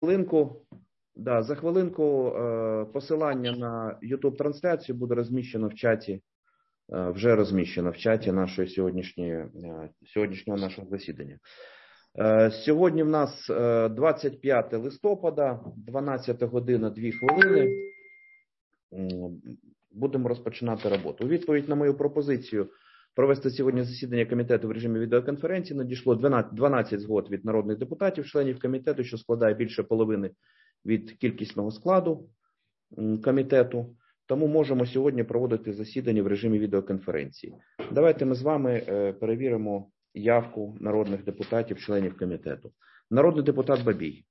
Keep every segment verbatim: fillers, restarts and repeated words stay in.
хвилинку, да, за хвилинку е, посилання на YouTube-трансляцію буде розміщено в чаті, е, вже розміщено в чаті нашої сьогоднішньої, е, сьогоднішнього нашого засідання. Е, сьогодні в нас е, двадцять п'яте листопада, дванадцята година, дві хвилини. Е, будемо розпочинати роботу. У відповідь на мою пропозицію провести сьогодні засідання комітету в режимі відеоконференції надійшло дванадцять згод від народних депутатів, членів комітету, що складає більше половини від кількісного складу комітету. Тому можемо сьогодні проводити засідання в режимі відеоконференції. Давайте ми з вами перевіримо явку народних депутатів, членів комітету. Народний депутат Бабій.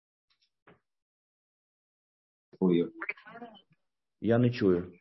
Ой. Я не чую.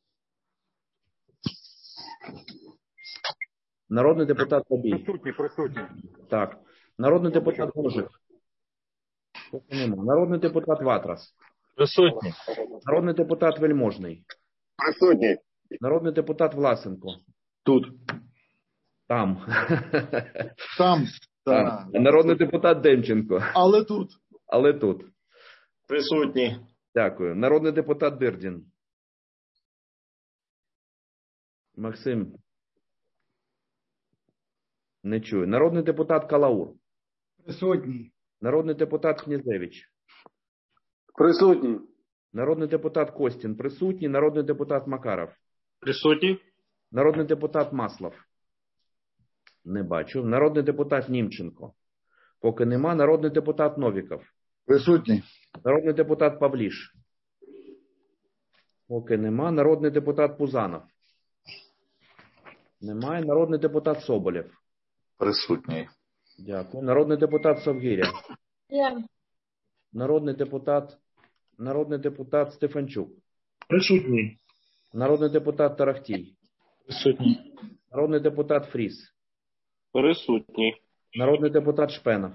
Народний депутат Бабій. Присутній, присутній. Так. Народний депутат Божик. Народний депутат Ватрас. Присутній. Народний депутат Вельможний. Присутній. Народний депутат Власенко. Тут. Там. Там. Там. Народний депутат Демченко. Але тут. Але тут. Присутній. Дякую. Народний депутат Дирдін. Максим. Не чую. Народний депутат Калаур. Присутній. Народний депутат Князевич. Присутній. Народний депутат Костін. Присутній. Народний депутат Макаров. Присутній. Народний депутат Маслов. Не бачу. Народний депутат Німченко. Поки нема. Народний депутат Новіков. Присутній. Народний депутат Павліш. Поки нема. Народний депутат Пузанов. Немає. Народний депутат Соболєв. Присутній. Дякую. Народний депутат Совгиря. Yeah. Народний депутат, народний депутат Стефанчук. Присутній. Народний депутат Тарахтій. Присутній. Народний депутат Фріс. Присутній. Народний депутат Шпенов.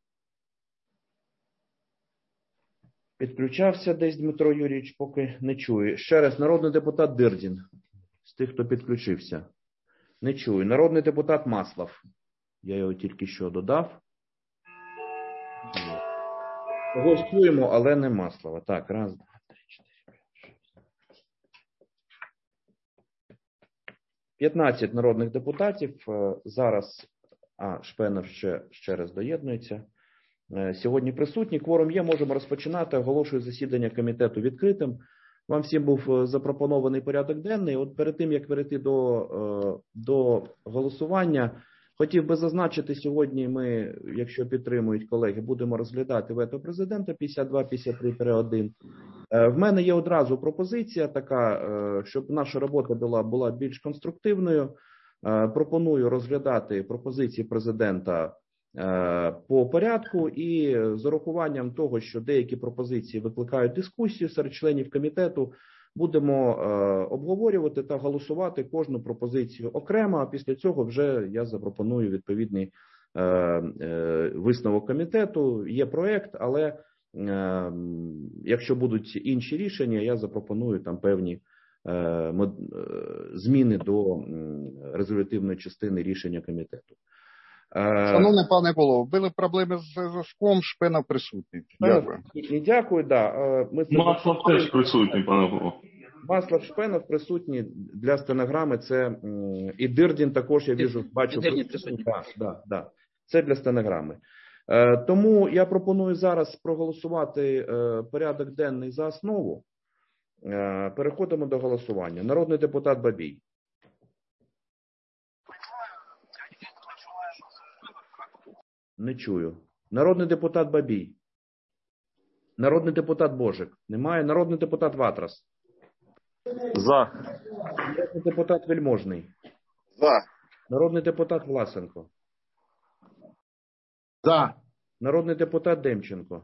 Підключався десь Дмитро Юрійович, поки не чує. Ще раз, народний депутат Дирдін. З тих, хто підключився. Не чую. Народний депутат Маслов. Я його тільки що додав. Когось чуємо, але не Маслова. Так, раз, два, три, чотири, п'ять, шість. п'ятнадцять народних депутатів. Зараз, а, Шпенов ще, ще раз доєднується. Сьогодні присутні. Кворум є, можемо розпочинати. Оголошую засідання комітету відкритим. Вам всім був запропонований порядок денний. От перед тим, як перейти до, до голосування, хотів би зазначити, сьогодні ми, якщо підтримують колеги, будемо розглядати вето президента п'ятдесят два п'ятдесят три один. В мене є одразу пропозиція така, щоб наша робота була, була більш конструктивною. Пропоную розглядати пропозиції президента по порядку і з урахуванням того, що деякі пропозиції викликають дискусію серед членів комітету, будемо обговорювати та голосувати кожну пропозицію окремо, а після цього вже я запропоную відповідний висновок комітету. Є проект, але якщо будуть інші рішення, я запропоную там певні зміни до резолютивної частини рішення комітету. Шановний пане голово, були проблеми з зв'язком, Шпенов присутній. Дякую. Дякую, да. Ми Маслов теж присутній, пане голово. Маслов, Шпенов присутні для стенограми. Це і Дирдін також, я віжу, бачу. Присутні. Да, да, да. Це для стенограми. Тому я пропоную зараз проголосувати порядок денний за основу. Переходимо до голосування. Народний депутат Бабій. Не чую. Народний депутат Бабій. Народний депутат Божик. Немає. Народний депутат Ватрас. За. Народний депутат Вельможний. За. Народний депутат Власенко. За. Народний депутат Демченко.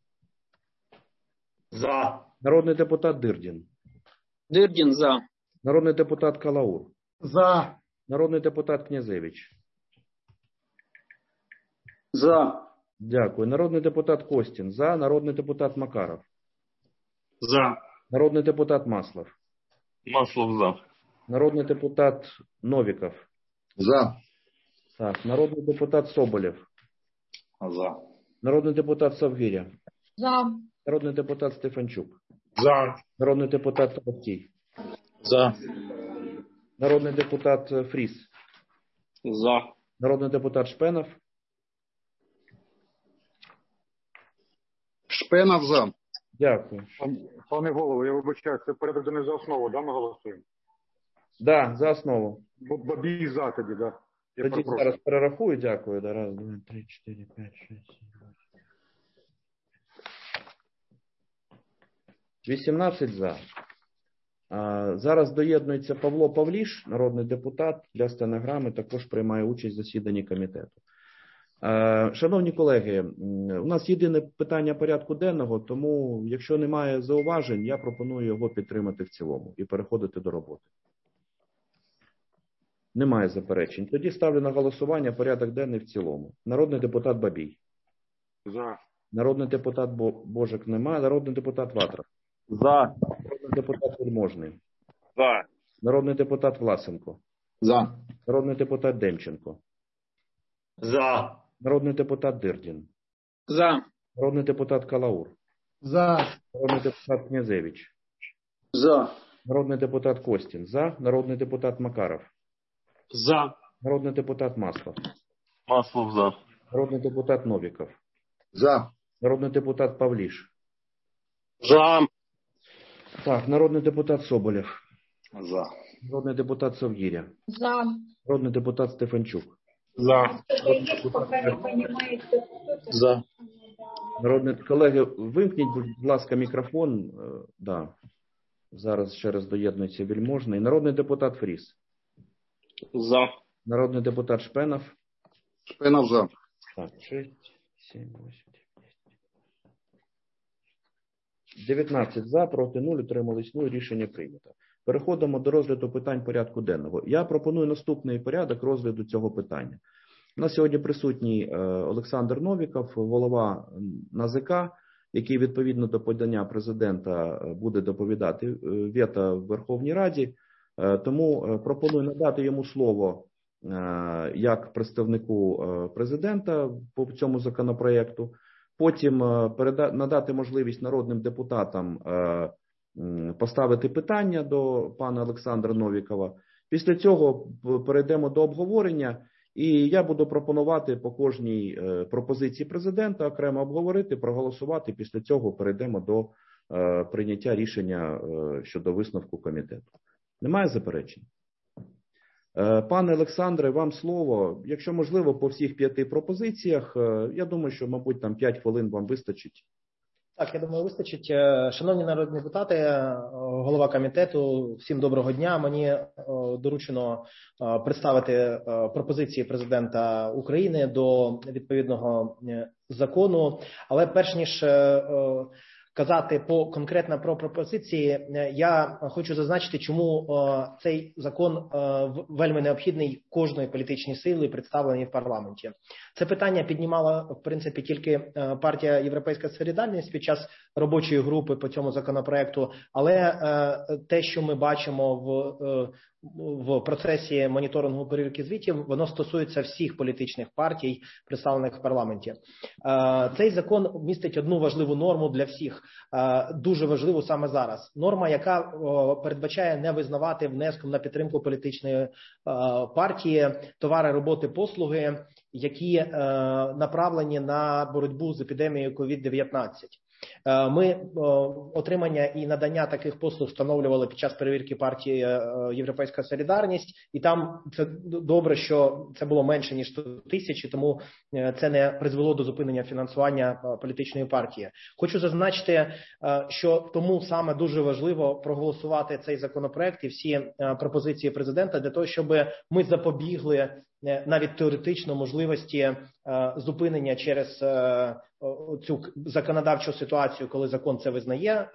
За. Народний депутат Дирдін. Дирдін за. Народний депутат Калаур. За. Народний депутат Князевич. За. Дякую. Народний депутат Костін. За. Народний депутат Макаров. За. Народний депутат Маслов. Маслов за. Народний депутат Новіков. За. Так. Народний депутат Соболєв. За. Народний депутат Совгиря. За. Народний депутат Стефанчук. За. Народний депутат Толстій. За. Народний депутат Фріс. За. Народний депутат Шпенов. Шпенов за. Дякую. Пане голово, я вибачаю, це порядок денний за основу, да, ми голосуємо? Да, за основу. Бо Бабій за тоді, да. Я Тоді перепрошую. зараз перерахую, дякую. Да, раз, два, три, чотири, п'ять, шість, сім, вісімнадцять за. А, зараз доєднується Павло Павліш, народний депутат, для стенограми також приймає участь в засіданні комітету. А, шановні колеги, у нас єдине питання порядку денного, тому якщо немає зауважень, я пропоную його підтримати в цілому і переходити до роботи. Немає заперечень. Тоді ставлю на голосування порядок денний в цілому. Народний депутат Бабій. За. Народний депутат Божик немає. Народний депутат Ватра. За. Народний депутат Вельможний. За. Народний депутат Власенко. За. Народний депутат Демченко. За. Народний депутат Дирдін. За. Народний депутат Калаур. За. Народний депутат Князевич. За. Народний депутат Костін. За. Народний депутат Макаров. За. Народний депутат Маслов. Маслов за. Народний депутат Новіков. За. Народний депутат Павліш. За. Так, народний депутат Соболєв. За. Народний депутат Совгіря. За. Народний депутат Стефанчук. За. За. Народний колеги, вимкніть, будь ласка, мікрофон. Е, Да. Зараз ще раз доєднується Вельможний. Народний депутат Фріс. За. Народний депутат Шпенов. Шпенов за. Так, шість, сім, вісім, дев'ятнадцять за, проти нуль, утримались нуль, рішення прийнято. Переходимо до розгляду питань порядку денного. Я пропоную наступний порядок розгляду цього питання. У нас сьогодні присутній Олександр Новіков, голова НАЗК, який відповідно до подання президента буде доповідати вето в Верховній Раді. Тому пропоную надати йому слово як представнику президента по цьому законопроекту. Потім надати можливість народним депутатам поставити питання до пана Олександра Новікова. Після цього перейдемо до обговорення, і я буду пропонувати по кожній пропозиції президента окремо обговорити, проголосувати. Після цього перейдемо до прийняття рішення щодо висновку комітету. Немає заперечень? Пане Олександре, вам слово. Якщо можливо, по всіх п'яти пропозиціях, я думаю, що, мабуть, там п'ять хвилин вам вистачить. Так, я думаю, вистачить. Шановні народні депутати, голова комітету, всім доброго дня. Мені доручено представити пропозиції президента України до відповідного закону. Але перш ніж казати по конкретно про пропозиції, я хочу зазначити, чому цей закон вельми необхідний кожної політичної сили, представленій в парламенті. Це питання піднімала, в принципі, тільки партія «Європейська солідарність» під час робочої групи по цьому законопроекту, але те, що ми бачимо в в процесі моніторингу перевірки звітів, воно стосується всіх політичних партій, представлених в парламенті. Цей закон містить одну важливу норму для всіх, дуже важливу саме зараз. Норма, яка передбачає не визнавати внеском на підтримку політичної партії товари, роботи, послуги, які направлені на боротьбу з епідемією ковід дев'ятнадцять. Ми отримання і надання таких послуг встановлювали під час перевірки партії «Європейська солідарність», і там це добре, що це було менше, ніж сто тисяч, тому це не призвело до зупинення фінансування політичної партії. Хочу зазначити, що тому саме дуже важливо проголосувати цей законопроект і всі пропозиції президента для того, щоб ми запобігли навіть теоретично можливості зупинення через цю законодавчу ситуацію, коли закон це визнає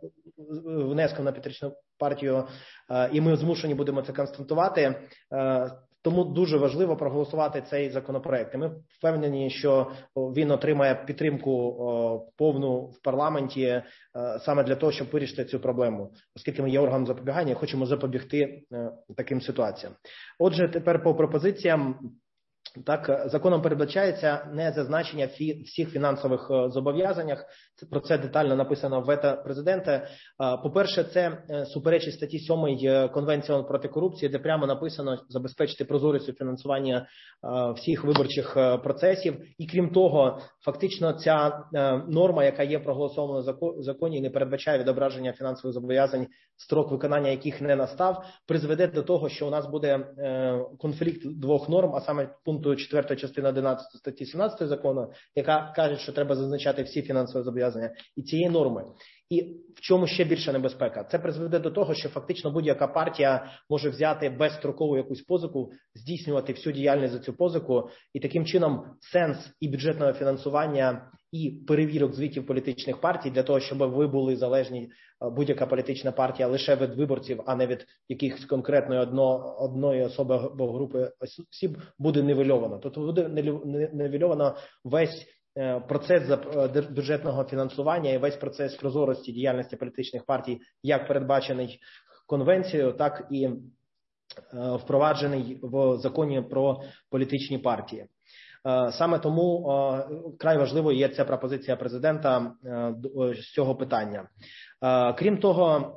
внеском на політичну партію, і ми змушені будемо це констатувати. Тому дуже важливо проголосувати цей законопроект. І ми впевнені, що він отримає підтримку повну в парламенті саме для того, щоб вирішити цю проблему. Оскільки ми є органом запобігання, хочемо запобігти таким ситуаціям. Отже, тепер по пропозиціям. Так, законом передбачається не зазначення фі, всіх фінансових зобов'язаннях. Це, про це детально написано в вето президента. По-перше, це суперечить статті сьомій Конвенції проти корупції, де прямо написано забезпечити прозорість у фінансування всіх виборчих процесів. І крім того, фактично ця норма, яка є проголосована в законі, не передбачає відображення фінансових зобов'язань, строк виконання яких не настав, призведе до того, що у нас буде конфлікт двох норм, а саме пункту четвертої частини одинадцятої статті сімнадцятої закону, яка каже, що треба зазначати всі фінансові зобов'язання, і цієї норми. І в чому ще більша небезпека? Це призведе до того, що фактично будь-яка партія може взяти безстрокову якусь позику, здійснювати всю діяльність за цю позику, і таким чином сенс і бюджетного фінансування, і перевірок звітів політичних партій для того, щоб ви були залежні, будь-яка політична партія, лише від виборців, а не від якихось конкретної одно, одної особи або групи осіб, буде нівельовано. Тобто буде нівельовано весь процес бюджетного фінансування і весь процес прозорості діяльності політичних партій, як передбачений Конвенцією, так і впроваджений в законі про політичні партії. Саме тому край важливою є ця пропозиція президента з цього питання. Крім того,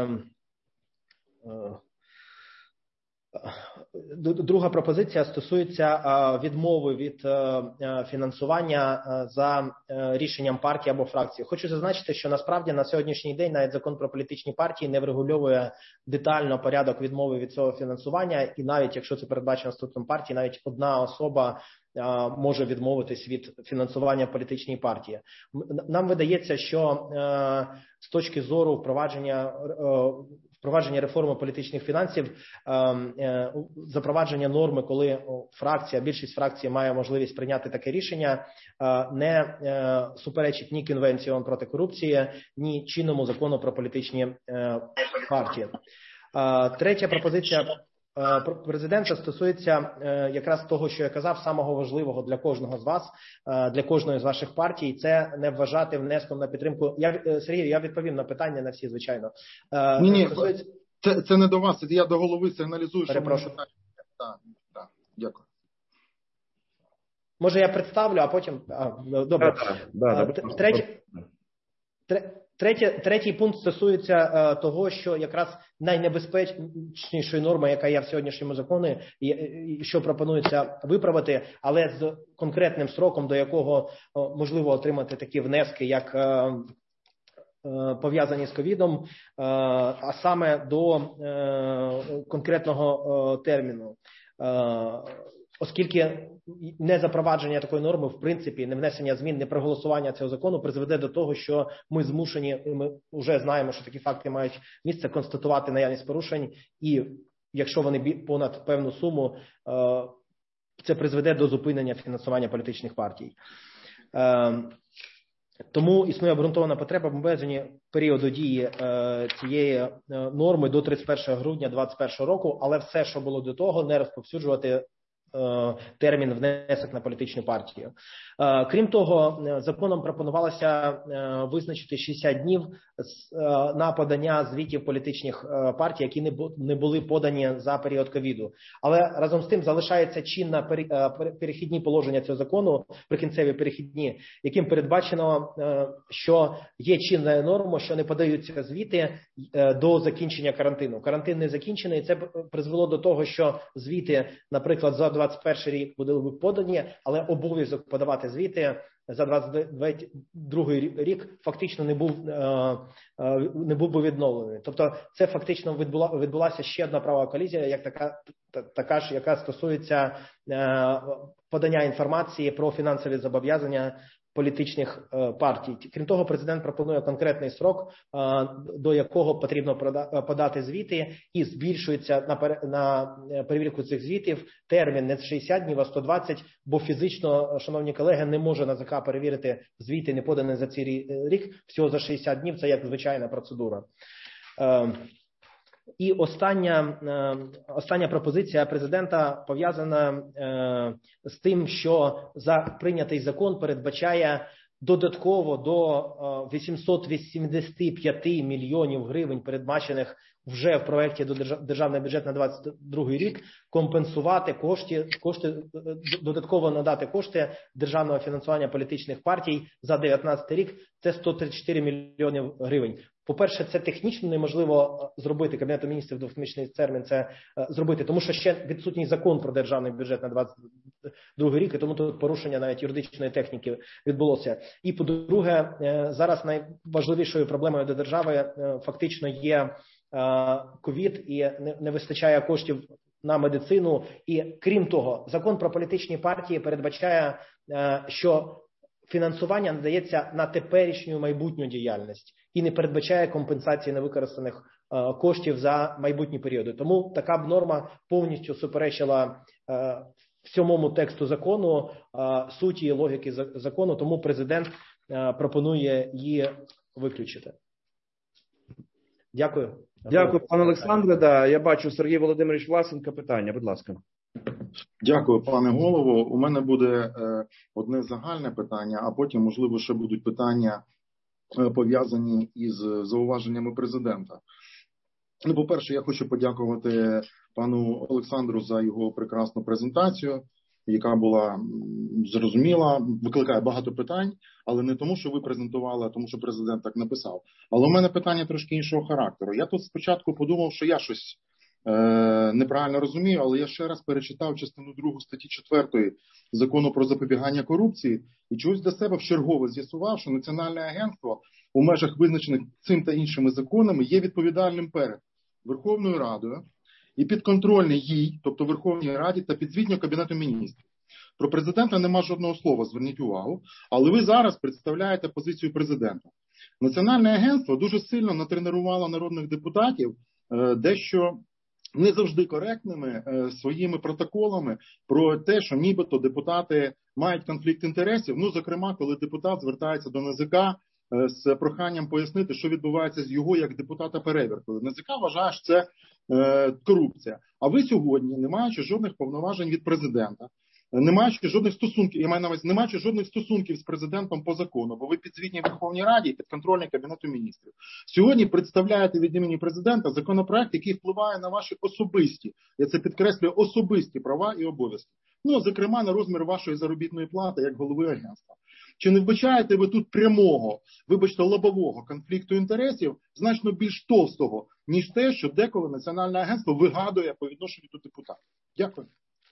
друга пропозиція стосується відмови від фінансування за рішенням партії або фракції. Хочу зазначити, що насправді на сьогоднішній день навіть закон про політичні партії не врегульовує детально порядок відмови від цього фінансування, і навіть якщо це передбачено статутом партії, навіть одна особа може відмовитись від фінансування політичної партії. Нам видається, що з точки зору впровадження впровадження реформи політичних фінансів, запровадження норми, коли фракція, більшість фракцій має можливість прийняти таке рішення, не суперечить ні Конвенції проти корупції, ні чинному закону про політичні партії. Третя пропозиція президента стосується якраз того, що я казав, самого важливого для кожного з вас, для кожної з ваших партій, це не вважати внеском на підтримку. Я, Сергій, я відповім на питання на всі, звичайно. Ні, ні, стосується... це, це не до вас, це я до голови сигналізую, що... Перепрошую. Так, так, дякую. Може я представлю, а потім... А, добре. Да, да, Третє... Третє, третій пункт стосується е, того, що якраз найнебезпечнішої норми, яка є в сьогоднішньому законі, і, і що пропонується виправити, але з конкретним строком, до якого о, можливо отримати такі внески, як е, е, пов'язані з ковідом, е, а саме до е, конкретного е, терміну. Е, Оскільки не запровадження такої норми, в принципі, не внесення змін, не проголосування цього закону призведе до того, що ми змушені, ми вже знаємо, що такі факти мають місце, констатувати наявність порушень, і якщо вони понад певну суму, це призведе до зупинення фінансування політичних партій. Тому існує обґрунтована потреба в обмеженні періоду дії цієї норми до тридцять першого грудня двадцять першого року, але все, що було до того, не розповсюджувати термін внесок на політичну партію. Крім того, законом пропонувалося визначити шістдесят днів на подання звітів політичних партій, які не були подані за період ковіду. Але разом з тим залишається чинна перехідні положення цього закону, прикінцеві перехідні, яким передбачено, що є чинна норма, що не подаються звіти до закінчення карантину. Карантин не закінчений, і це призвело до того, що звіти, наприклад, за двадцять перший рік були подані, але обов'язок подавати звіти за двадцять другий рік фактично не був, не був би відновлений. Тобто це фактично відбула, відбулася ще одна правова колізія, як така, така ж, яка стосується подання інформації про фінансові зобов'язання політичних партій. Крім того, президент пропонує конкретний срок, до якого потрібно подати звіти, і збільшується на перевірку цих звітів термін не шістдесят днів, а сто двадцять, бо фізично, шановні колеги, не може НАЗК перевірити звіти, не подані за цей рік, всього за шістдесят днів, це як звичайна процедура. І остання, остання пропозиція президента пов'язана з тим, що за прийнятий закон передбачає додатково до вісімсот вісімдесят п'ять мільйонів гривень, передбачених вже в проєкті до державного бюджету на двадцять другий рік, компенсувати кошти, кошти, додатково надати кошти державного фінансування політичних партій за дев'ятнадцятий рік. Це сто тридцять чотири мільйонів гривень. По-перше, це технічно неможливо зробити, Кабінету міністрів двохмісячний термін це зробити, тому що ще відсутній закон про державний бюджет на двадцять другий рік, і тому тут порушення навіть юридичної техніки відбулося. І по-друге, зараз найважливішою проблемою для держави фактично є ковід і не вистачає коштів на медицину. І крім того, закон про політичні партії передбачає, що фінансування надається на теперішню майбутню діяльність і не передбачає компенсації невикористаних коштів за майбутні періоди. Тому така б норма повністю суперечила всьому тексту закону, суті і логіки закону, тому президент пропонує її виключити. Дякую. Дякую, пане Олександре. Да, я бачу, Сергій Володимирович Власенко, питання, будь ласка. Дякую, пане голово. У мене буде е, одне загальне питання, а потім, можливо, ще будуть питання е, пов'язані із зауваженнями президента. Ну, по-перше, я хочу подякувати пану Олександру за його прекрасну презентацію, яка була зрозуміла, викликає багато питань, але не тому, що ви презентували, а тому, що президент так написав. Але у мене питання трошки іншого характеру. Я тут спочатку подумав, що я щось е, неправильно розумію, але я ще раз перечитав частину другу статті четвертої Закону про запобігання корупції і чогось для себе вчергове з'ясував, що Національне агентство у межах визначених цим та іншими законами є відповідальним перед Верховною Радою і підконтрольний їй, тобто Верховній Раді, та підзвітньо Кабінету міністрів. Про президента нема жодного слова, зверніть увагу, але ви зараз представляєте позицію президента. Національне агентство дуже сильно натренувало народних депутатів дещо не завжди коректними своїми протоколами про те, що нібито депутати мають конфлікт інтересів. Ну, зокрема, коли депутат звертається до НАЗК з проханням пояснити, що відбувається з його як депутата перевіркою. НАЗК вважає, що це е, корупція. А ви сьогодні, не маючи жодних повноважень від президента, не маючи жодних стосунків, я маю на увазі, не маючи жодних стосунків з президентом по закону, бо ви підзвітні Верховній Раді і підконтрольні Кабінету міністрів. Сьогодні представляєте від імені президента законопроект, який впливає на ваші особисті, я це підкреслюю, особисті права і обов'язки. Ну, зокрема, на розмір вашої заробітної плати як голови агентства. Чи не вбачаєте ви тут прямого, вибачте, лобового конфлікту інтересів, значно більш товстого, ніж те, що деколи Національне агентство вигадує по відношенню до депутатів? Дякую.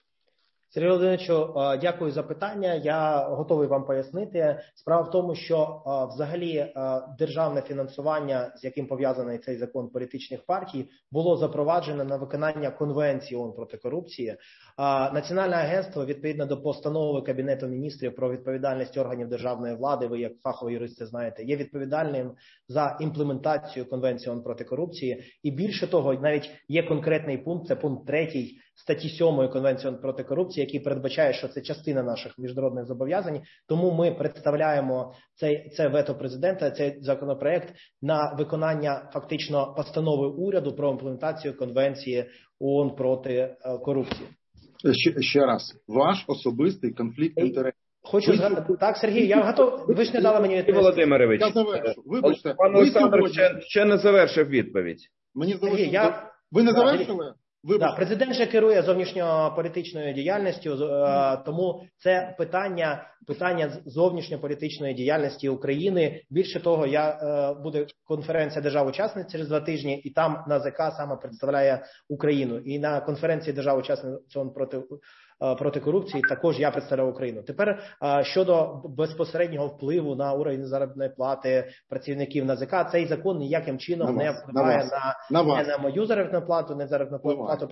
Сергій Володимировичу, дякую за питання. Я готовий вам пояснити. Справа в тому, що взагалі державне фінансування, з яким пов'язаний цей закон політичних партій, було запроваджено на виконання Конвенції ООН проти корупції. Національне агентство, відповідно до постанови Кабінету міністрів про відповідальність органів державної влади, ви як фахові юристи знаєте, є відповідальним за імплементацію Конвенції ООН проти корупції. І більше того, навіть є конкретний пункт, це пункт третій статті сьомої Конвенції ООН проти корупції, який передбачає, що це частина наших міжнародних зобов'язань. Тому ми представляємо цей, це вето президента, цей законопроект на виконання фактично постанови уряду про імплементацію Конвенції ООН проти корупції. Ще, ще раз, ваш особистий конфлікт інтересів. Хочу згадати. Так, Сергій, я готов. Ви ж не дали мені відповідь. Володимирович, я завершу. Вибачте, пан Олександр сьогодні... ще, ще не завершив відповідь. Мені здалося, Сергій, я... ви не завершили? Да, президент же керує зовнішньополітичною діяльністю, тому це питання, питання зовнішньополітичної діяльності України. Більше того, я, буде конференція держав-учасниць через два тижні, і там НАЗК саме представляє Україну. І на конференції держав-учасниць проти, проти корупції також я представляю Україну. Тепер щодо безпосереднього впливу на уровень заробітної плати працівників НАЗК, цей закон ніяким чином на не вас, впливає на, на, на, не на мою заробітну плату, не заробітну плату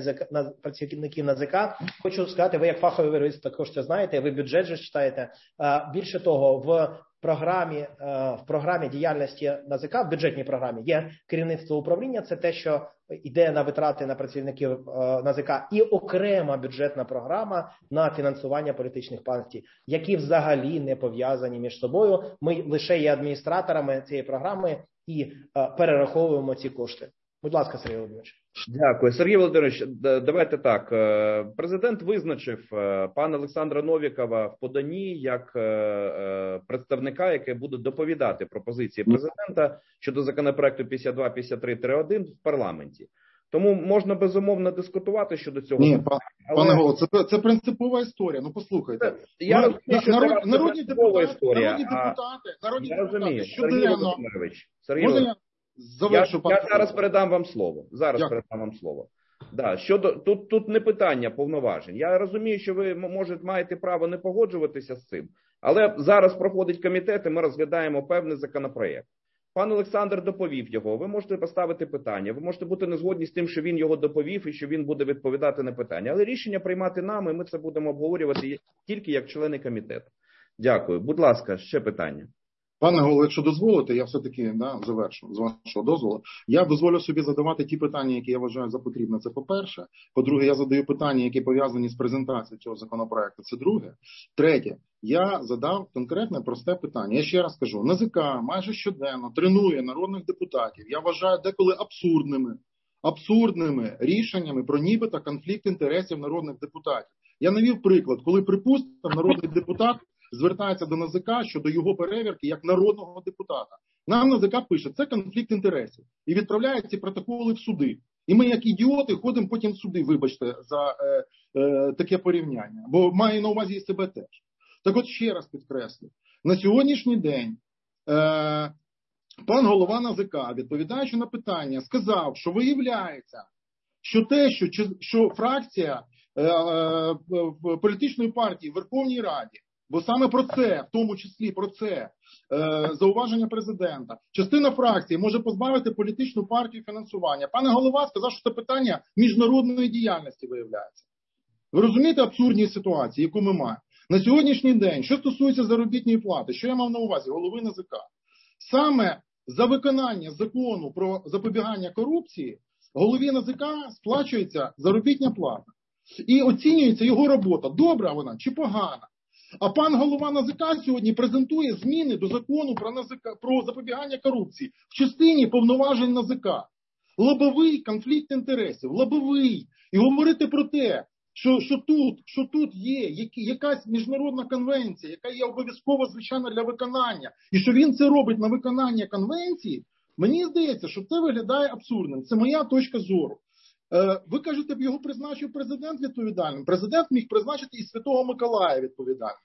працівників НАЗК. Хочу сказати, ви як фаховий юрист також це знаєте, ви бюджет же читаєте. Більше того, в програмі, в програмі діяльності НАЗК, в бюджетній програмі є керівництво управління, це те, що йде на витрати на працівників НАЗК, і окрема бюджетна програма на фінансування політичних партій, які взагалі не пов'язані між собою. Ми лише є адміністраторами цієї програми і перераховуємо ці кошти. Будь ласка, Сергій Володимирович. Дякую. Сергій Володимирович, давайте так. Президент визначив пана Олександра Новікова в поданні як представника, який буде доповідати пропозиції президента щодо законопроекту п'ятдесят два п'ятдесят три один в парламенті. Тому можна безумовно дискутувати щодо цього. Ні, пан, але... пане Голово, це, це принципова історія. Ну послухайте. Я Ми, розумію, що народ, це народні депутати, історія, народні а... депутати, народні я депутати, розумію. щоденно. Сергій Володимирович, Сергій Можна Володимирович, я завершу, я, я зараз передам вам слово. Зараз Дякую. передам вам слово. Да, щодо тут, тут не питання повноважень. Я розумію, що ви може маєте право не погоджуватися з цим, але зараз проходить комітет, і ми розглядаємо певний законопроєкт. Пан Олександр доповів його. Ви можете поставити питання. Ви можете бути не згодні з тим, що він його доповів і що він буде відповідати на питання. Але рішення приймати нам, і ми це будемо обговорювати тільки як члени комітету. Дякую. Будь ласка, ще питання. Пане Голово, якщо дозволите, я все-таки да, завершу з вашого дозволу. Я дозволю собі задавати ті питання, які я вважаю за потрібне. Це по-перше. По-друге, я задаю питання, які пов'язані з презентацією цього законопроекту. Це друге. Третє. Я задав конкретне, просте питання. Я ще раз кажу, НАЗК майже щоденно тренує народних депутатів. Я вважаю деколи абсурдними, абсурдними рішеннями про нібито конфлікт інтересів народних депутатів. Я навів приклад, коли, припустимо, народний депутат звертається до НАЗК щодо його перевірки як народного депутата. Нам НАЗК пише, це конфлікт інтересів. І відправляє ці протоколи в суди. І ми, як ідіоти, ходимо потім в суди, вибачте, за е, е, таке порівняння. Бо маю на увазі і себе теж. Так от ще раз підкреслю. На сьогоднішній день е, пан голова НАЗК, відповідаючи на питання, сказав, що виявляється, що те, що, що фракція е, е, політичної партії в Верховній Раді, бо саме про це, в тому числі про це, е, зауваження президента, частина фракції може позбавити політичну партію фінансування. Пане голова сказав, що це питання міжнародної діяльності виявляється. Ви розумієте абсурдні ситуації, яку ми маємо? На сьогоднішній день, що стосується заробітної плати, що я мав на увазі, голови НАЗК, саме за виконання закону про запобігання корупції, голові НАЗК сплачується заробітня плата. І оцінюється його робота, добра вона чи погана. А пан голова НАЗК сьогодні презентує зміни до закону про, НАЗК, про запобігання корупції в частині повноважень НАЗК. Лобовий конфлікт інтересів, лобовий. І говорити про те, що, що, тут, що тут є які, якась міжнародна конвенція, яка є обов'язково, звичайно, для виконання, і що він це робить на виконання конвенції, мені здається, що це виглядає абсурдним. Це моя точка зору. Ви кажете, б його призначив президент відповідальним. Президент міг призначити і Святого Миколая відповідальним.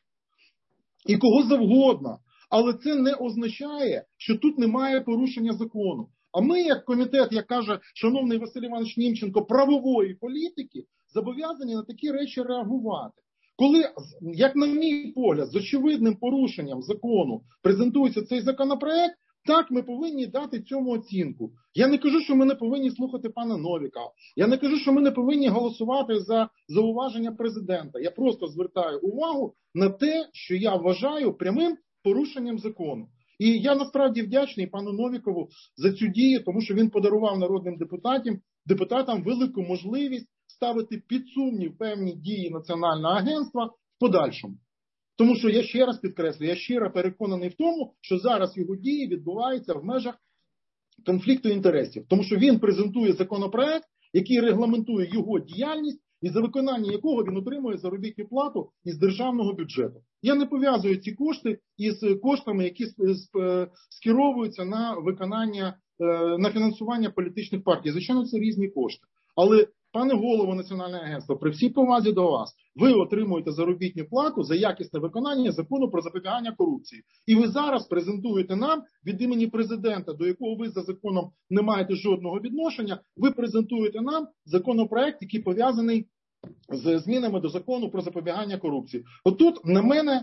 І кого завгодно. Але це не означає, що тут немає порушення закону. А ми, як комітет, як каже шановний Василь Іванович Німченко, правової політики, зобов'язані на такі речі реагувати. Коли, як на мій погляд, з очевидним порушенням закону презентується цей законопроект, так, ми повинні дати цьому оцінку. Я не кажу, що ми не повинні слухати пана Новіка. Я не кажу, що ми не повинні голосувати за зауваження президента. Я просто звертаю увагу на те, що я вважаю прямим порушенням закону. І я насправді вдячний пану Новікову за цю дію, тому що він подарував народним депутатам, депутатам велику можливість ставити під сумнів певні дії Національного агентства в подальшому. Тому що, я ще раз підкреслю, я щиро переконаний в тому, що зараз його дії відбуваються в межах конфлікту інтересів. Тому що він презентує законопроект, який регламентує його діяльність, і за виконання якого він отримує заробітну плату із державного бюджету. Я не пов'язую ці кошти із коштами, які скеровуються на виконання, на фінансування політичних партій. Звичайно, це різні кошти. Але, пане голово Національного агентства, при всій повазі до вас, ви отримуєте заробітну плату за якісне виконання закону про запобігання корупції. І ви зараз презентуєте нам від імені президента, до якого ви за законом не маєте жодного відношення, ви презентуєте нам законопроект, який пов'язаний з змінами до закону про запобігання корупції. Отут, на мене,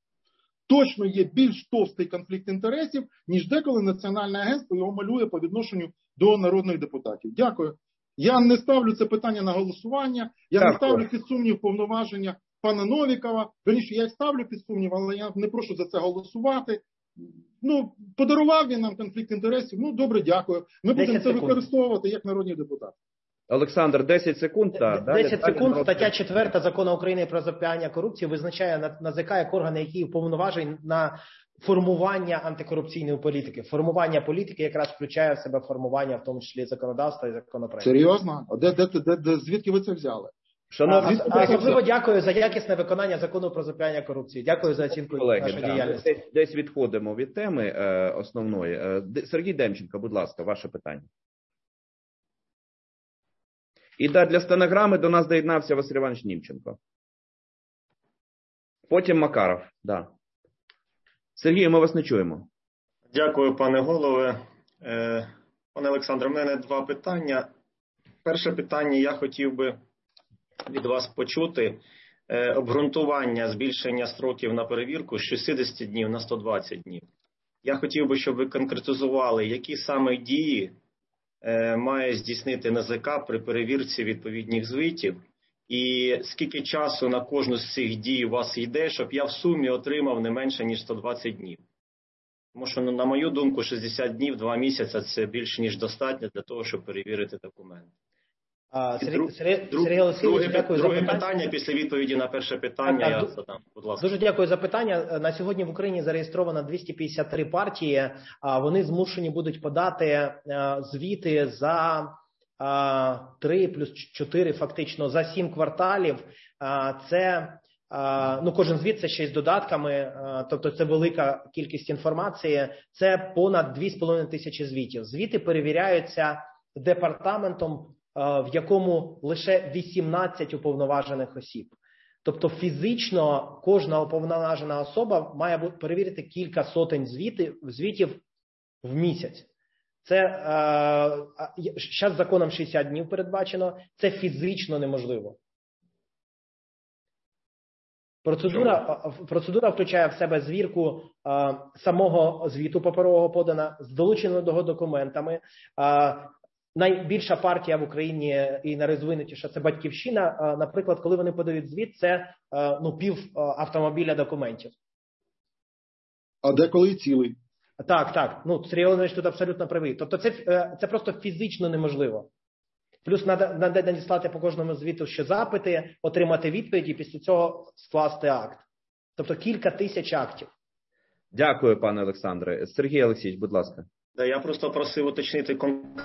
точно є більш товстий конфлікт інтересів, ніж деколи Національне агентство його малює по відношенню до народних депутатів. Дякую. Я не ставлю це питання на голосування, я так, не ставлю під сумнів повноваження пана Новікова. Вірніше, я їх ставлю під сумнів, але я не прошу за це голосувати. Ну, подарував він нам конфлікт інтересів, ну добре, дякую. Ми будемо це використовувати як народні депутати. Олександр, десять секунд. Та, десять секунд. Стаття четверта Закону України про запобігання корупції визначає НАЗК як орган, який уповноважений на формування антикорупційної політики. Формування політики якраз включає в себе формування, в тому числі законодавства і законопроектів. Серйозно? А де, де, де, де, звідки ви це взяли? Шановні, а, особливо дякую за якісне виконання закону про запобігання корупції. Дякую за оцінку колеги, нашої да, діяльності. десь, десь відходимо від теми е, основної. Е, Сергій Демченко, будь ласка, ваше питання. І да, для стенограми до нас доєднався Василь Іванович Німченко. Потім Макаров. Да. Сергій, ми вас не чуємо. Дякую, пане голове. Е, пане Олександре, в мене два питання. Перше питання я хотів би від вас почути. Е, обґрунтування збільшення строків на перевірку з шістдесят днів на сто двадцять днів. Я хотів би, щоб ви конкретизували, які саме дії е, має здійснити Н А З К при перевірці відповідних звітів, і скільки часу на кожну з цих дій у вас йде, щоб я в сумі отримав не менше, ніж сто двадцять днів. Тому що, на мою думку, шістдесят днів, два місяці – це більш ніж достатньо для того, щоб перевірити документи. А, Сергій, друг, Сергій, друг, Сергій Олексійович, друге, дякую друге за питання. питання, після відповіді на перше питання Так, я так, задам. Будь ласка. Дуже дякую за питання. На сьогодні в Україні зареєстровано двісті п'ятдесят три партії. Вони змушені будуть подати звіти за три плюс чотири, фактично за сім кварталів. Це, ну, кожен звіт це ще й з додатками, тобто це велика кількість інформації. Це понад дві з половиною тисячі звітів. Звіти перевіряються департаментом, в якому лише вісімнадцять уповноважених осіб. Тобто фізично кожна уповноважена особа має перевірити кілька сотень звітів, звітів в місяць. Це зараз законом шістдесят днів передбачено, це фізично неможливо. Процедура, процедура включає в себе звірку а, самого звіту паперового подана з долученими документами. А, найбільша партія в Україні і найрозвинутіша – це Батьківщина. А, наприклад, коли вони подають звіт, це а, ну, пів автомобіля документів. А деколи і цілий. Так, так. Ну, Сергій Володимирович тут абсолютно правий. Тобто це, це просто фізично неможливо. Плюс треба надіслати по кожному звіту ще запити, отримати відповіді і після цього скласти акт. Тобто кілька тисяч актів. Дякую, пане Олександре. Сергій Олексійович, будь ласка. Да, я просто просив уточнити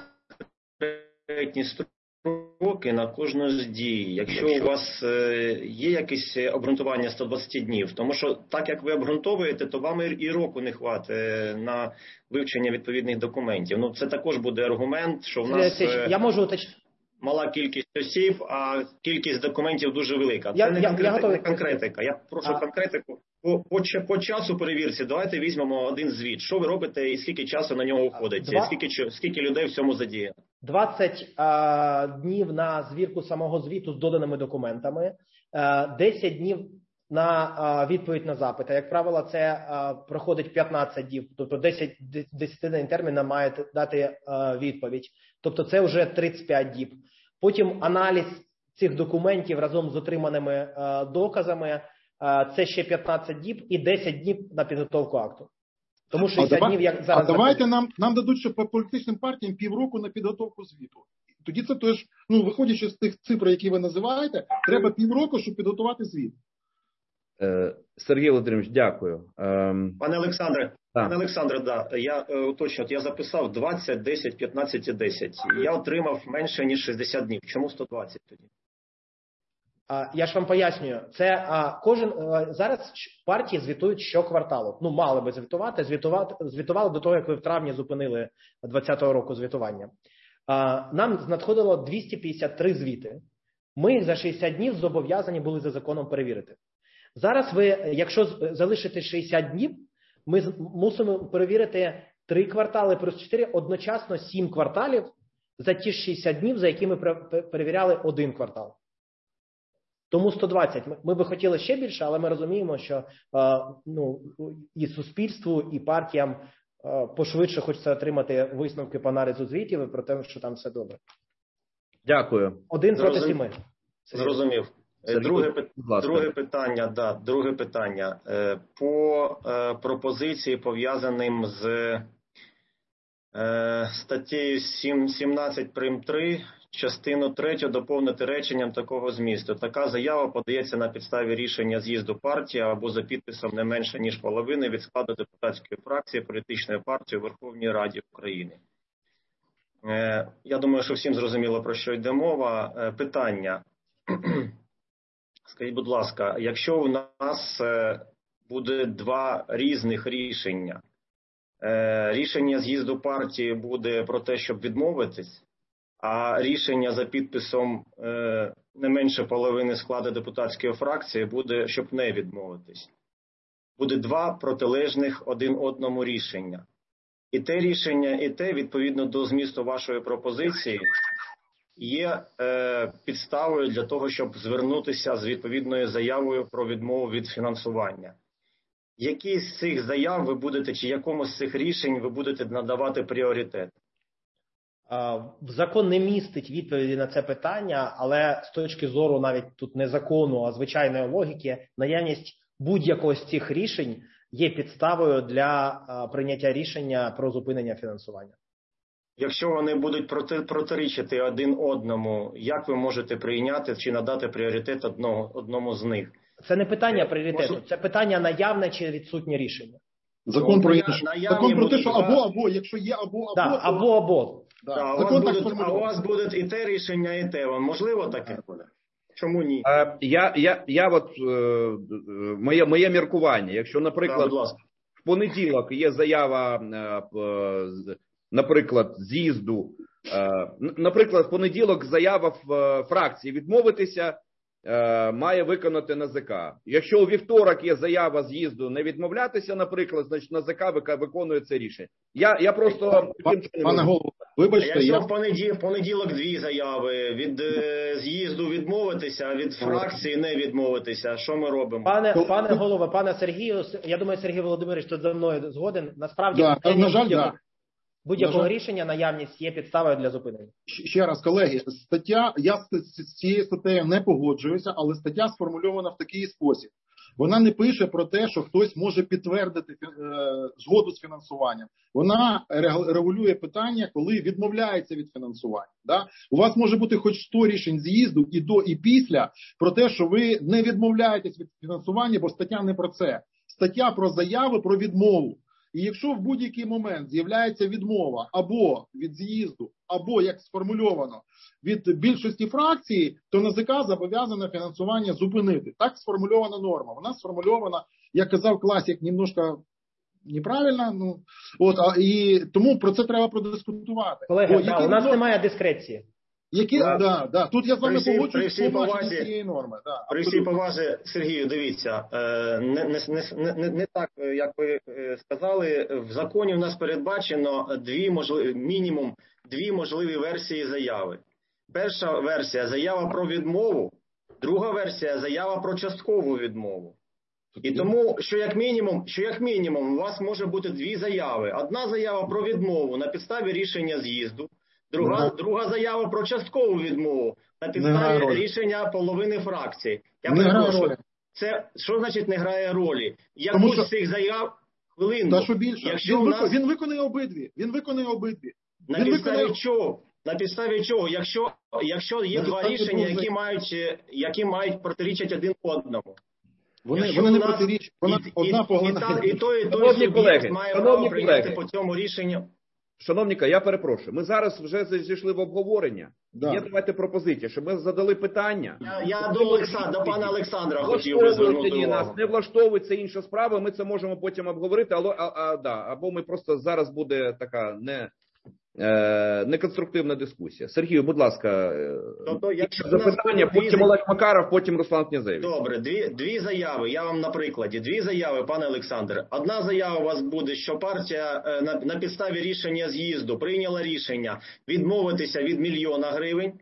конкретні строки на кожну з дій. Якщо у вас є якесь обґрунтування сто двадцять днів, тому що так як ви обґрунтовуєте, то вам і року не хватить на вивчення відповідних документів. Ну, це також буде аргумент, що в нас... Я можу уточнити. Мала кількість осіб, а кількість документів дуже велика. Це я, не, я, конкретика, я не конкретика. Я прошу а... конкретику. По, по, по часу перевірці давайте візьмемо один звіт. Що ви робите і скільки часу на нього уходить? Два... Скільки, скільки людей в цьому задіяно? двадцять а, днів на звірку самого звіту з доданими документами, а, десять днів на а, відповідь на запит. Як правило, це а, проходить п'ятнадцять днів, тобто десять десятиденний термін має дати а, відповідь. Тобто це вже тридцять п'ять діб. Потім аналіз цих документів разом з отриманими е, доказами е, це ще п'ятнадцять діб і десять днів на підготовку акту. Тому шістдесят днів, як зараз... А давайте нам, нам дадуть ще по політичним партіям півроку на підготовку звіту. Тоді це теж, ну, виходячи з тих цифр, які ви називаєте, треба півроку, щоб підготувати звіт. Е, Сергій Володимирович, дякую. Е, Пане Олександре, да. Пане Олександре, да, я е, уточню, я записав двадцять, десять, п'ятнадцять і десять. Я отримав менше, ніж шістдесят днів. Чому сто двадцять тоді? А, я ж вам пояснюю. Це а, кожен а, зараз партії звітують щокварталу. Ну, мали би звітувати, звітувати, звітували до того, як ви в травні зупинили двадцятого року звітування. А, нам надходило двісті п'ятдесят три звіти. Ми їх за шістдесят днів зобов'язані були за законом перевірити. Зараз ви, якщо залишите шістдесят днів, ми мусимо перевірити три квартали плюс чотири, одночасно сім кварталів за ті шістдесят днів, за які ми перевіряли один квартал. Тому сто двадцять. Ми би хотіли ще більше, але ми розуміємо, що ну, і суспільству, і партіям пошвидше хочеться отримати висновки по аналізу звітів і про те, що там все добре. Дякую. Один проти сіми. Зрозумів. Друге, друге питання, да, друге питання. По е, пропозиції, пов'язаним з е, статтею сімнадцять прим три частину третю доповнити реченням такого змісту. Така заява подається на підставі рішення з'їзду партії або за підписом не менше, ніж половини від складу депутатської фракції політичної партії у Верховній Раді України. Я думаю, що всім зрозуміло, про що йде мова. Питання. Скажіть, будь ласка, якщо у нас буде два різних рішення, рішення з'їзду партії буде про те, щоб відмовитись, а рішення за підписом не менше половини складу депутатської фракції буде, щоб не відмовитись. Буде два протилежних один одному рішення. І те рішення, і те, відповідно до змісту вашої пропозиції, є е, підставою для того, щоб звернутися з відповідною заявою про відмову від фінансування. Які з цих заяв ви будете, чи якому з цих рішень ви будете надавати пріоритет? Закон не містить відповіді на це питання, але з точки зору навіть тут не закону, а звичайної логіки, наявність будь-якого з цих рішень є підставою для прийняття рішення про зупинення фінансування. Якщо вони будуть проти, протирічити один одному, як ви можете прийняти чи надати пріоритет одного, одному з них? Це не питання пріоритету, Може... це питання наявне чи відсутнє рішення. Закон про інше. Закон про те, що або-або, якщо є або-або. Да, то... або-або. Да. Да, у, вас будуть, а у вас буде і те рішення, і те. Вам можливо таке? Чому ні? Е, я, я, я от, е, моє, моє міркування. Якщо, наприклад, да, в понеділок є заява, е, наприклад, з'їзду, е, наприклад, в понеділок заява в фракції відмовитися, е, має виконати НАЗК. Якщо у вівторок є заява з'їзду не відмовлятися, наприклад, значить НАЗК виконує це рішення. Я, я просто... Пане, пане голово, вибачте, а якщо я... в понеділок, понеділок дві заяви, від е, з'їзду відмовитися, а від фракції не відмовитися, що ми робимо? Пане, пане голово, пане Сергію, я думаю, Сергій Володимирович тут за мною згоден. Насправді, да, на жаль, будь-якого, да. будь-якого жаль... рішення наявність є підставою для зупинення. Ще раз, колеги, стаття, я з цією статтею не погоджуюся, але стаття сформульована в такий спосіб. Вона не пише про те, що хтось може підтвердити е, згоду з фінансуванням. Вона регулює питання, коли відмовляється від фінансування. Да? У вас може бути хоч сто рішень з'їзду і до, і після про те, що ви не відмовляєтесь від фінансування, бо стаття не про це. Стаття про заяви про відмову. І якщо в будь-який момент з'являється відмова або від з'їзду, або, як сформульовано, від більшості фракцій, то НАЗК зобов'язане фінансування зупинити. Так сформульована норма. Вона сформульована, як казав класик, немножко неправильно. Ну, от, а, і тому про це треба продискутувати. Колеги, О, да, у нас норм... немає дискреції. Які, да. Да, да. Тут я з вами погоджуюсь з повазі цієї норми. Да, при всій повазі, Сергію, дивіться, не, не, не, не, не так, як ви сказали, в законі в нас передбачено дві можливі, мінімум дві можливі версії заяви. Перша версія – заява про відмову, друга версія – заява про часткову відмову. І тому, що як мінімум, що як мінімум у вас може бути дві заяви. Одна заява про відмову на підставі рішення з'їзду, друга, не друга заява про часткову відмову на підставі рішення половини фракції. Я не перепрошую, це що значить не грає ролі? Яку з цих заяв, хвилинку, та що більше, якщо він, нас... він виконує обидві, він виконує обидві. На він підставі виконує... чого? На підставі чого? Якщо, якщо є на два рішення, які мають, які мають протирічати один одному. Вони, вони не нас... протирічать. Вона і, одна і, поглинає. І, і, і той, і той шановні колеги, має шановні право прийняти колеги. по цьому рішенню. Шановні колеги, я перепрошую. Ми зараз вже зійшли в обговорення. Да. Є давайте пропозиція, щоб ми задали питання. Я, я до Олександра, до пана Олександра хотів би звернути увагу. Нас не влаштовує, це інша справа, ми це можемо потім обговорити, але, а, а, да, або ми просто зараз буде така не, е, неконструктивна дискусія. Сергію, будь ласка, тобто, якщо запитання, потім дві... Олег Макаров, потім Руслан Князевич. Добре, дві, дві заяви, я вам на прикладі. Дві заяви, пане Олександр. Одна заява у вас буде, що партія на, на підставі рішення з'їзду прийняла рішення відмовитися від мільйона гривень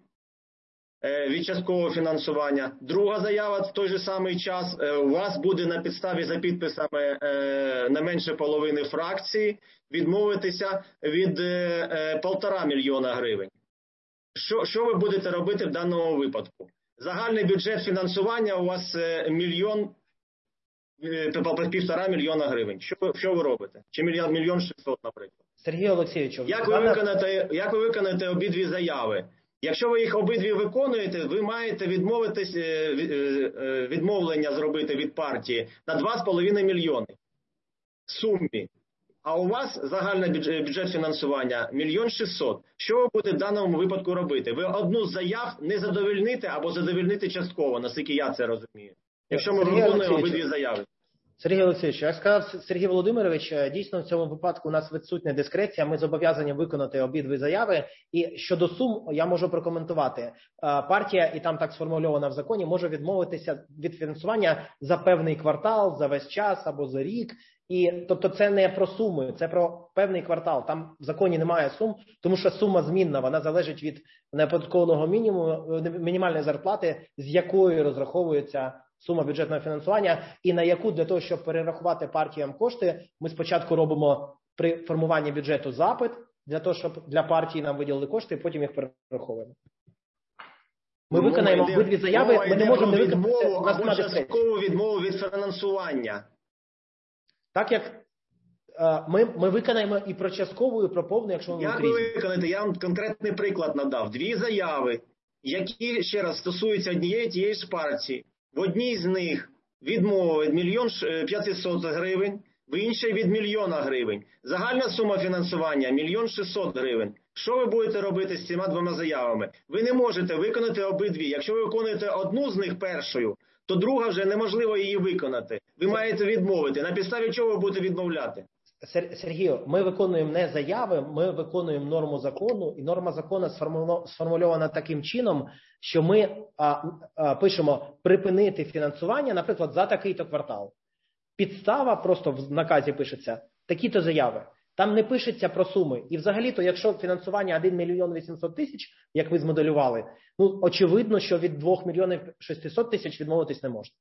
від часткового фінансування. Друга заява в той же самий час у вас буде на підставі за підписами не менше половини фракції відмовитися від полтора мільйона гривень. Що, що ви будете робити в даному випадку? Загальний бюджет фінансування у вас мільйон, півтора мільйона гривень. Що, що ви робите? Чи мільйон, мільйон шістсот, наприклад? Сергій Олексійович, як ви, виконаєте, як ви виконаєте обидві заяви? Якщо ви їх обидві виконуєте, ви маєте відмовитись, відмовлення зробити від партії на два з половиною мільйони в сумі. А у вас загальний бюджет, бюджет фінансування мільйон шістсот. Що ви будете в даному випадку робити? Ви одну з заяв не задовольните або задовольнити частково, наскільки я це розумію. Якщо ми виконуємо обидві заяви. Сергій Олексійович, як сказав Сергій Володимирович, дійсно в цьому випадку у нас відсутня дискреція, ми зобов'язані виконати обидві заяви. І щодо сум, я можу прокоментувати. Партія, і там так сформульовано в законі, може відмовитися від фінансування за певний квартал, за весь час або за рік. І, тобто це не про суми, це про певний квартал. Там в законі немає сум, тому що сума змінна, вона залежить від неоподаткованого мінімуму, мінімальної зарплати, з якої розраховується сума бюджетного фінансування, і на яку для того, щоб перерахувати партіям кошти, ми спочатку робимо при формуванні бюджету запит, для того, щоб для партії нам виділили кошти, і потім їх перераховуємо. Ми Мова виконаємо йде- обидві заяви, мова ми не йде можемо про не виконати. відмову у нас або немає дискреції. часткову відмову від фінансування. Так як е, ми, ми виконаємо і про часткову, і про повну, якщо ми Як ви виконаєте? Я вам конкретний приклад надав. Дві заяви, які, ще раз, стосуються однієї тієї ж партії. В одній з них відмова від мільйон п'ятсот гривень, в іншій від мільйона гривень. Загальна сума фінансування – мільйон шістсот гривень. Що ви будете робити з цими двома заявами? Ви не можете виконати обидві. Якщо ви виконуєте одну з них першою, то друга вже неможливо її виконати. Ви маєте відмовити. На підставі чого ви будете відмовляти? Сергію, ми виконуємо не заяви, ми виконуємо норму закону, і норма закону сформульована таким чином, що ми а, а, пишемо припинити фінансування, наприклад, за такий-то квартал. Підстава просто в наказі пишеться такі-то заяви. Там не пишеться про суми. І взагалі-то, якщо фінансування один мільйон вісімсот тисяч, як ви змоделювали, ну, очевидно, що від двох мільйонів шістсот тисяч відмовитись не можна.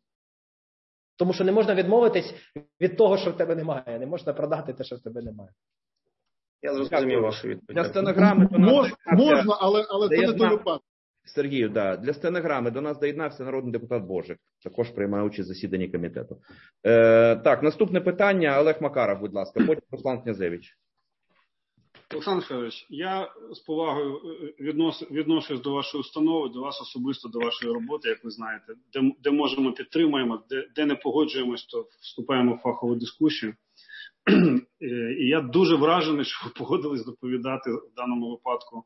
Тому що не можна відмовитись від того, що в тебе немає. Не можна продати те, що в тебе немає. Я зрозумів вашу відповідь. Для стенограми до нас Мож, можна, але, але це не той доєдна- випадок. Сергію, да. Для стенограми до нас доєднався народний депутат Божик. Також приймає участь в засіданні комітету. Е, так, наступне питання. Олег Макаров, будь ласка. Потім Руслан Князевич. Олександр Федорович, я з повагою віднос, відношусь до вашої установи, до вас особисто, до вашої роботи, як ви знаєте. Де, де можемо, підтримуємо, де, де не погоджуємось, то вступаємо в фахову дискусію. І я дуже вражений, що ви погодились доповідати в даному випадку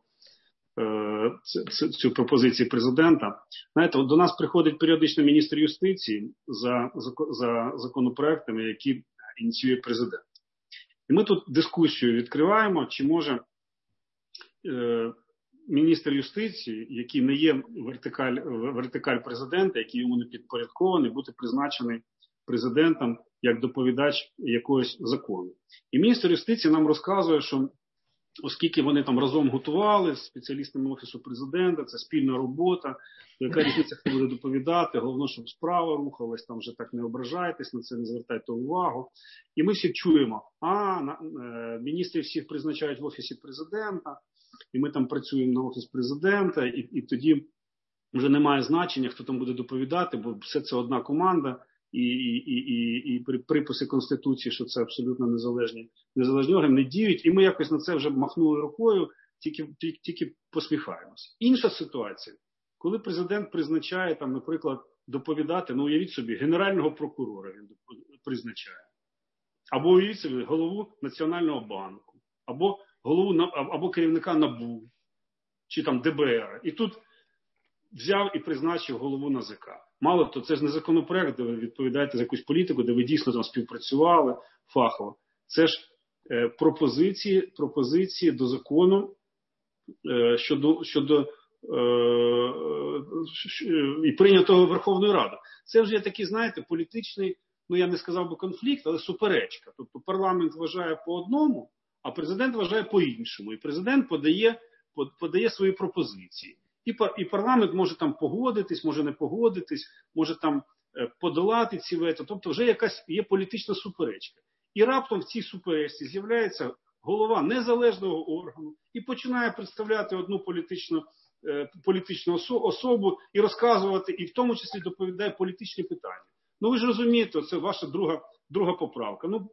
цю, цю пропозицію президента. Знаєте, от до нас приходить періодично міністр юстиції за, за законопроектами, які ініціює президент. І ми тут дискусію відкриваємо, чи може е, міністр юстиції, який не є вертикаль, вертикаль президента, який йому не підпорядкований, бути призначений президентом як доповідач якогось закону. І міністр юстиції нам розказує, що оскільки вони там разом готували з спеціалістами Офісу президента, це спільна робота, яка різниця, хто буде доповідати, головне, щоб справа рухалась, там вже так не ображайтесь, на це не звертайте увагу. І ми всі чуємо, а, на, е, міністрів всіх призначають в Офісі президента, і ми там працюємо на Офіс президента, і, і тоді вже немає значення, хто там буде доповідати, бо все це одна команда. І, і, і, і, і приписи Конституції, що це абсолютно незалежні, незалежні органи, не діють. І ми якось на це вже махнули рукою, тільки, тільки, тільки посміхаємося. Інша ситуація, коли президент призначає, там, наприклад, доповідати, ну уявіть собі, генерального прокурора він призначає. Або уявіть собі, голову Національного банку, або голову, або керівника НАБУ, чи там Д Б Р. І тут взяв і призначив голову НАЗК. Мало то, це ж не законопроект, де ви відповідаєте за якусь політику, де ви дійсно там співпрацювали фахово. Це ж е, пропозиції, пропозиції до закону е, щодо, щодо е, і прийнятого Верховною Радою. Це вже є такий, знаєте, політичний, ну я не сказав би конфлікт, але суперечка. Тобто парламент вважає по одному, а президент вважає по іншому. І президент подає, подає свої пропозиції. І, і парламент може там погодитись, може не погодитись, може там е, подолати ці вето. Тобто вже якась є політична суперечка. І раптом в цій суперечці з'являється голова незалежного органу і починає представляти одну політичну, е, політичну осо, особу і розказувати, і в тому числі доповідає політичні питання. Ну ви ж розумієте, це ваша друга, друга поправка. Ну,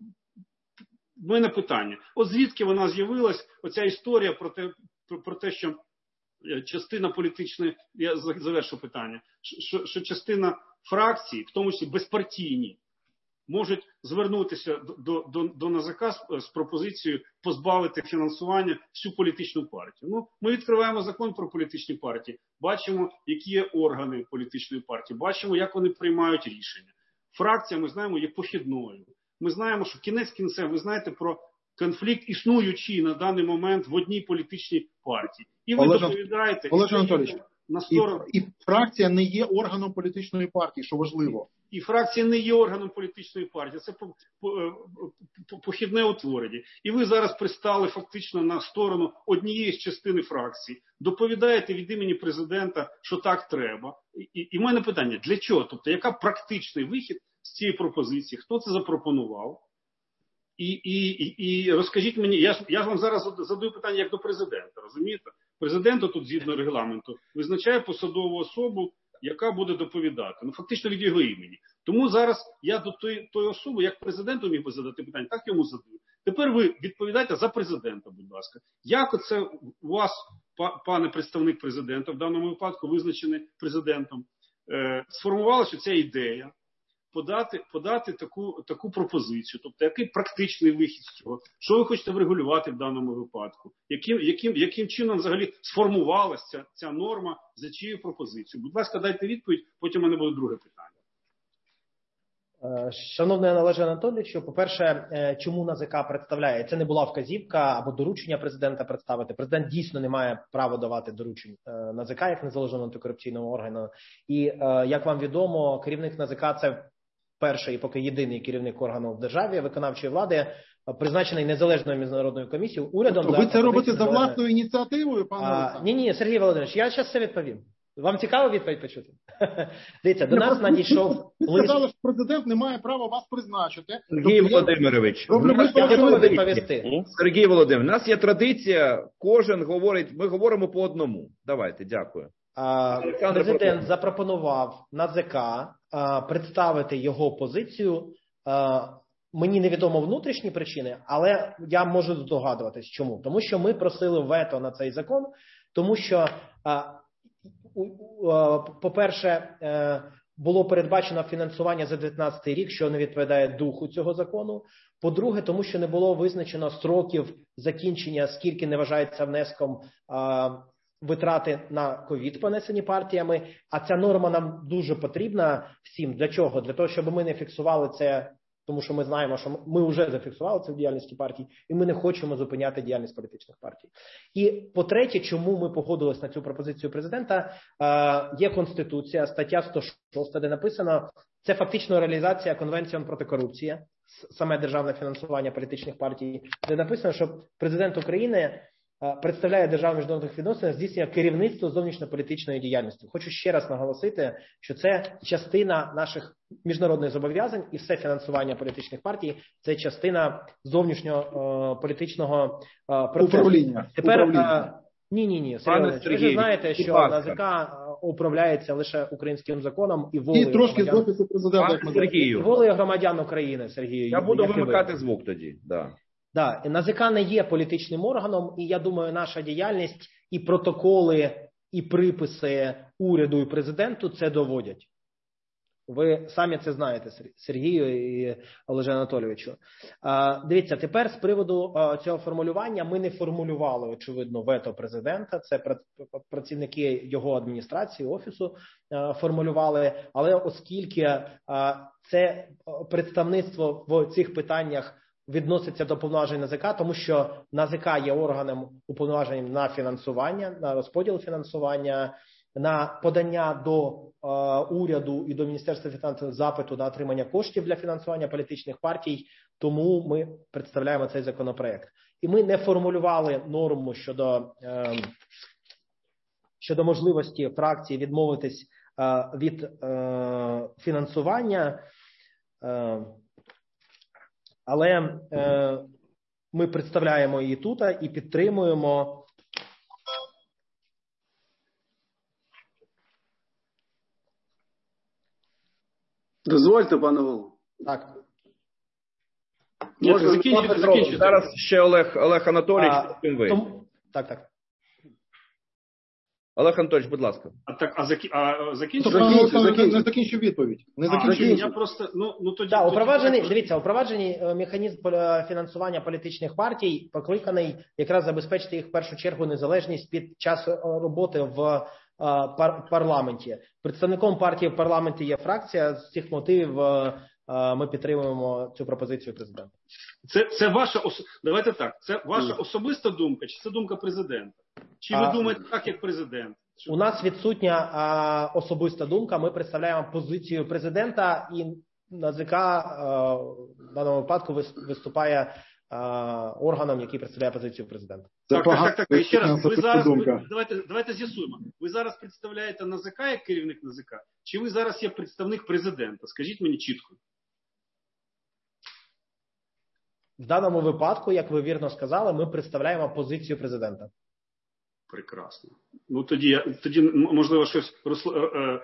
в мене питання. От звідки вона з'явилась, оця історія про те, про, про те, що частина політичної, я завершу питання, що, що частина фракцій, в тому числі безпартійні, можуть звернутися до, до, до НАЗК з, з пропозицією позбавити фінансування всю політичну партію. Ну, ми відкриваємо закон про політичні партії, бачимо, які є органи політичної партії, бачимо, як вони приймають рішення. Фракція, ми знаємо, є похідною. Ми знаємо, що кінець кінцем, ви знаєте про конфлікт, існуючий на даний момент в одній політичній партії. І ви Олег, доповідаєте... Олег Анатолійович, на сторону... і, і фракція не є органом політичної партії, що важливо. І фракція не є органом політичної партії, це похідне утворення. І ви зараз пристали фактично на сторону однієї з частини фракції, доповідаєте від імені президента, що так треба. І, і в мене питання, для чого? Тобто, яка практичний вихід з цієї пропозиції? Хто це запропонував? І, і, і, і розкажіть мені, я ж, я ж вам зараз задаю питання як до президента, розумієте? Президент тут, згідно регламенту, визначає посадову особу, яка буде доповідати. Ну, фактично від його імені. Тому зараз я до тої, тої особи, як президенту міг би задати питання, так йому задаю. Тепер ви відповідаєте за президента, будь ласка. Як оце у вас, пане представник президента, в даному випадку визначений президентом, е, сформувалася ця ідея подати, подати таку, таку пропозицію? Тобто, який практичний вихід з цього? Що ви хочете врегулювати в даному випадку? Яким, яким, яким чином взагалі сформувалася ця, ця норма, за чиєю пропозицією? Будь ласка, дайте відповідь, потім у мене буде друге питання. Шановний Олеже Анатолійовичу, по-перше, чому НАЗК представляє? Це не була вказівка або доручення президента представити. Президент дійсно не має права давати доручень НАЗК як незалежному антикорупційному органу. І, як вам відомо, керівник НАЗК – це перший і поки єдиний керівник органу в державі виконавчої влади, призначений незалежною міжнародною комісією, урядом. Тобто ви це робите за власною ініціативою, пане Олександр? Ні, ні, Сергій Володимирович, я зараз все відповім. Вам цікаво відповідь почути? Дивіться, до нас надійшов лист. Ви сказали, що президент не має права вас призначити. Сергій Володимирович, Сергій Володимирович, у нас є традиція, кожен говорить, ми говоримо по одному. Давайте, дякую. А, президент запропонував НАЗК а, представити його позицію. А, мені невідомо внутрішні причини, але я можу здогадуватись, чому. Тому що ми просили вето на цей закон, тому що, а, по-перше, було передбачено фінансування за дев'ятнадцятий рік, що не відповідає духу цього закону. По-друге, тому що не було визначено строків закінчення, скільки не вважається внеском витрати на ковід, понесені партіями. А ця норма нам дуже потрібна всім. Для чого? Для того, щоб ми не фіксували це, тому що ми знаємо, що ми вже зафіксували це в діяльності партій, і ми не хочемо зупиняти діяльність політичних партій. І по-третє, чому ми погодились на цю пропозицію президента, є Конституція, стаття сто шість, де написано, це фактично реалізація Конвенції проти корупції, саме державне фінансування політичних партій, де написано, що президент України представляє державу міжнародних відносин, здійснює керівництво зовнішньополітичної діяльності. Хочу ще раз наголосити, що це частина наших міжнародних зобов'язань, і все фінансування політичних партій – це частина зовнішнього е, політичного е, процесу. Управління. Тепер, Управління. Е, ні, ні, ні, Сергій, ви ж знаєте, що НАЗК управляється лише українським законом і волею і трошки громадян. з офісу президента, як ми Сергію. І волею громадян України, Сергію. Я буду вимикати звук тоді, да. Да, НАЗК не є політичним органом, і я думаю, наша діяльність і протоколи, і приписи уряду і президенту це доводять. Ви самі це знаєте, Сергію і Олеже Анатолійовичу. Дивіться, тепер з приводу цього формулювання ми не формулювали, очевидно, вето президента, це працівники його адміністрації, офісу формулювали, але оскільки це представництво в цих питаннях відноситься до повноважень НАЗК, тому що НАЗК є органом уповноваженим на фінансування, на розподіл фінансування, на подання до е, уряду і до Міністерства фінансів запиту на отримання коштів для фінансування політичних партій, тому ми представляємо цей законопроект. І ми не формулювали норму щодо, е, щодо можливості фракції відмовитись е, від е, фінансування, е, але е, ми представляємо її тут і підтримуємо. Дозвольте, пане голово. Так. Може, закінчити, закінчити. Зараз ще Олег, Олег Анатолійович, потім ви. Тому, так, так. Олег Анатольович, будь ласка. А так, а закі, а закінчив? Тобто, Олександр Олександрович, не закінчив відповідь. Не А, закінчив. я просто, ну, ну тоді... Так, тоді упроваджений, давайте- дивіться, упроваджений е, механізм полі- фінансування політичних партій покликаний якраз забезпечити їх в першу чергу незалежність під час е, роботи в е, пар- парламенті. Представником партії в парламенті є фракція. З цих мотивів е, е, ми підтримуємо цю пропозицію президента. Це, це ваша ос... Давайте так. Це ваша особиста думка, чи це думка президента? Чи ви А- думаєте так, як президент? У нас відсутня а, особиста думка. Ми представляємо позицію президента, і НАЗК а, в даному випадку вис- виступає а, органом, який представляє позицію президента. Це Так, так, погана так, так. І ще раз, ви особиста зараз думка. ви, давайте, давайте з'ясуємо. Ви зараз представляєте НАЗК як керівник НАЗК, чи ви зараз є представник президента? Скажіть мені чітко. В даному випадку, як ви вірно сказали, ми представляємо позицію президента. Прекрасно. Ну тоді я тоді м- можливо щось Русл... е, е,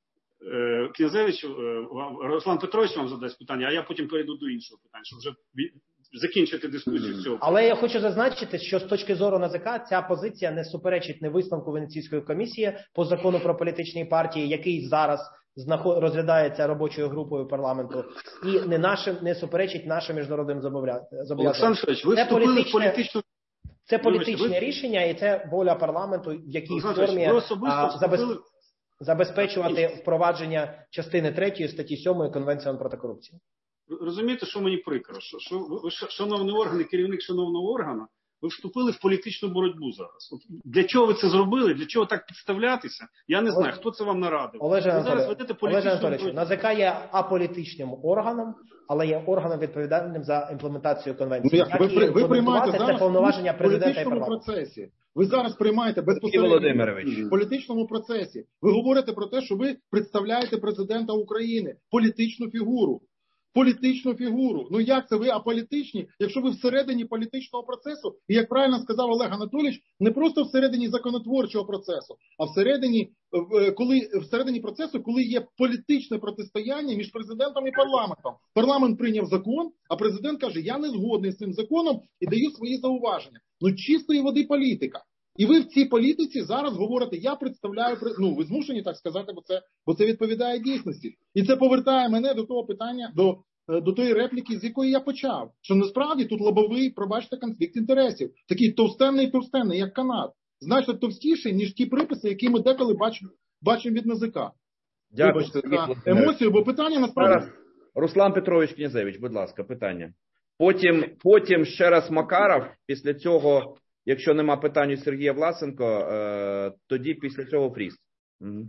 е, Князевич, е, вам- Руслан Петрович вам задасть питання, а я потім перейду до іншого питання, щоб вже ві- закінчити дискусію з цього. Але я хочу зазначити, що з точки зору НАЗК ця позиція не суперечить не висновку Венеційської комісії по закону про політичні партії, який зараз знаход... розглядається робочою групою парламенту, і не нашим не суперечить нашим міжнародним зобов'я- зобов'язанням. Олександр Федорович, ви Це вступили в політичне- політичну... Це політичне Вибачте, ви- рішення, і це воля парламенту, в якій Олександр Федорович, формі ви особисто а, забез- вступили... забезпечувати впровадження частини третьої статті сьомої Конвенції проти корупції. Ви розумієте, що мені прикро? Що, що ви, ви, шановний орган і керівник шановного органу, ви вступили в політичну боротьбу зараз. От для чого ви це зробили? Для чого так підставлятися? Я не знаю, хто це вам нарадив. Олеже ви зараз Анатолійович, ведете Олеже політичну Анатолійович, боротьбу. НАЗК є аполітичним органом, але є органом відповідальним за імплементацію Ну, конвенції. як? Ви, Як її при- ви приймаєте імплементувати, це зараз повноваження в президента і політичному парламенту. процесі. Ви зараз приймаєте Сергій безпосередньо Володимирович. в політичному процесі. Ви говорите про те, що ви представляєте президента України, політичну фігуру. Політичну фігуру. Ну як це ви аполітичні, якщо ви всередині політичного процесу, і як правильно сказав Олег Анатолійович, не просто всередині законотворчого процесу, а всередині, е, коли всередині процесу, коли є політичне протистояння між президентом і парламентом. Парламент прийняв закон, а президент каже: я не згодний з цим законом і даю свої зауваження. Ну чистої води політика. І ви в цій політиці зараз говорите: я представляю, ну ви змушені так сказати, бо це, бо це відповідає дійсності. І це повертає мене до того питання, до, до тої репліки, з якої я почав. Що насправді тут лобовий, пробачте, конфлікт інтересів. Такий товстенний-товстенний, як канат. Значно товстіший, ніж ті приписи, які ми деколи бачимо, бачимо від НАЗК. Дякую, Вибачте Сергій за Володимирович. емоцію, бо питання насправді... Зараз Руслан Петрович Князевич, будь ласка, питання. Потім, потім ще раз Макаров, після цього, якщо нема питань у Сергія Власенко, е, тоді після цього Фріс. Угу.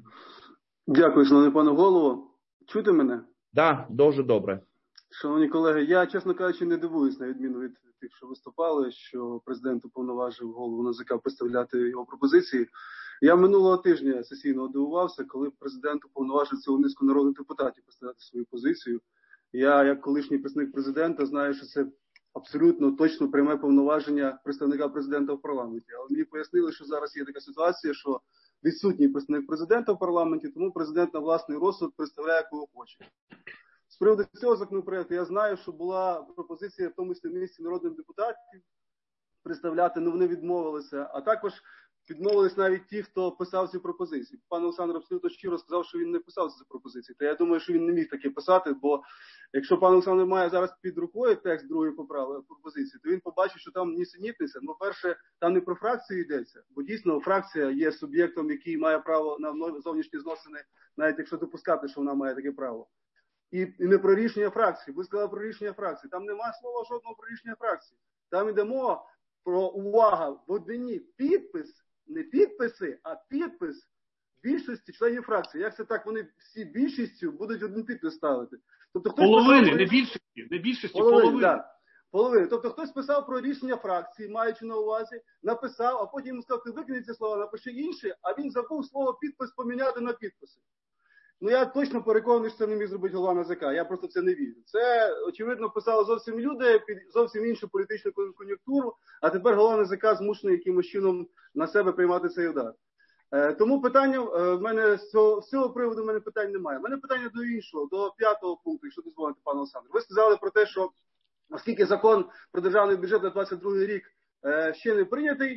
Дякую, шановний пане голово. Чути мене? Да, дуже добре. Шановні колеги, я, чесно кажучи, не дивуюсь, на відміну від тих, що виступали, що президент уповноважив голову НАЗК представляти його пропозиції. Я минулого тижня сесійно дивувався, коли президент уповноважив цілу низку народних депутатів представляти свою позицію. Я, як колишній представник президента, знаю, що це абсолютно точно пряме повноваження представника президента в парламенті. Але мені пояснили, що зараз є така ситуація, що відсутній представник президента в парламенті, тому президент на власний розсуд представляє кого хоче. З приводу цього законопроекту я знаю, що була пропозиція в тому числі в місці народних депутатів представляти, але вони відмовилися. А також відмовились навіть ті, хто писав цю пропозицію. Пан Олександр абсолютно щиро сказав, що він не писав цю пропозицію. Та я думаю, що він не міг таке писати, бо якщо пан Олександр має зараз під рукою текст другої поправи пропозиції, то він побачить, що там нісенітниця. Ну, перше, там не про фракцію йдеться, бо дійсно фракція є суб'єктом, який має право на зовнішні зносини, навіть якщо допускати, що вона має таке право. І, і не про рішення фракції. Ви сказали про рішення фракції. Там немає слова жодного про рішення фракції. Там йде мова про, увага, в однині підпис, не підписи, а підпис більшості членів фракції. Як це так, вони всі більшістю будуть один підпис ставити? Тобто хтось Половини, писав... не більшості, не більшості, половини. половини. Да. Половини. Тобто хтось писав про рішення фракції, маючи на увазі, написав, а потім йому сказав: ти викинь ці слова, напиши інше, а він забув слово підпис поміняти на підписи. Ну, я точно переконаний, що це не міг зробити голова НАЗК. Я просто в це не вірю. Це, очевидно, писали зовсім люди під зовсім іншу політичну кон'юнктуру, а тепер голова НАЗК змушений якимось чином на себе приймати цей удар. Е, тому питання е, в мене з цього, з цього приводу в мене питань немає. У мене питання до іншого, до п'ятого пункту, якщо дозволите, пане Олександр. Ви сказали про те, що оскільки закон про державний бюджет на двадцять другий рік е, ще не прийнятий,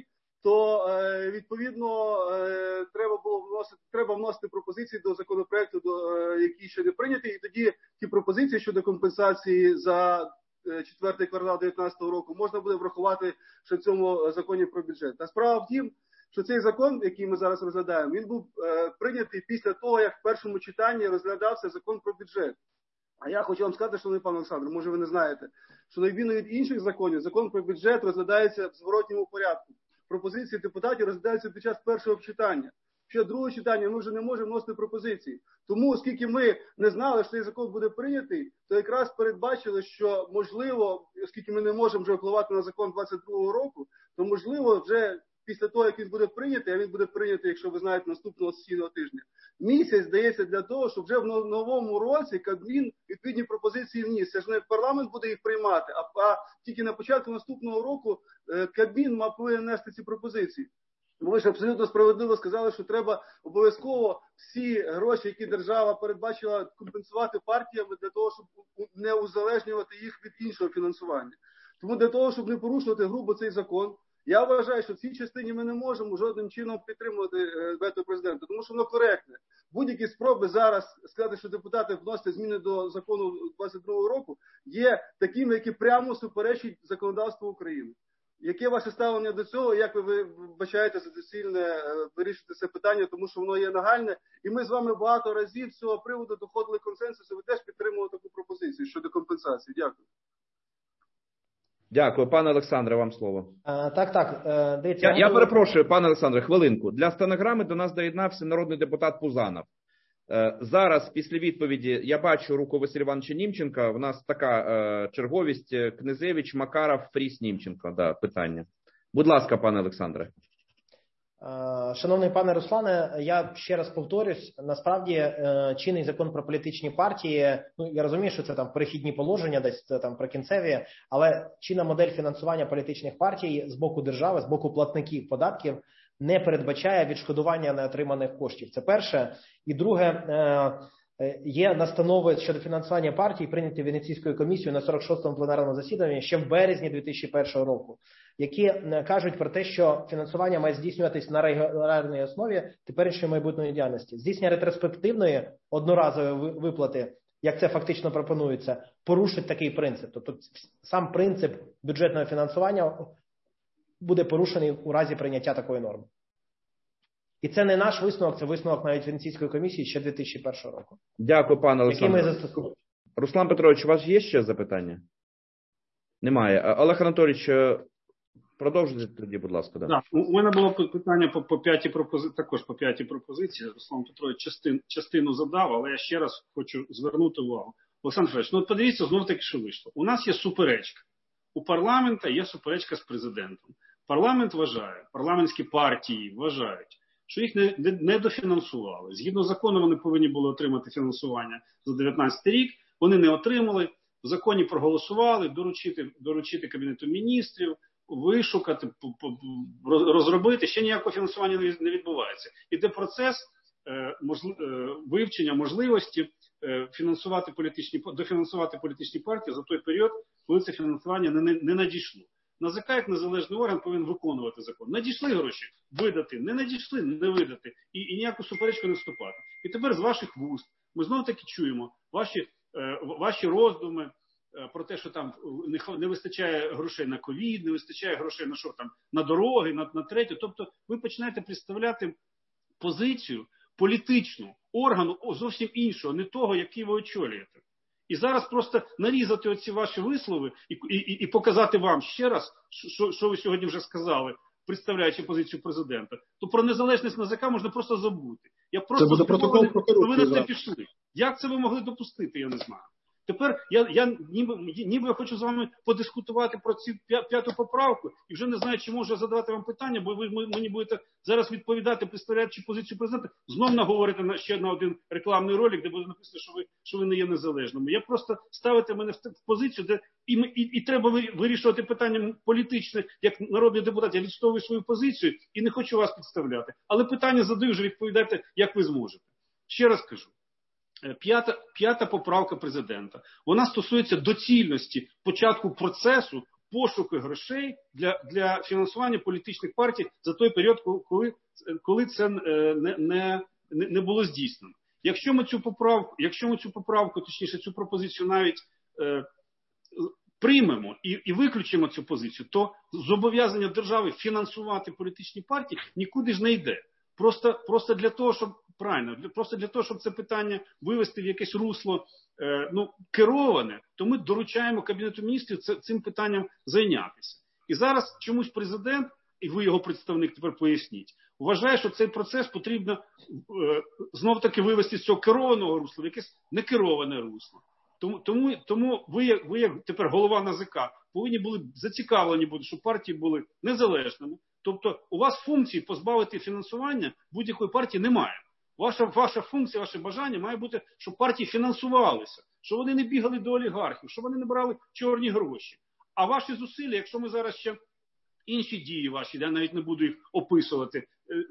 то е, відповідно е, треба було вносити, треба вносити пропозиції до законопроекту, до е, який ще не прийнятий, і тоді ті пропозиції щодо компенсації за е, четвертий квартал дев'ятнадцятого року можна буде врахувати ще в цьому законі про бюджет. Та справа в тім, що цей закон, який ми зараз розглядаємо, він був е, прийнятий після того, як в першому читанні розглядався закон про бюджет. А я хочу вам сказати, шановний пан Олександр, може ви не знаєте, що на відміну від інших законів, закон про бюджет розглядається в зворотньому порядку. Пропозиції депутатів розглядаються під час першого читання. Ще другого читання ми вже не можемо вносити пропозиції. Тому, оскільки ми не знали, що цей закон буде прийнятий, то якраз передбачили, що можливо, оскільки ми не можемо вже впливати на закон двадцять другого року, то можливо вже після того, як він буде прийнятий, а він буде прийнятий, якщо ви знаєте, наступного сесійного тижня, місяць дається для того, щоб вже в новому році Кабмін відповідні пропозиції вніс. Це ж не парламент буде їх приймати, а, а тільки на початку наступного року Кабмін мав повинен нести ці пропозиції. Ви ж абсолютно справедливо сказали, що треба обов'язково всі гроші, які держава передбачила, компенсувати партіями для того, щоб не узалежнювати їх від іншого фінансування. Тому для того, щоб не порушувати грубо цей закон, я вважаю, що в цій частині ми не можемо жодним чином підтримувати вето президента, тому що воно коректне. Будь-які спроби зараз сказати, що депутати вносять зміни до закону двадцять другого року, є такими, які прямо суперечать законодавству України. Яке ваше ставлення до цього, як ви вбачаєте за доцільне вирішити це питання, тому що воно є нагальне, і ми з вами багато разів з цього приводу доходили консенсусу, ви теж підтримували таку пропозицію щодо компенсації. Дякую. Дякую. Пане Олександре, вам слово. А, так, так. Дивіться, я, я перепрошую, пане Олександре, хвилинку. Для стенограми до нас доєднався народний депутат Пузанов. Зараз, після відповіді, я бачу руку Василя Івановича Німченка. У нас така е, черговість: Князевич, Макаров, Фріс, Німченко. Да, питання. Будь ласка, пане Олександре. Шановний пане Руслане, я ще раз повторюсь, насправді чинний закон про політичні партії, ну я розумію, що це там перехідні положення, десь це там прикінцеві, але чинна модель фінансування політичних партій з боку держави, з боку платників податків не передбачає відшкодування неотриманих коштів. Це перше. І друге, є настанови щодо фінансування партій, прийняті Венеційською комісією на сорок шостому пленарному засіданні ще в березні дві тисячі першого року, які кажуть про те, що фінансування має здійснюватись на регулярній основі теперішньої майбутньої діяльності. Здійснення ретроспективної одноразової виплати, як це фактично пропонується, порушить такий принцип. Тобто сам принцип бюджетного фінансування буде порушений у разі прийняття такої норми. І це не наш висновок, це висновок навіть Венеційської комісії ще дві тисячі першого року. Дякую, пане Олександре. Який ми застосовуємо. Руслан Петрович, у вас є ще запитання? Немає. Олег Анатолійович, продовжуйте тоді, будь ласка. Да. Да, у мене було питання по, по п'ятій пропозиції, також по п'ятій пропозиції. Руслан Петрович частин, частину задав, але я ще раз хочу звернути увагу. Олександр Петрович, ну от подивіться, знов таки, що вийшло. У нас є суперечка. У парламента є суперечка з президентом. Парламент вважає, парламентські партії вважають, що їх не, не, не дофінансували. Згідно закону вони повинні були отримати фінансування за дев'ятнадцятий рік, вони не отримали, в законі проголосували, доручити, доручити Кабінету міністрів, вишукати, розробити, ще ніякого фінансування не відбувається. Іде процес е, можли, е, вивчення можливості е, фінансувати політичні, дофінансувати політичні партії за той період, коли це фінансування не, не, не надійшло. НАЗК, як незалежний орган, повинен виконувати закон. Надійшли гроші – видати, не надійшли – не видати. І, і ніяку суперечку не вступати. І тепер з ваших вуст ми знову таки чуємо ваші, е, ваші роздуми е, про те, що там не, не вистачає грошей на ковід, не вистачає грошей на що там, на дороги, на, на третє. Тобто ви починаєте представляти позицію політичну, органу зовсім іншого, не того, який ви очолюєте. І зараз просто нарізати оці ваші вислови і, і, і показати вам ще раз, що, що ви сьогодні вже сказали, представляючи позицію президента, то про незалежність НАЗК можна просто забути. Я просто це буде протокол про корупцію. Ви на це пішли. Як це ви могли допустити, я не знаю. Тепер я, я ніби, ніби я хочу з вами подискутувати про цю п'яту поправку і вже не знаю, чи можу задавати вам питання, бо ви мені будете зараз відповідати, представляючи позицію президента, знов наговорите на ще на один рекламний ролик, де буде написано, що ви, що ви не є незалежними. Я просто ставите мене в позицію, де і, і, і треба вирішувати питання політичне, як народний депутат. Я відстоюю свою позицію і не хочу вас підставляти. Але питання задаю, вже відповідайте, як ви зможете. Ще раз кажу. П'ята, п'ята поправка президента. Вона стосується доцільності початку процесу пошуки грошей для, для фінансування політичних партій за той період, коли, коли це не, не, не було здійснено. Якщо ми цю поправку, якщо ми цю поправку, точніше цю пропозицію навіть е, приймемо і, і виключимо цю позицію, то зобов'язання держави фінансувати політичні партії нікуди ж не йде. Просто, просто для того, щоб правильно, для, просто для того, щоб це питання вивести в якесь русло е, ну, кероване, то ми доручаємо Кабінету міністрів це, цим питанням зайнятися. І зараз чомусь президент, і ви його представник тепер поясніть, вважає, що цей процес потрібно е, знов-таки вивести з цього керованого русла в якесь некероване русло. Тому, тому, тому ви, як, ви, як тепер голова НАЗК, повинні були зацікавлені бути, щоб партії були незалежними. Тобто у вас функції позбавити фінансування будь-якої партії немає. Ваша, ваша функція, ваше бажання має бути, щоб партії фінансувалися, щоб вони не бігали до олігархів, щоб вони не брали чорні гроші. А ваші зусилля, якщо ми зараз ще інші дії ваші, я навіть не буду їх описувати,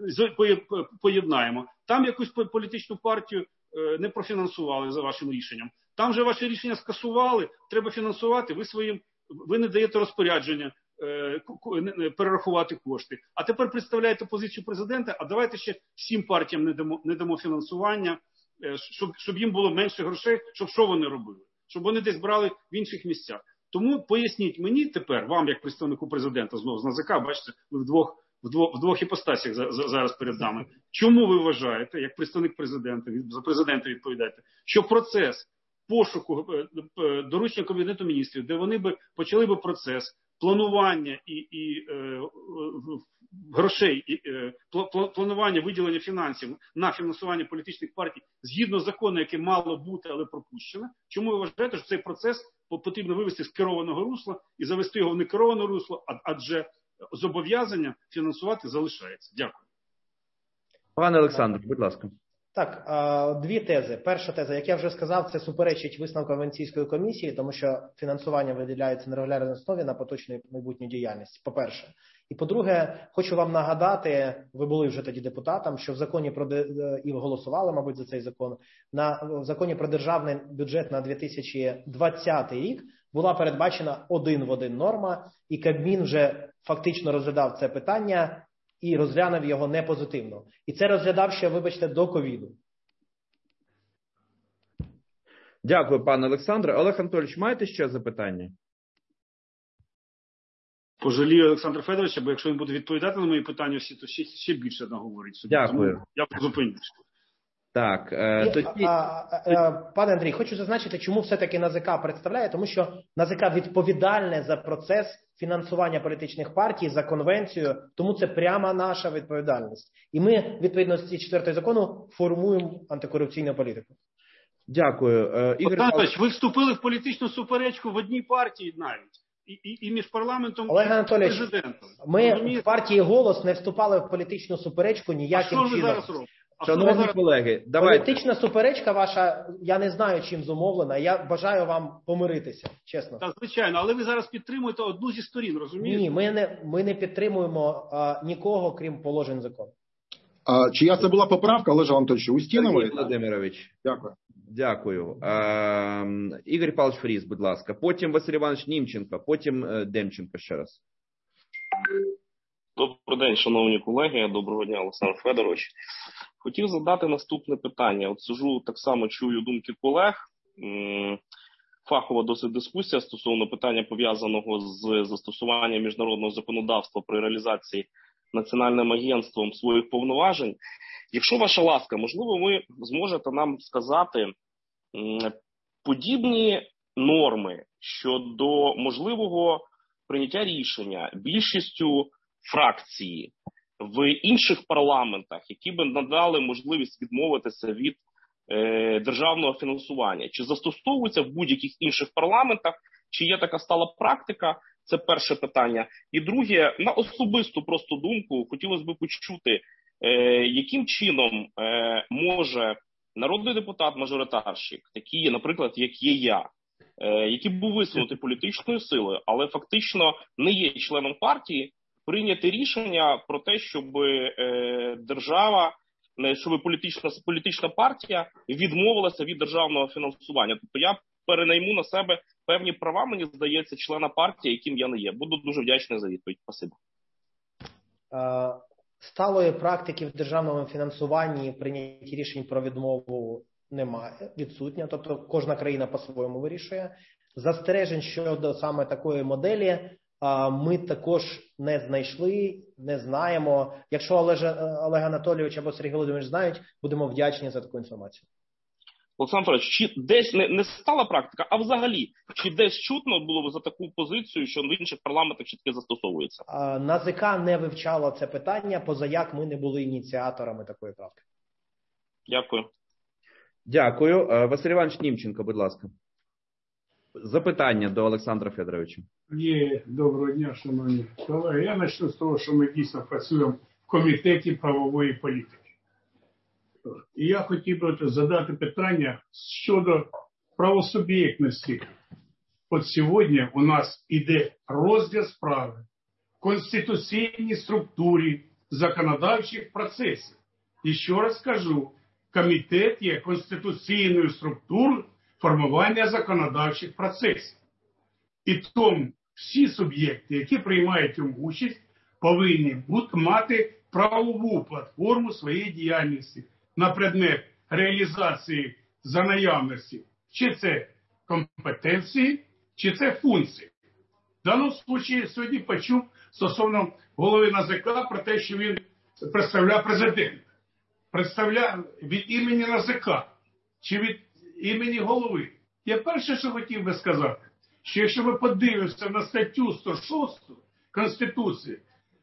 поєднаємо, там якусь політичну партію не профінансували за вашим рішенням. Там же ваші рішення скасували, треба фінансувати, ви своїм, ви не даєте розпорядження перерахувати кошти. А тепер представляєте позицію президента, а давайте ще всім партіям не дамо, не дамо фінансування, щоб, щоб їм було менше грошей, щоб що вони робили? Щоб вони десь брали в інших місцях. Тому поясніть мені тепер, вам як представнику президента, знову з НАЗК, бачите, ви в двох, в двох, в двох іпостасях за, за, зараз перед нами. Чому ви вважаєте, як представник президента, за президента відповідаєте, що процес пошуку доручення Кабінету міністрів, де вони би почали би процес планування і, і е, грошей, і, е, планування виділення фінансів на фінансування політичних партій згідно закону, яке мало бути, але пропущено. Чому ви вважаєте, що цей процес потрібно вивести з керованого русла і завести його в некероване русло, адже зобов'язання фінансувати залишається? Дякую. Пане Олександр, будь ласка. Так, дві тези. Перша теза, як я вже сказав, це суперечить висновкам Венеційської комісії, тому що фінансування виділяється на регулярній основі на поточну майбутню діяльність, по-перше. І по-друге, хочу вам нагадати, ви були вже тоді депутатом, що в законі про, і голосували, мабуть, за цей закон, на, в законі про державний бюджет на дві тисячі двадцятий рік була передбачена один в один норма, і Кабмін вже фактично розглядав це питання і розглянув його не позитивно. І це розглядав ще, вибачте, до ковіду. Дякую, пане Олександре. Олег Анатолійович, маєте ще запитання? Пожалію Олександра Федоровича, бо якщо він буде відповідати на мої питання всі, то ще, ще більше наговорить собі. Дякую. Тому я зупинюсь. Так, е, І, тоді... а, а, а, пане Андрій, хочу зазначити, чому все-таки НАЗК представляє, тому що НАЗК відповідальне за процес фінансування політичних партій, за конвенцію, тому це пряма наша відповідальність. І ми, відповідно з цієї четвертої закону, формуємо антикорупційну політику. Дякую. Е, Ігор Павлович, ви вступили в політичну суперечку в одній партії навіть. І, і, і між парламентом Олег і Анатолійович, президентом. Ми Розумієте? в партії «Голос» не вступали в політичну суперечку ніяким чином. А що ви чином. зараз робите? А Шановні зараз... колеги, давайте. Політична суперечка ваша, я не знаю, чим зумовлена. Я бажаю вам помиритися, чесно. Так, звичайно, але ви зараз підтримуєте одну зі сторін, розумієте? Ні, ми не, ми не підтримуємо а, нікого, крім положень закону. А, чия це була поправка, Олеже Анатолійовичу? Устінової? Сергій Володимирович. Дякую. Дякую. Е, Ігор Павлович Фріс, будь ласка. Потім Василь Іванович Німченко, потім е, Демченко ще раз. Добрий день, шановні колеги. Доброго дня, Олександр Федорович. Хотів задати наступне питання. От сижу, так само чую думки колег. Фахова досить дискусія стосовно питання, пов'язаного з застосуванням міжнародного законодавства при реалізації Національним агентством своїх повноважень. Якщо ваша ласка, можливо, ви зможете нам сказати подібні норми щодо можливого прийняття рішення більшістю фракції в інших парламентах, які б надали можливість відмовитися від е, державного фінансування. Чи застосовується в будь-яких інших парламентах, чи є така стала практика? Це перше питання. І друге, на особисту просто думку, хотілося б почути, е, яким чином е, може народний депутат-мажоритарщик, такий, наприклад, як є я, е, який був висунутий політичною силою, але фактично не є членом партії, прийняти рішення про те, щоб е, держава, щоб політична, політична партія відмовилася від державного фінансування. Тобто я перенайму на себе певні права, мені здається, члена партії, яким я не є. Буду дуже вдячний за відповідь. Спасибо. Сталої практики в державному фінансуванні прийнятті рішень про відмову немає, відсутня. Тобто кожна країна по-своєму вирішує. Застережень щодо саме такої моделі ми також не знайшли, не знаємо. Якщо Олег, Олег Анатолійович або Сергій Володимирович знають, будемо вдячні за таку інформацію. Олександр Федорович, чи десь не, не стала практика, а взагалі, чи десь чутно було за таку позицію, що в інших парламентах чітко застосовується? НАЗК не вивчало це питання, поза як ми не були ініціаторами такої правки. Дякую. Дякую. Василь Іванович Німченко, будь ласка. Запитання до Олександра Федоровича. Є, доброго дня, шановні колеги. Я почну з того, що ми дійсно працюємо в Комітеті правової політики. І я хотів би задати питання щодо правосуб'єктності. От сьогодні у нас іде розгляд справи в конституційній структурі законодавчих процесів. І ще раз кажу, комітет є конституційною структурою формування законодавчих процесів. І тому всі суб'єкти, які приймають у участь, повинні бути, мати правову платформу своєї діяльності на предмет реалізації за наявності, чи це компетенції, чи це функції. В даному випадку сьогодні почув стосовно голови НАЗК про те, що він представляє президента. Представляє від імені НАЗК, чи від імені голови. Я перше, що хотів би сказати, що якщо ми подивимося на статтю сто шосту Конституції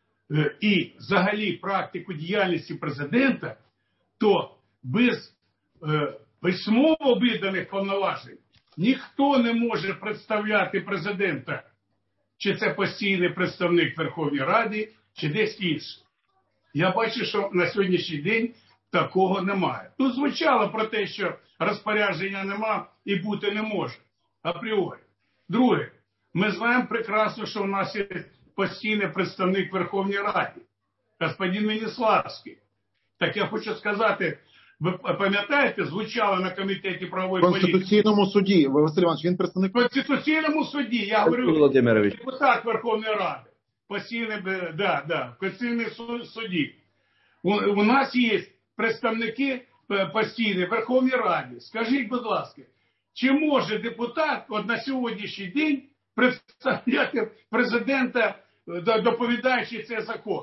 і взагалі практику діяльності президента, то без е, письмово виданих повноважень ніхто не може представляти президента, чи це постійний представник Верховній Раді, чи десь інше. Я бачу, що на сьогоднішній день такого немає. Тут звучало про те, що розпорядження нема і бути не може апріорі. Друге, ми знаємо прекрасно, що у нас є постійний представник Верховній Раді, господин Веніславський. Так я хочу сказати, ви пам'ятаєте, звучало на Комітеті правової політики? В Конституційному суді, Василь Іванович, він представник... В Конституційному суді, я говорю, депутат Верховної Ради. Постійний, да, да, в Конституційному суді. У, у нас є представники постійні в Верховній Раді. Скажіть, будь ласка, чи може депутат от на сьогоднішній день представляти президента, доповідаючи цей закон?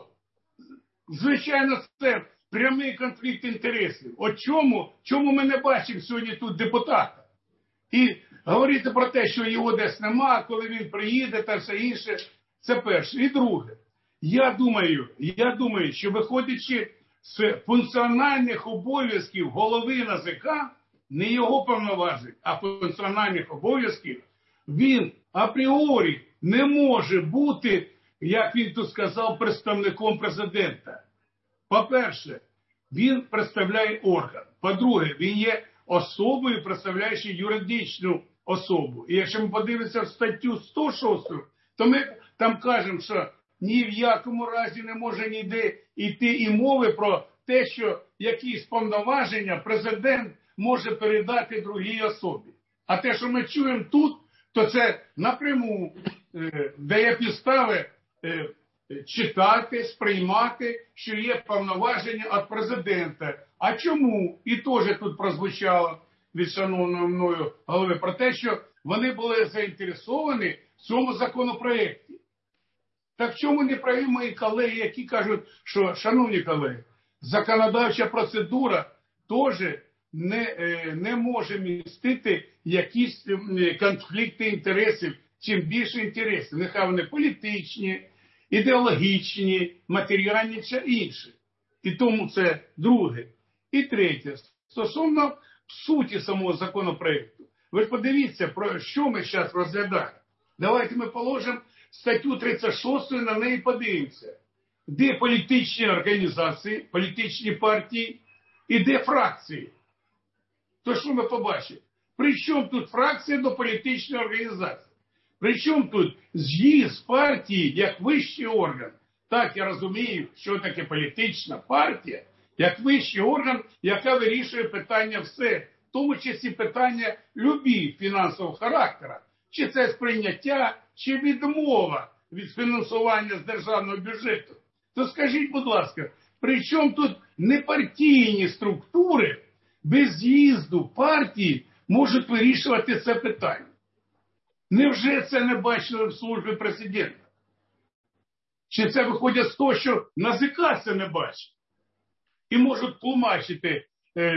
Звичайно, це прямий конфлікт інтересів. От чому, чому ми не бачимо сьогодні тут депутата? І говорити про те, що його десь нема, коли він приїде та все інше, це перше. І друге, я думаю, я думаю, що виходячи з функціональних обов'язків голови НАЗК, не його повноважень, а функціональних обов'язків, він апріорі не може бути, як він тут сказав, представником президента. По-перше, він представляє орган. По-друге, він є особою, представляючи юридичну особу. І якщо ми подивимося в статтю сто шосту, то ми там кажемо, що ні в якому разі не може ніде йти і мови про те, що якісь повноваження президент може передати другій особі. А те, що ми чуємо тут, то це напряму е, дає підстави е, читати, сприймати, що є повноваження від президента. А чому? І теж тут прозвучало від шановного мною голови про те, що вони були заінтересовані в цьому законопроєкті. Так в чому не праві мої колеги, які кажуть, що, шановні колеги, законодавча процедура теж не, не може містити якісь конфлікти інтересів, чим більше інтересів. Нехай вони політичні, ідеологічні, матеріальні чи інші. І тому це друге. І третє, стосовно суті самого законопроекту. Ви ж подивіться, про що ми зараз розглядаємо. Давайте ми положимо статтю тридцять шосту, на неї подивимося. Де політичні організації, політичні партії і де фракції. То що ми побачимо? Причому тут фракція до політичної організації? Причому тут з'їзд партії як вищий орган? Так, я розумію, що таке політична партія, як вищий орган, яка вирішує питання все, в тому числі питання любі фінансового характеру, чи це сприйняття, чи відмова від фінансування з державного бюджету. То скажіть, будь ласка, при чому тут непартійні структури без з'їзду партії можуть вирішувати це питання? Невже це не бачили в службі президента? Чи це виходить з того, що НАЗК це не бачить? І можуть тлумачити,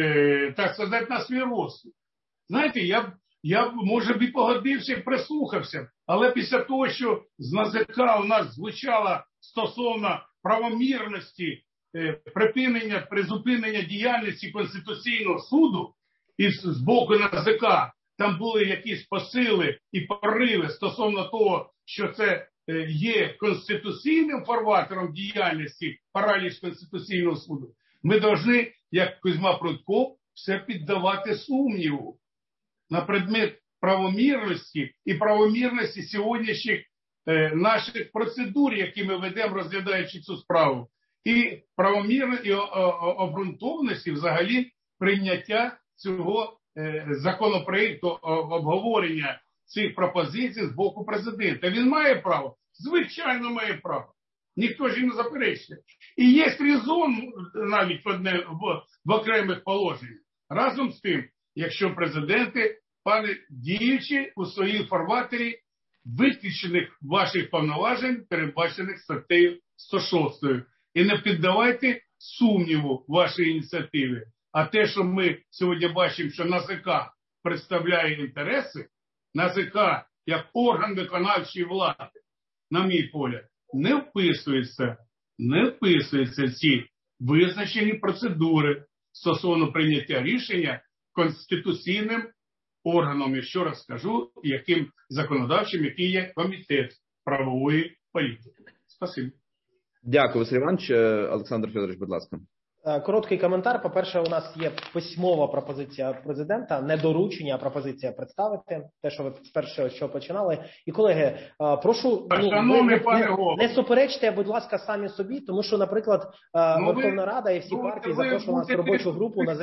е, так сказати, на свій розсуд. Знаєте, я б, я б, може б і погодився, і прислухався, але після того, що з НАЗК у нас звучало стосовно правомірності е, припинення, призупинення діяльності Конституційного суду, і з, з боку НАЗК там були якісь посили і пориви стосовно того, що це е, є конституційним фарватером діяльності параліч Конституційного суду, ми повинні, як Кузьма Прудков, все піддавати сумніву на предмет правомірності і правомірності сьогоднішніх е, наших процедур, які ми ведемо, розглядаючи цю справу, і правомірності, і обґрунтованості взагалі прийняття цього е, законопроекту, обговорення цих пропозицій з боку президента. Він має право? Звичайно, має право. Ніхто ж і не заперечує. І є резон навіть в, одне, в, в окремих положеннях. Разом з тим, якщо президенти, пане діючи у своїй фарватері виключених ваших повноважень, передбачених статтею сто шість. І не піддавайте сумніву вашої ініціативи. А те, що ми сьогодні бачимо, що НАЗК представляє інтереси, НАЗК як орган виконавчої влади, на мій погляд, не вписується, не вписуються ці визначені процедури стосовно прийняття рішення конституційним органом, я ще раз скажу, яким законодавчим, який є комітет правової політики. Спасибо. Дякую, Василь Іванович. Олександр Федорович, будь ласка. Короткий коментар. По-перше, у нас є письмова пропозиція президента, не доручення, а пропозиція представити. Те, що ви спершу що починали. І, колеги, прошу, ну, ви, не, не суперечте, будь ласка, самі собі, тому що, наприклад, ну, Верховна Рада і всі ну, партії запрошували нас в робочу групу НАЗК.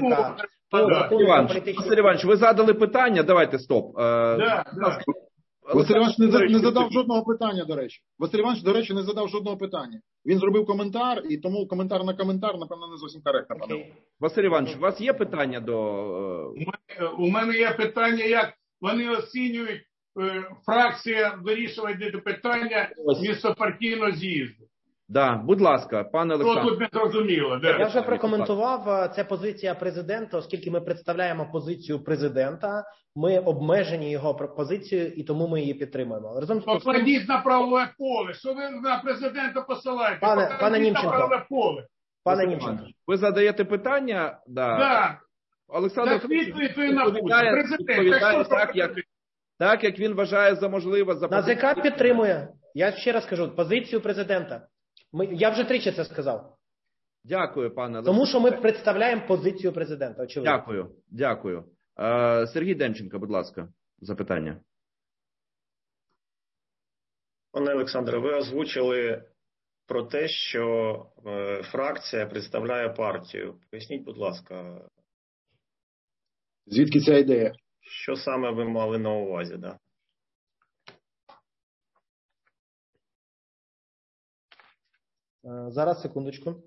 Василь Іванович, ви задали питання, давайте, стоп. Да, да. Василь Іванович не, не задав жодного питання, до речі. Василь Іванович, до речі, не задав жодного питання. Він зробив коментар, і тому коментар на коментар, напевно, не зовсім коректно. Okay. Василь Іванович, у вас є питання до... У мене, у мене є питання, як вони оцінюють, е, фракція вирішувати питання міжпартійного з'їзду. Да, будь ласка, пане Олександр. Тут не зрозуміло. Да. Я вже прокоментував, це позиція президента, оскільки ми представляємо позицію президента, ми обмежені його позицією і тому ми її підтримуємо. Разом з Покладіть на правове поле. Що ви на президента посилаєте? Пане, пане Німченко, на правове поле. Пане Німченко. Ви задаєте питання? Да. Да. Олександр так, відповідь ви на президент. Так, як, так, як він вважає за можливе. За НАЗК підтримує. Я ще раз кажу, позицію президента. Ми, я вже тричі це сказав. Дякую, пане Олександр. Тому що ми представляємо позицію президента, очевидно. Дякую, дякую. Е, Сергій Демченко, будь ласка, запитання. Пане Олександре, ви озвучили про те, що е, фракція представляє партію. Поясніть, будь ласка. Звідки ця ідея? Що саме ви мали на увазі, да? Зараз, секундочку.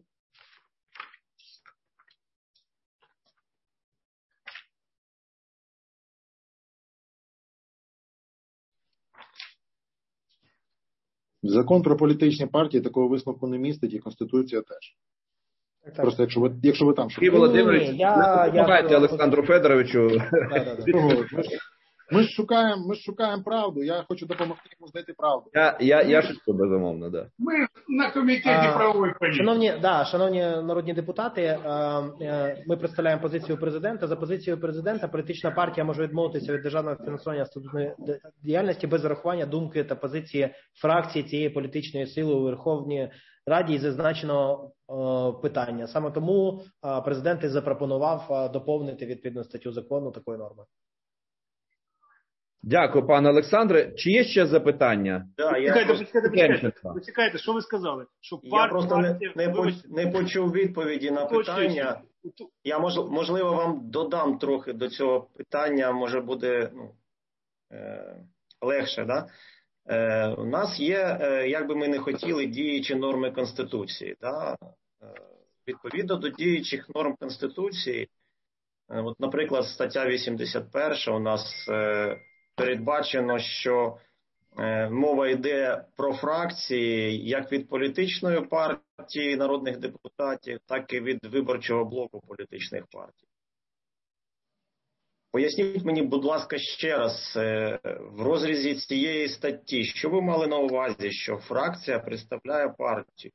Закон про політичні партії такого висновку не містить, і Конституція теж. Так, так. Просто якщо ви, якщо ви там... Сергій Володимирович, допомагайте Олександру Федоровичу. Да, да, да. Ми ж шукаємо, ми ж шукаємо правду. Я хочу допомогти йому знайти правду. Я, я, я шучу, безумовно, да. Ми на комітеті правової політики. Шановні, да, шановні народні депутати, ми представляємо позицію президента. За позицією президента політична партія може відмовитися від державного фінансування статутної діяльності без врахування думки та позиції фракції цієї політичної сили у Верховній Раді і зазначеного питання. Саме тому президент і запропонував доповнити відповідну статтю закону такою нормою. Дякую, пане Олександре. Чи є ще запитання? Да, я почекайте, почекайте, почекайте. Почекайте, що ви сказали? Що я пар... просто не, не, по, не почув відповіді на питання. Я, мож, можливо, вам додам трохи до цього питання. Може буде ну, е, легше, да? Е, у нас є, е, як би ми не хотіли, діючі норми Конституції. Да? Е, відповідно до діючих норм Конституції, е, от, наприклад, стаття вісімдесят перша у нас е, передбачено, що е, мова йде про фракції як від політичної партії народних депутатів, так і від виборчого блоку політичних партій. Поясніть мені, будь ласка, ще раз, в розрізі цієї статті, що ви мали на увазі, що фракція представляє партію?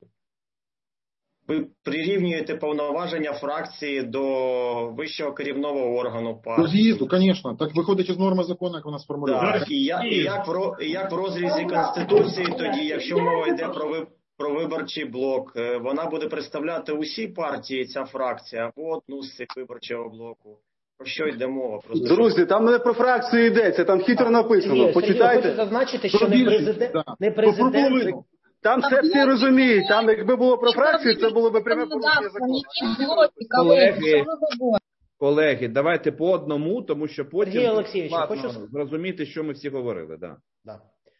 Ви прирівнюєте повноваження фракції до вищого керівного органу партії? До з'їзду, звісно. Так виходить із норми закону, як вона сформульована. Так, і, я, і, як в, і як в розрізі Конституції тоді, якщо мова йде про, ви, про виборчий блок, вона буде представляти усі партії, ця фракція, або одну з цих виборчого блоку? Про що йде мова? Просто друзі, що... там не про фракцію йдеться, там хитро написано. Сергій, почитайте. Хочу зазначити, що не президент, да. не президент. Там все всі розуміють. Там, якби було про фракцію, це було б пряме порушення закону. Колеги, колеги, давайте по одному, тому що потім Сергій Олексійович, складно хочу зрозуміти, що ми всі говорили. Да. Да.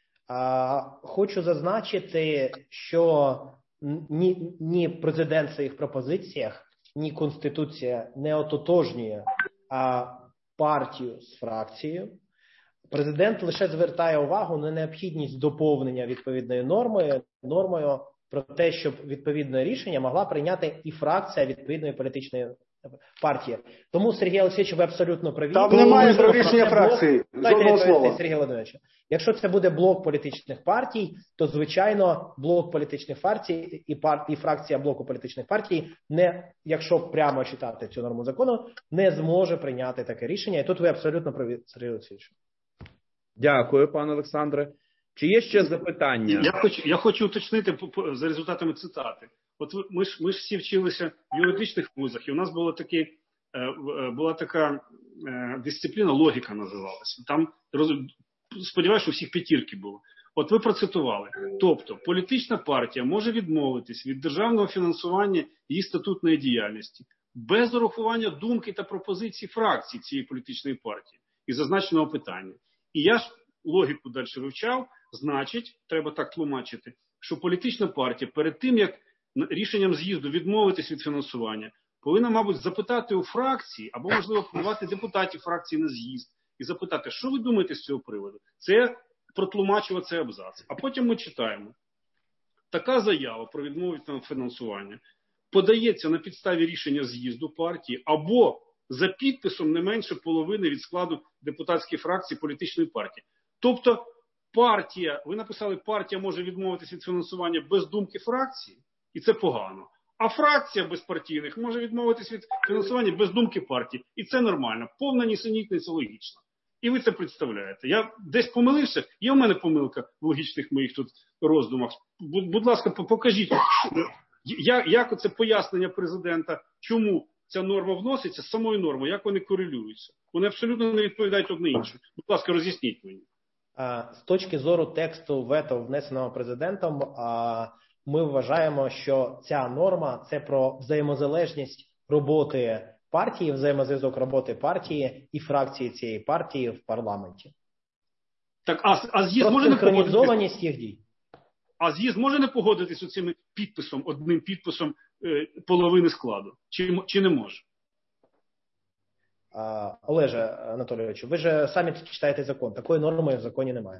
А, хочу зазначити, що ні, ні президент в своїх пропозиціях, ні Конституція не ототожнює а партію з фракцією. Президент лише звертає увагу на необхідність доповнення відповідної норми, нормою про те, щоб відповідне рішення могла прийняти і фракція відповідної політичної партії. Тому, Сергій Олексійович, ви абсолютно праві. Там немає про рішення фракції. Жодного слова. Сергій Володимирович, якщо це буде блок політичних партій, то, звичайно, блок політичних партій і, пар... і фракція блоку політичних партій, не, якщо прямо читати цю норму закону, не зможе прийняти таке рішення. І тут ви абсолютно праві, Сергій Олексійович. Дякую, пане Олександре. Чи є ще запитання? Я хочу, я хочу уточнити по, по, за результатами цитати. От ми ж, ми ж всі вчилися в юридичних вузах, і у нас було такі, е, була така е, дисципліна, логіка називалася. Там, роз, сподіваюся, у всіх п'ятірки було. От ви процитували. Тобто, політична партія може відмовитись від державного фінансування її статутної діяльності без урахування думки та пропозицій фракцій цієї політичної партії і зазначеного питання. І я ж логіку далі вивчав, значить, треба так тлумачити, що політична партія перед тим, як рішенням з'їзду відмовитись від фінансування, повинна, мабуть, запитати у фракції, або, можливо, впливати депутатів фракції на з'їзд і запитати, що ви думаєте з цього приводу? Це протлумачило цей абзац. А потім ми читаємо. Така заява про відмову від фінансування подається на підставі рішення з'їзду партії або за підписом не менше половини від складу депутатської фракції політичної партії. Тобто партія, ви написали, партія може відмовитися від фінансування без думки фракції, і це погано. А фракція безпартійних може відмовитися від фінансування без думки партії, і це нормально. Повна нісенітниця, логічно. І ви це представляєте. Я десь помилився, є в мене помилка в логічних моїх тут роздумах. Будь, будь ласка, покажіть, як, як оце пояснення президента, чому ця норма вноситься з самою нормою, як вони корелюються. Вони абсолютно не відповідають одне інше. Будь ласка, роз'ясніть мені. З точки зору тексту вето, внесеного президентом, ми вважаємо, що ця норма – це про взаємозалежність роботи партії, взаємозв'язок роботи партії і фракції цієї партії в парламенті. Так, а, а з'їзд може не погодитись? їх дій. А з'їзд може не погодитись з цим підписом, одним підписом е, половини складу? Чи, чи не може? А, Олеже Анатолійовичу, ви ж самі читаєте закон. Такої норми в законі немає.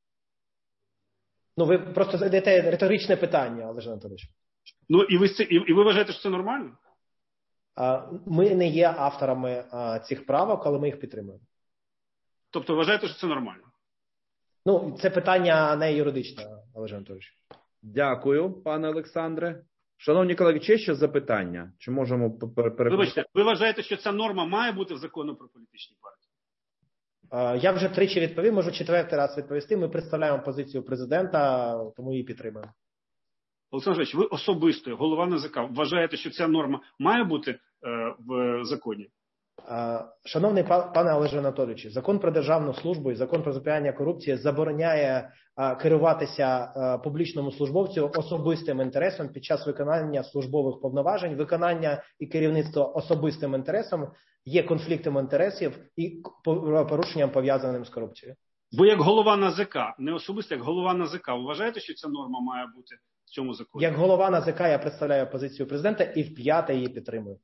Ну, ви просто задаєте риторичне питання, Олеже Анатолійовичу. Ну, і ви, і, і ви вважаєте, що це нормально? А, ми не є авторами а, цих правок, але ми їх підтримуємо. Тобто вважаєте, що це нормально? Ну, це питання не юридичне, Олеже Анатолійович. Дякую, пане Олександре. Шановні колеги, чи ще запитання? Чи можемо перепитати? Вибачте, ви вважаєте, що ця норма має бути в законі про політичні партії? Я вже тричі відповів, можу четвертий раз відповісти. Ми представляємо позицію президента, тому її підтримуємо. Олександр Ильич, ви особисто, голова НАЗК, вважаєте, що ця норма має бути е, в законі? Шановний пане Олеже Анатолійовичу, закон про державну службу і закон про запобігання корупції забороняє керуватися публічному службовцю особистим інтересом під час виконання службових повноважень. Виконання і керівництво особистим інтересом є конфліктом інтересів і порушенням, пов'язаним з корупцією. Ви як голова НАЗК, не особисто як голова НАЗК, ви вважаєте, що ця норма має бути в цьому законі? Як голова НАЗК я представляю позицію президента і вп'яте її підтримую.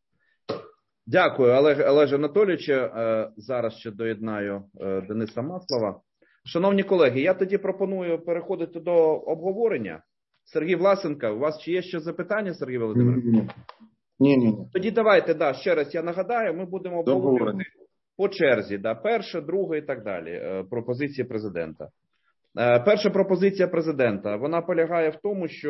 Дякую, Олег, Олеже Анатолійовичу. Зараз ще доєднаю Дениса Маслова. Шановні колеги, я тоді пропоную переходити до обговорення. Сергій Власенко, у вас чи є ще запитання, Сергій Володимирович? Ні, ні, ні. Тоді давайте, да, ще раз я нагадаю, ми будемо обговорювати по черзі, да, перше, друге і так далі, пропозиції президента. Перша пропозиція президента, вона полягає в тому, що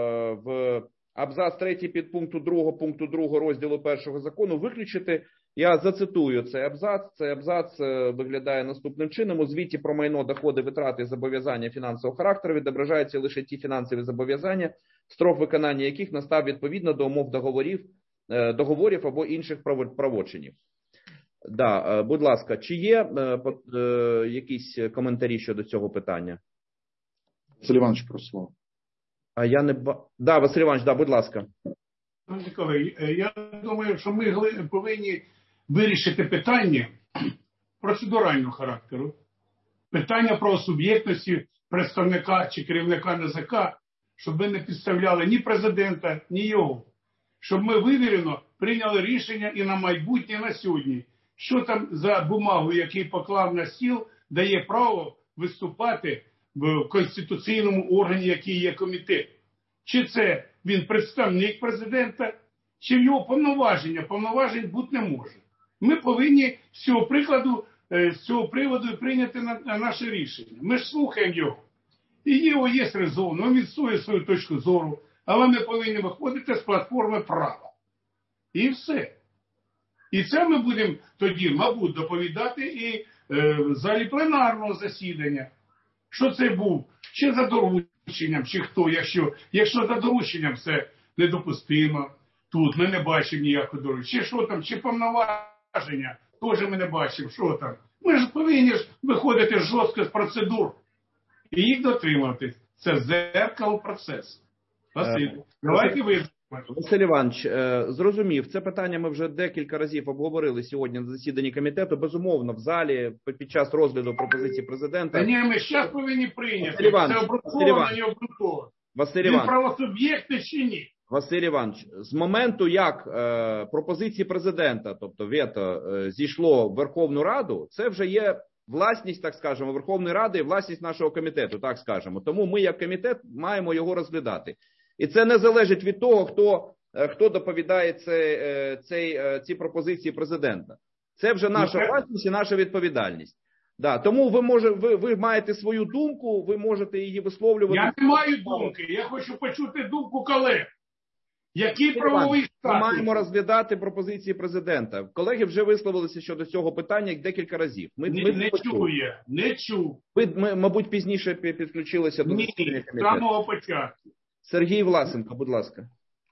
в абзац третій підпункту другого пункту другого розділу першого закону виключити, я зацитую цей абзац, цей абзац виглядає наступним чином: у звіті про майно, доходи, витрати і зобов'язання фінансового характеру відображаються лише ті фінансові зобов'язання, строк виконання яких настав відповідно до умов договорів, договорів або інших правочинів. Да, будь ласка, чи є е, е, якісь коментарі щодо цього питання? Василь Іванович, прошу слово. А я не ба... Да, Василь Іванович, да, будь ласка. Колеги, я думаю, що ми повинні вирішити питання процедурального характеру. Питання про суб'єктності представника чи керівника НАЗК, щоб ми не підставляли ні президента, ні його. Щоб ми вивірено прийняли рішення і на майбутнє, і на сьогодні. Що там за бумагу, який поклав на стіл, дає право виступати в конституційному органі, який є комітет. Чи це він представник президента, чи в його повноваження. Повноважень бути не може. Ми повинні з цього прикладу, з цього приводу прийняти на наше рішення. Ми ж слухаємо його. І його є резон, він відстоює свою точку зору, але ми повинні виходити з платформи права. І все. І це ми будемо тоді, мабуть, доповідати і е, в залі пленарного засідання. Що це був? Чи за дорученням, чи хто, якщо, якщо за дорученням все недопустимо, тут ми не бачимо ніякого доручення. Чи що там, чи повноваження, теж ми не бачимо, що там. Ми ж повинні ж виходити жорстко з процедур і їх дотримувати. Це зеркало процесу. Василь, давайте ви. Василь Іванович, зрозумів, це питання ми вже декілька разів обговорили сьогодні на засіданні комітету. Безумовно, в залі під час розгляду пропозиції президента. Та ні, ми зараз повинні прийняти. Це обґрунтовано, не обґрунтовано. Василь Він Іванович, правосуб'єктний чи ні? Василь Іванович, з моменту, як е, пропозиції президента, тобто вето, е, зійшло в Верховну Раду, це вже є власність, так скажемо, Верховної Ради і власність нашого комітету, так скажемо. Тому ми, як комітет, маємо його розглядати. І це не залежить від того, хто, хто доповідає цей, цей, ці пропозиції президента. Це вже наша власність і наша відповідальність. Да, тому ви, може, ви, ви маєте свою думку, ви можете її висловлювати. Я не маю думки, я хочу почути думку колег. Який правовий статус? Ми маємо розглядати пропозиції президента. Колеги вже висловилися щодо цього питання декілька разів. Ми, не ми не чую я, не чув. Ви, ми, мабуть, пізніше підключилися до засідання комітету. Ні, з самого початку. Сергій Власенко, будь ласка.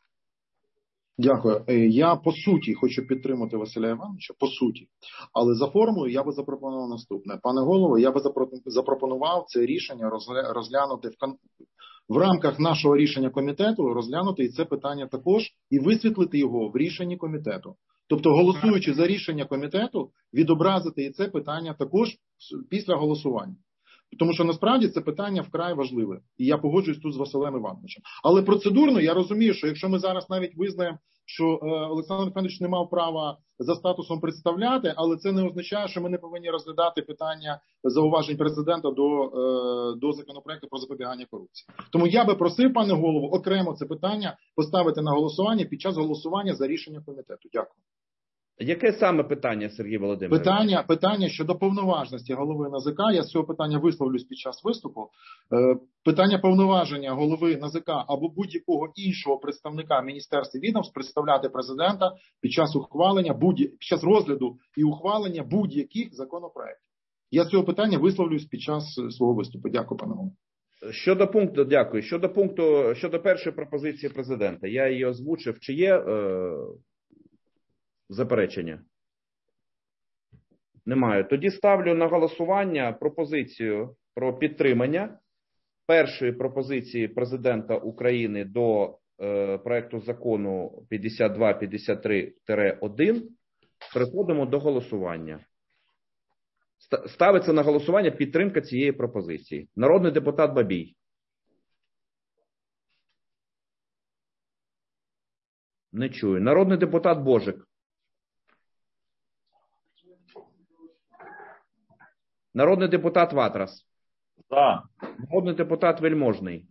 Дякую. Я по суті хочу підтримати Василя Івановича, по суті. Але за формою я би запропонував наступне. Пане голово, я би запропонував це рішення розглянути в, кон... в рамках нашого рішення комітету, розглянути і це питання також, і висвітлити його в рішенні комітету. Тобто, голосуючи за рішення комітету, відобразити і це питання також після голосування. Тому що насправді це питання вкрай важливе. І я погоджуюсь тут з Василем Івановичем. Але процедурно я розумію, що якщо ми зараз навіть визнаємо, що е, Олександр Федорович не мав права за статусом представляти, але це не означає, що ми не повинні розглядати питання зауважень президента до, е, до законопроекту про запобігання корупції. Тому я би просив, пане голову, окремо це питання поставити на голосування під час голосування за рішення комітету. Дякую. Яке саме питання, Сергій Володимирович? Питання, питання щодо повноважності голови НАЗК. Я з цього питання висловлюсь під час виступу. Питання повноваження голови НАЗК або будь-якого іншого представника міністерства відомств представляти президента під час ухвалення, під час розгляду і ухвалення будь-яких законопроєктів. Я з цього питання висловлюсь під час свого виступу. Дякую, пане голово. Щодо пункту, дякую. Щодо пункту, щодо першої пропозиції президента, я її озвучив. Чи є е, заперечення? Немає. Тоді ставлю на голосування пропозицію про підтримання першої пропозиції президента України до е, проекту закону п'ятдесят два п'ятдесят три один. Переходимо до голосування. Ставиться на голосування підтримка цієї пропозиції. Народний депутат Бабій. Не чую. Народний депутат Божик. Народний депутат Ватрас. За. Народний депутат Вельможний.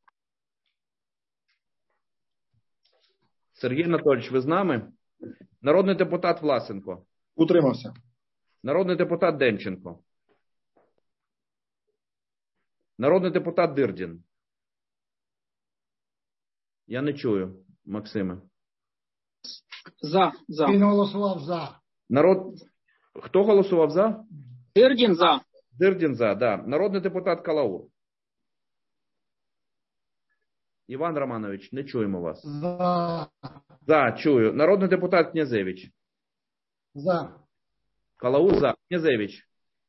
Сергій Анатолійович, ви з нами? Народний депутат Власенко. Утримався. Народний депутат Демченко. Народний депутат Дирдін. Я не чую, Максиме. За. За. Він голосував за. Народ... Хто голосував за? Дирдін за. Дирдін за, да. Народний депутат Калаур. Іван Романович, не чуємо вас. За. За, чую. Народний депутат Князевич. За. Калаур за. Князевич.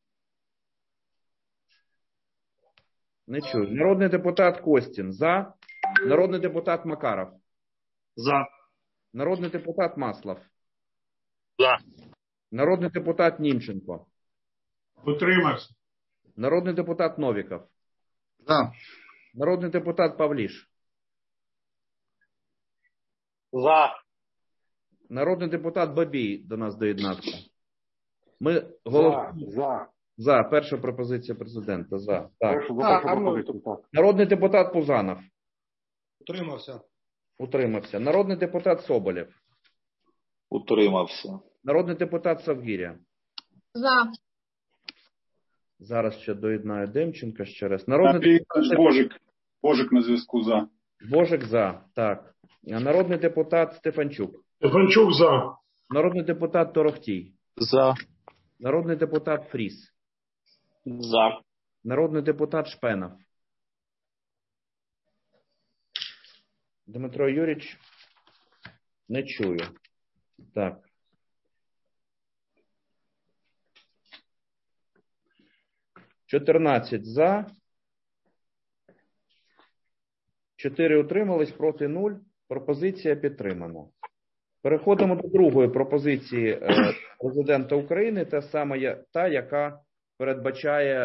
Не чую. Народний депутат Костін. За. Народний депутат Макаров. За. Народний депутат Маслов. За. Народний депутат Німченко. Утримався. Народний депутат Новіков. За. Народний депутат Павліш. За. Народний депутат Бабій до нас доєднався. Ми голос... За. За. За. Перша пропозиція президента. За. Так. Першу, за першу пропозицію, так. Народний депутат Пузанов. Утримався. Утримався. Народний депутат Соболєв. Утримався. Народний депутат Савгіря. За. Зараз ще доєднаю Демченка ще раз. Народний депутат Божик. Божик на зв'язку за. Божик за. Так. Народний депутат Стефанчук. Стефанчук за. Народний депутат Торохтій. За. Народний депутат Фріс. За. Народний депутат Шпенов. Дмитро Юрійович, не чую. Так. чотирнадцять за. чотири утримались, проти нуль. Пропозиція підтримана. Переходимо до другої пропозиції президента України, та саме та, яка передбачає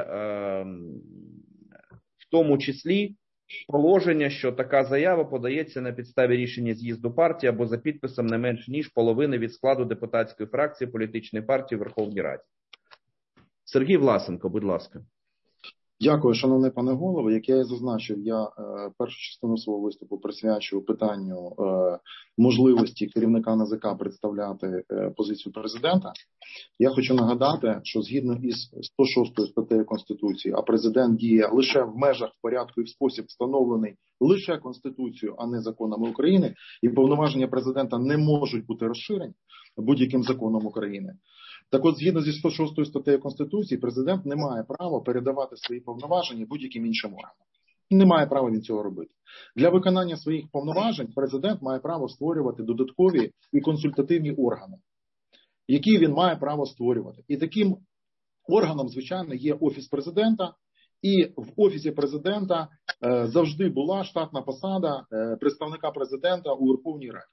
в тому числі положення, що така заява подається на підставі рішення з'їзду партії або за підписом не менш ніж половини від складу депутатської фракції політичної партії в Верховній Раді. Сергій Власенко, будь ласка. Дякую, шановний пане голово. Як я і зазначив, я е, першу частину свого виступу присвячую питанню е, можливості керівника ен зе ка представляти е, позицію президента. Я хочу нагадати, що згідно із сто шостою статтею Конституції, а президент діє лише в межах, в порядку і в спосіб, встановлений лише Конституцією, а не законами України, і повноваження президента не можуть бути розширені будь-яким законом України. Так от, згідно зі сто шостою статтею Конституції, президент не має права передавати свої повноваження будь-яким іншим органам. Не має права він цього робити. Для виконання своїх повноважень президент має право створювати додаткові і консультативні органи, які він має право створювати. І таким органом, звичайно, є Офіс президента, і в Офісі президента е, завжди була штатна посада е, представника президента у Верховній Раді.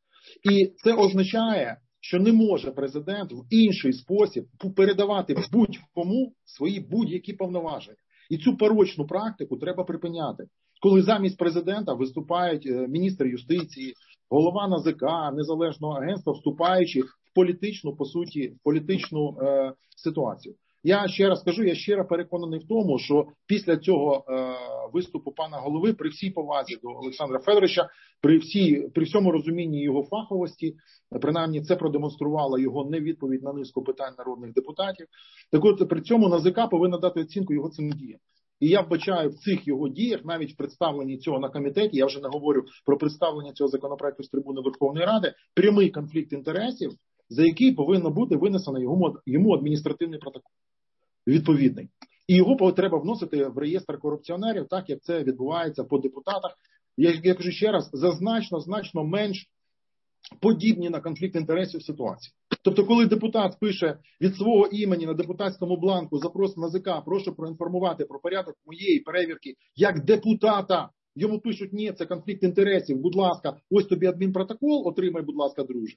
І це означає, що не може президент в інший спосіб передавати будь-кому свої будь-які повноваження. І цю порочну практику треба припиняти. Коли замість президента виступають міністр юстиції, голова ен зе ка, незалежного агентства, вступаючи в політичну, по суті, в політичну е, ситуацію. Я ще раз кажу, я щиро переконаний в тому, що після цього е, виступу пана голови, при всій повазі до Олександра Федоровича, при, всій, при всьому розумінні його фаховості, принаймні це продемонструвала його невідповідь на низку питань народних депутатів, так от при цьому ен зе ка повинна дати оцінку його цим діям. І я вбачаю в цих його діях, навіть в представленні цього на комітеті, я вже не говорю про представлення цього законопроекту з трибуни Верховної Ради, прямий конфлікт інтересів, за який повинно бути винесено йому, йому адміністративний протокол. Відповідний. І його треба вносити в реєстр корупціонерів, так як це відбувається по депутатах. Я, я кажу ще раз, за значно, значно менш подібні на конфлікт інтересів ситуації. Тобто, коли депутат пише від свого імені на депутатському бланку запрос на ен зе ка, прошу проінформувати про порядок моєї перевірки як депутата, йому пишуть, ні, це конфлікт інтересів, будь ласка, ось тобі адмінпротокол, отримай, будь ласка, друже.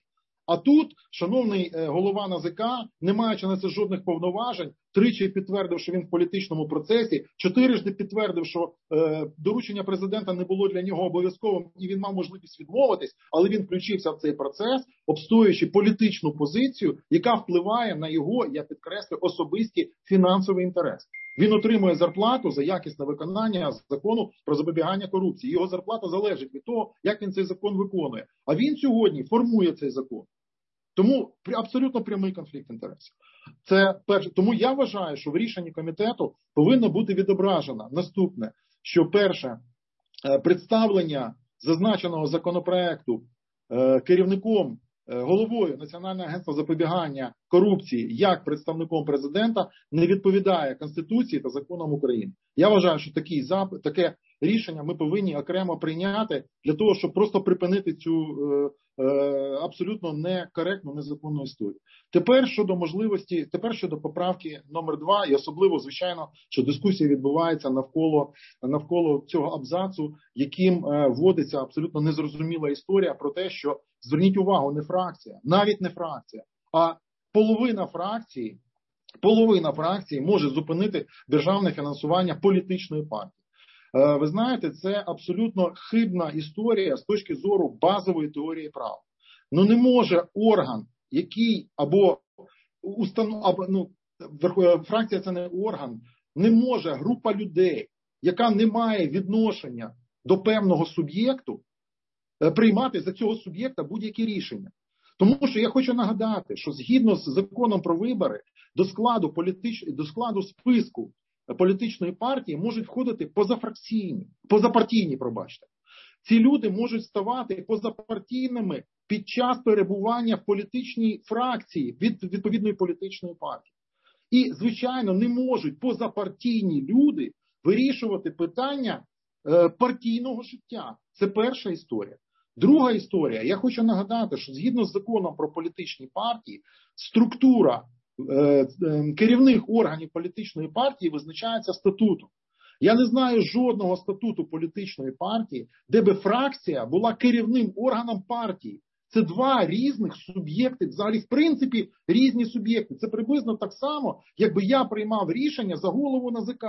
А тут, шановний голова НАЗК, не маючи на це жодних повноважень, тричі підтвердив, що він в політичному процесі, чотирижди підтвердив, що е, доручення президента не було для нього обов'язковим і він мав можливість відмовитись, але він включився в цей процес, обстоюючи політичну позицію, яка впливає на його, я підкреслю, особисті фінансові інтереси. Він отримує зарплату за якісне виконання закону про запобігання корупції. Його зарплата залежить від того, як він цей закон виконує. А він сьогодні формує цей закон. Тому абсолютно прямий конфлікт інтересів. Це перше. Тому я вважаю, що в рішенні комітету повинно бути відображено наступне, що перше, представлення зазначеного законопроекту керівником, головою Національного агентства запобігання корупції як представником президента не відповідає Конституції та законам України. Я вважаю, що такий запит, таке рішення ми повинні окремо прийняти для того, щоб просто припинити цю е, е, абсолютно некоректну, незаконну історію. Тепер щодо можливості, тепер щодо поправки номер два, і особливо, звичайно, що дискусія відбувається навколо, навколо цього абзацу, яким е, вводиться абсолютно незрозуміла історія про те, що, зверніть увагу, не фракція, навіть не фракція, а половина фракції, половина фракції може зупинити державне фінансування політичної партії. Ви знаєте, це абсолютно хибна історія з точки зору базової теорії права. Ну не може орган, який або установ, або, ну, фракція це не орган, не може група людей, яка не має відношення до певного суб'єкту, приймати за цього суб'єкта будь-які рішення. Тому що я хочу нагадати, що згідно з законом про вибори до складу політич... до складу списку політичної партії можуть входити позафракційні, позапартійні, пробачте. Ці люди можуть ставати позапартійними під час перебування в політичній фракції від відповідної політичної партії. І, звичайно, не можуть позапартійні люди вирішувати питання е, партійного життя. Це перша історія. Друга історія. Я хочу нагадати, що згідно з законом про політичні партії, структура е, е, керівних органів політичної партії визначається статутом. Я не знаю жодного статуту політичної партії, де би фракція була керівним органом партії. Це два різних суб'єкти, взагалі, в принципі, різні суб'єкти. Це приблизно так само, якби я приймав рішення за голову НАЗК.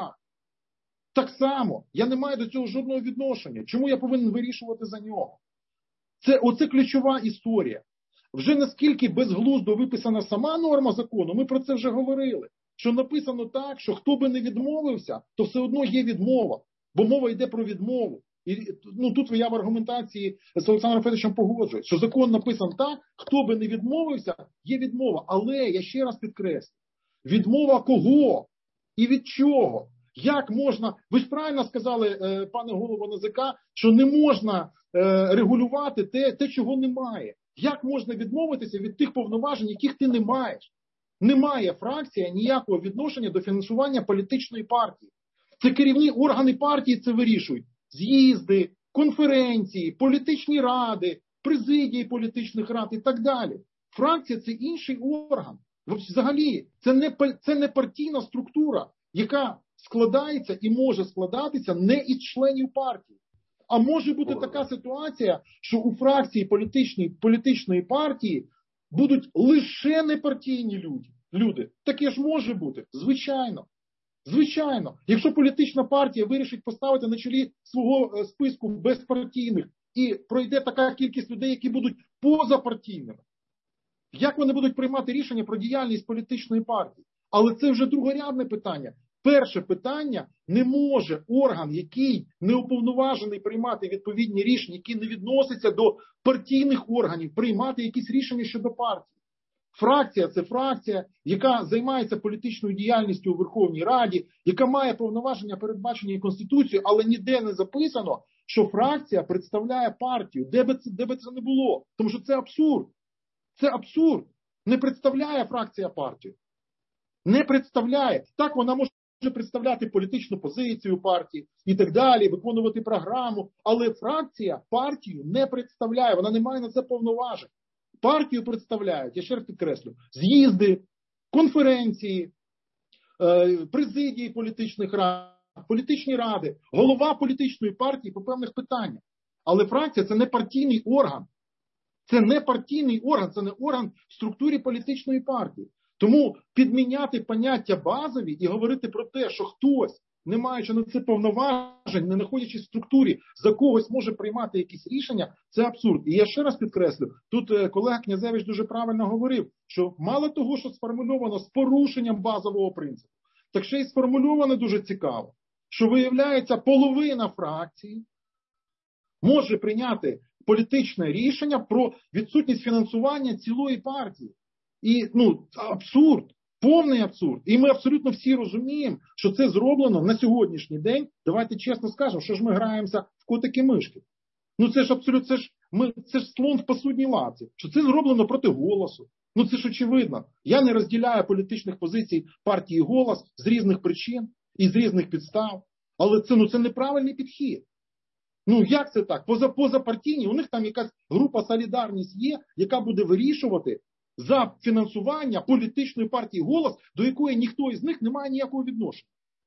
Так само, я не маю до цього жодного відношення. Чому я повинен вирішувати за нього? Це оце ключова історія. Вже наскільки безглуздо виписана сама норма закону, ми про це вже говорили. Що написано так, що хто би не відмовився, то все одно є відмова. Бо мова йде про відмову. І ну, тут я в аргументації з Олександром Федоровичем погоджуюсь, що закон написан так, хто би не відмовився, є відмова. Але, я ще раз підкреслю, відмова кого і від чого? Як можна, ви ж правильно сказали, пане голово НАЗК, що не можна регулювати те, те, чого немає. Як можна відмовитися від тих повноважень, яких ти не маєш? Немає фракція ніякого відношення до фінансування політичної партії. Це керівні органи партії це вирішують. З'їзди, конференції, політичні ради, президії політичних рад і так далі. Фракція – це інший орган. Взагалі, це не, це не партійна структура, яка складається і може складатися не із членів партії. А може бути така ситуація, що у фракції політичної, політичної партії будуть лише непартійні люди. люди. Таке ж може бути, звичайно. Звичайно. Якщо політична партія вирішить поставити на чолі свого списку безпартійних і пройде така кількість людей, які будуть позапартійними, як вони будуть приймати рішення про діяльність політичної партії? Але це вже другорядне питання. Перше питання, не може орган, який не уповноважений приймати відповідні рішення, які не відносяться до партійних органів, приймати якісь рішення щодо партії. Фракція – це фракція, яка займається політичною діяльністю у Верховній Раді, яка має повноваження, передбачені Конституцією, але ніде не записано, що фракція представляє партію, де би це, де би це не було. Тому що це абсурд. Це абсурд. Не представляє фракція партію. Не представляє. Так вона може представляти політичну позицію партії і так далі, виконувати програму, але фракція партію не представляє, вона не має на це повноважень. Партію представляють, я ще раз підкреслю, з'їзди, конференції, президії політичних рад, політичні ради, голова політичної партії по певних питаннях. Але фракція – це не партійний орган. Це не партійний орган, це не орган в структурі політичної партії. Тому підміняти поняття базові і говорити про те, що хтось, не маючи на це повноважень, не знаходячись в структурі, за когось може приймати якісь рішення, це абсурд. І я ще раз підкреслю, тут колега Князевич дуже правильно говорив, що мало того, що сформульовано з порушенням базового принципу, так ще й сформульовано дуже цікаво, що виявляється половина фракції може прийняти політичне рішення про відсутність фінансування цілої партії. І, ну, абсурд, повний абсурд. І ми абсолютно всі розуміємо, що це зроблено на сьогоднішній день. Давайте чесно скажемо, що ж ми граємося в котики-мишки. Ну це ж абсолютно, це ж, ми, це ж слон в посудній лавці. Що це зроблено проти «Голосу». Ну це ж очевидно. Я не розділяю політичних позицій партії «Голос» з різних причин і з різних підстав. Але це, ну, це неправильний підхід. Ну, як це так? Поза, позапартійні, у них там якась група «Солідарність» є, яка буде вирішувати за фінансування політичної партії «Голос», до якої ніхто із них не має ніякого відношення.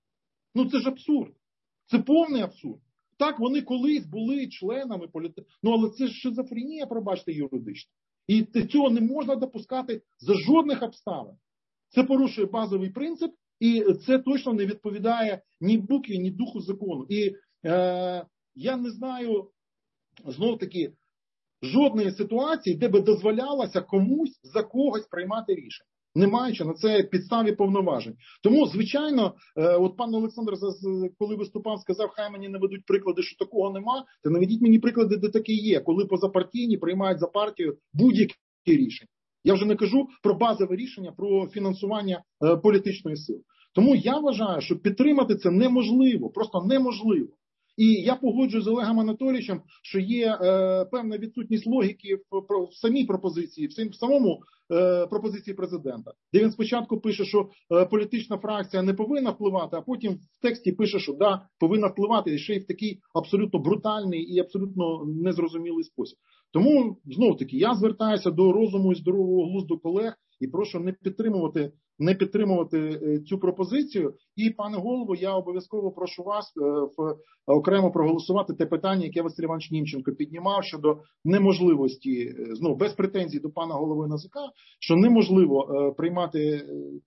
Ну, це ж абсурд. Це повний абсурд. Так, вони колись були членами політичної... Ну, але це ж шизофренія, пробачте, юридична. І цього не можна допускати за жодних обставин. Це порушує базовий принцип, і це точно не відповідає ні букві, ні духу закону. І е, я не знаю, знов-таки, жодної ситуації, де би дозволялося комусь за когось приймати рішення, не маючи на це підставі повноважень. Тому, звичайно, от пан Олександр, коли виступав, сказав, хай мені наведуть приклади, що такого нема, то наведіть мені приклади, де таке є, коли позапартійні приймають за партію будь-які рішення. Я вже не кажу про базове рішення, про фінансування політичної сили. Тому я вважаю, що підтримати це неможливо, просто неможливо. І я погоджуюсь з Олегом Анатолійовичем, що є е, певна відсутність логіки в, в, в самій пропозиції, в, в самому е, пропозиції президента, де він спочатку пише, що е, політична фракція не повинна впливати, а потім в тексті пише, що да, повинна впливати, і ще й в такий абсолютно брутальний і абсолютно незрозумілий спосіб. Тому, знов-таки, я звертаюся до розуму і здорового глузду колег і прошу не підтримувати не підтримувати цю пропозицію. І, пане голово, я обов'язково прошу вас в, окремо проголосувати те питання, яке Василь Іванович Німченко піднімав щодо неможливості, знову без претензій до пана голови НАЗК, що неможливо приймати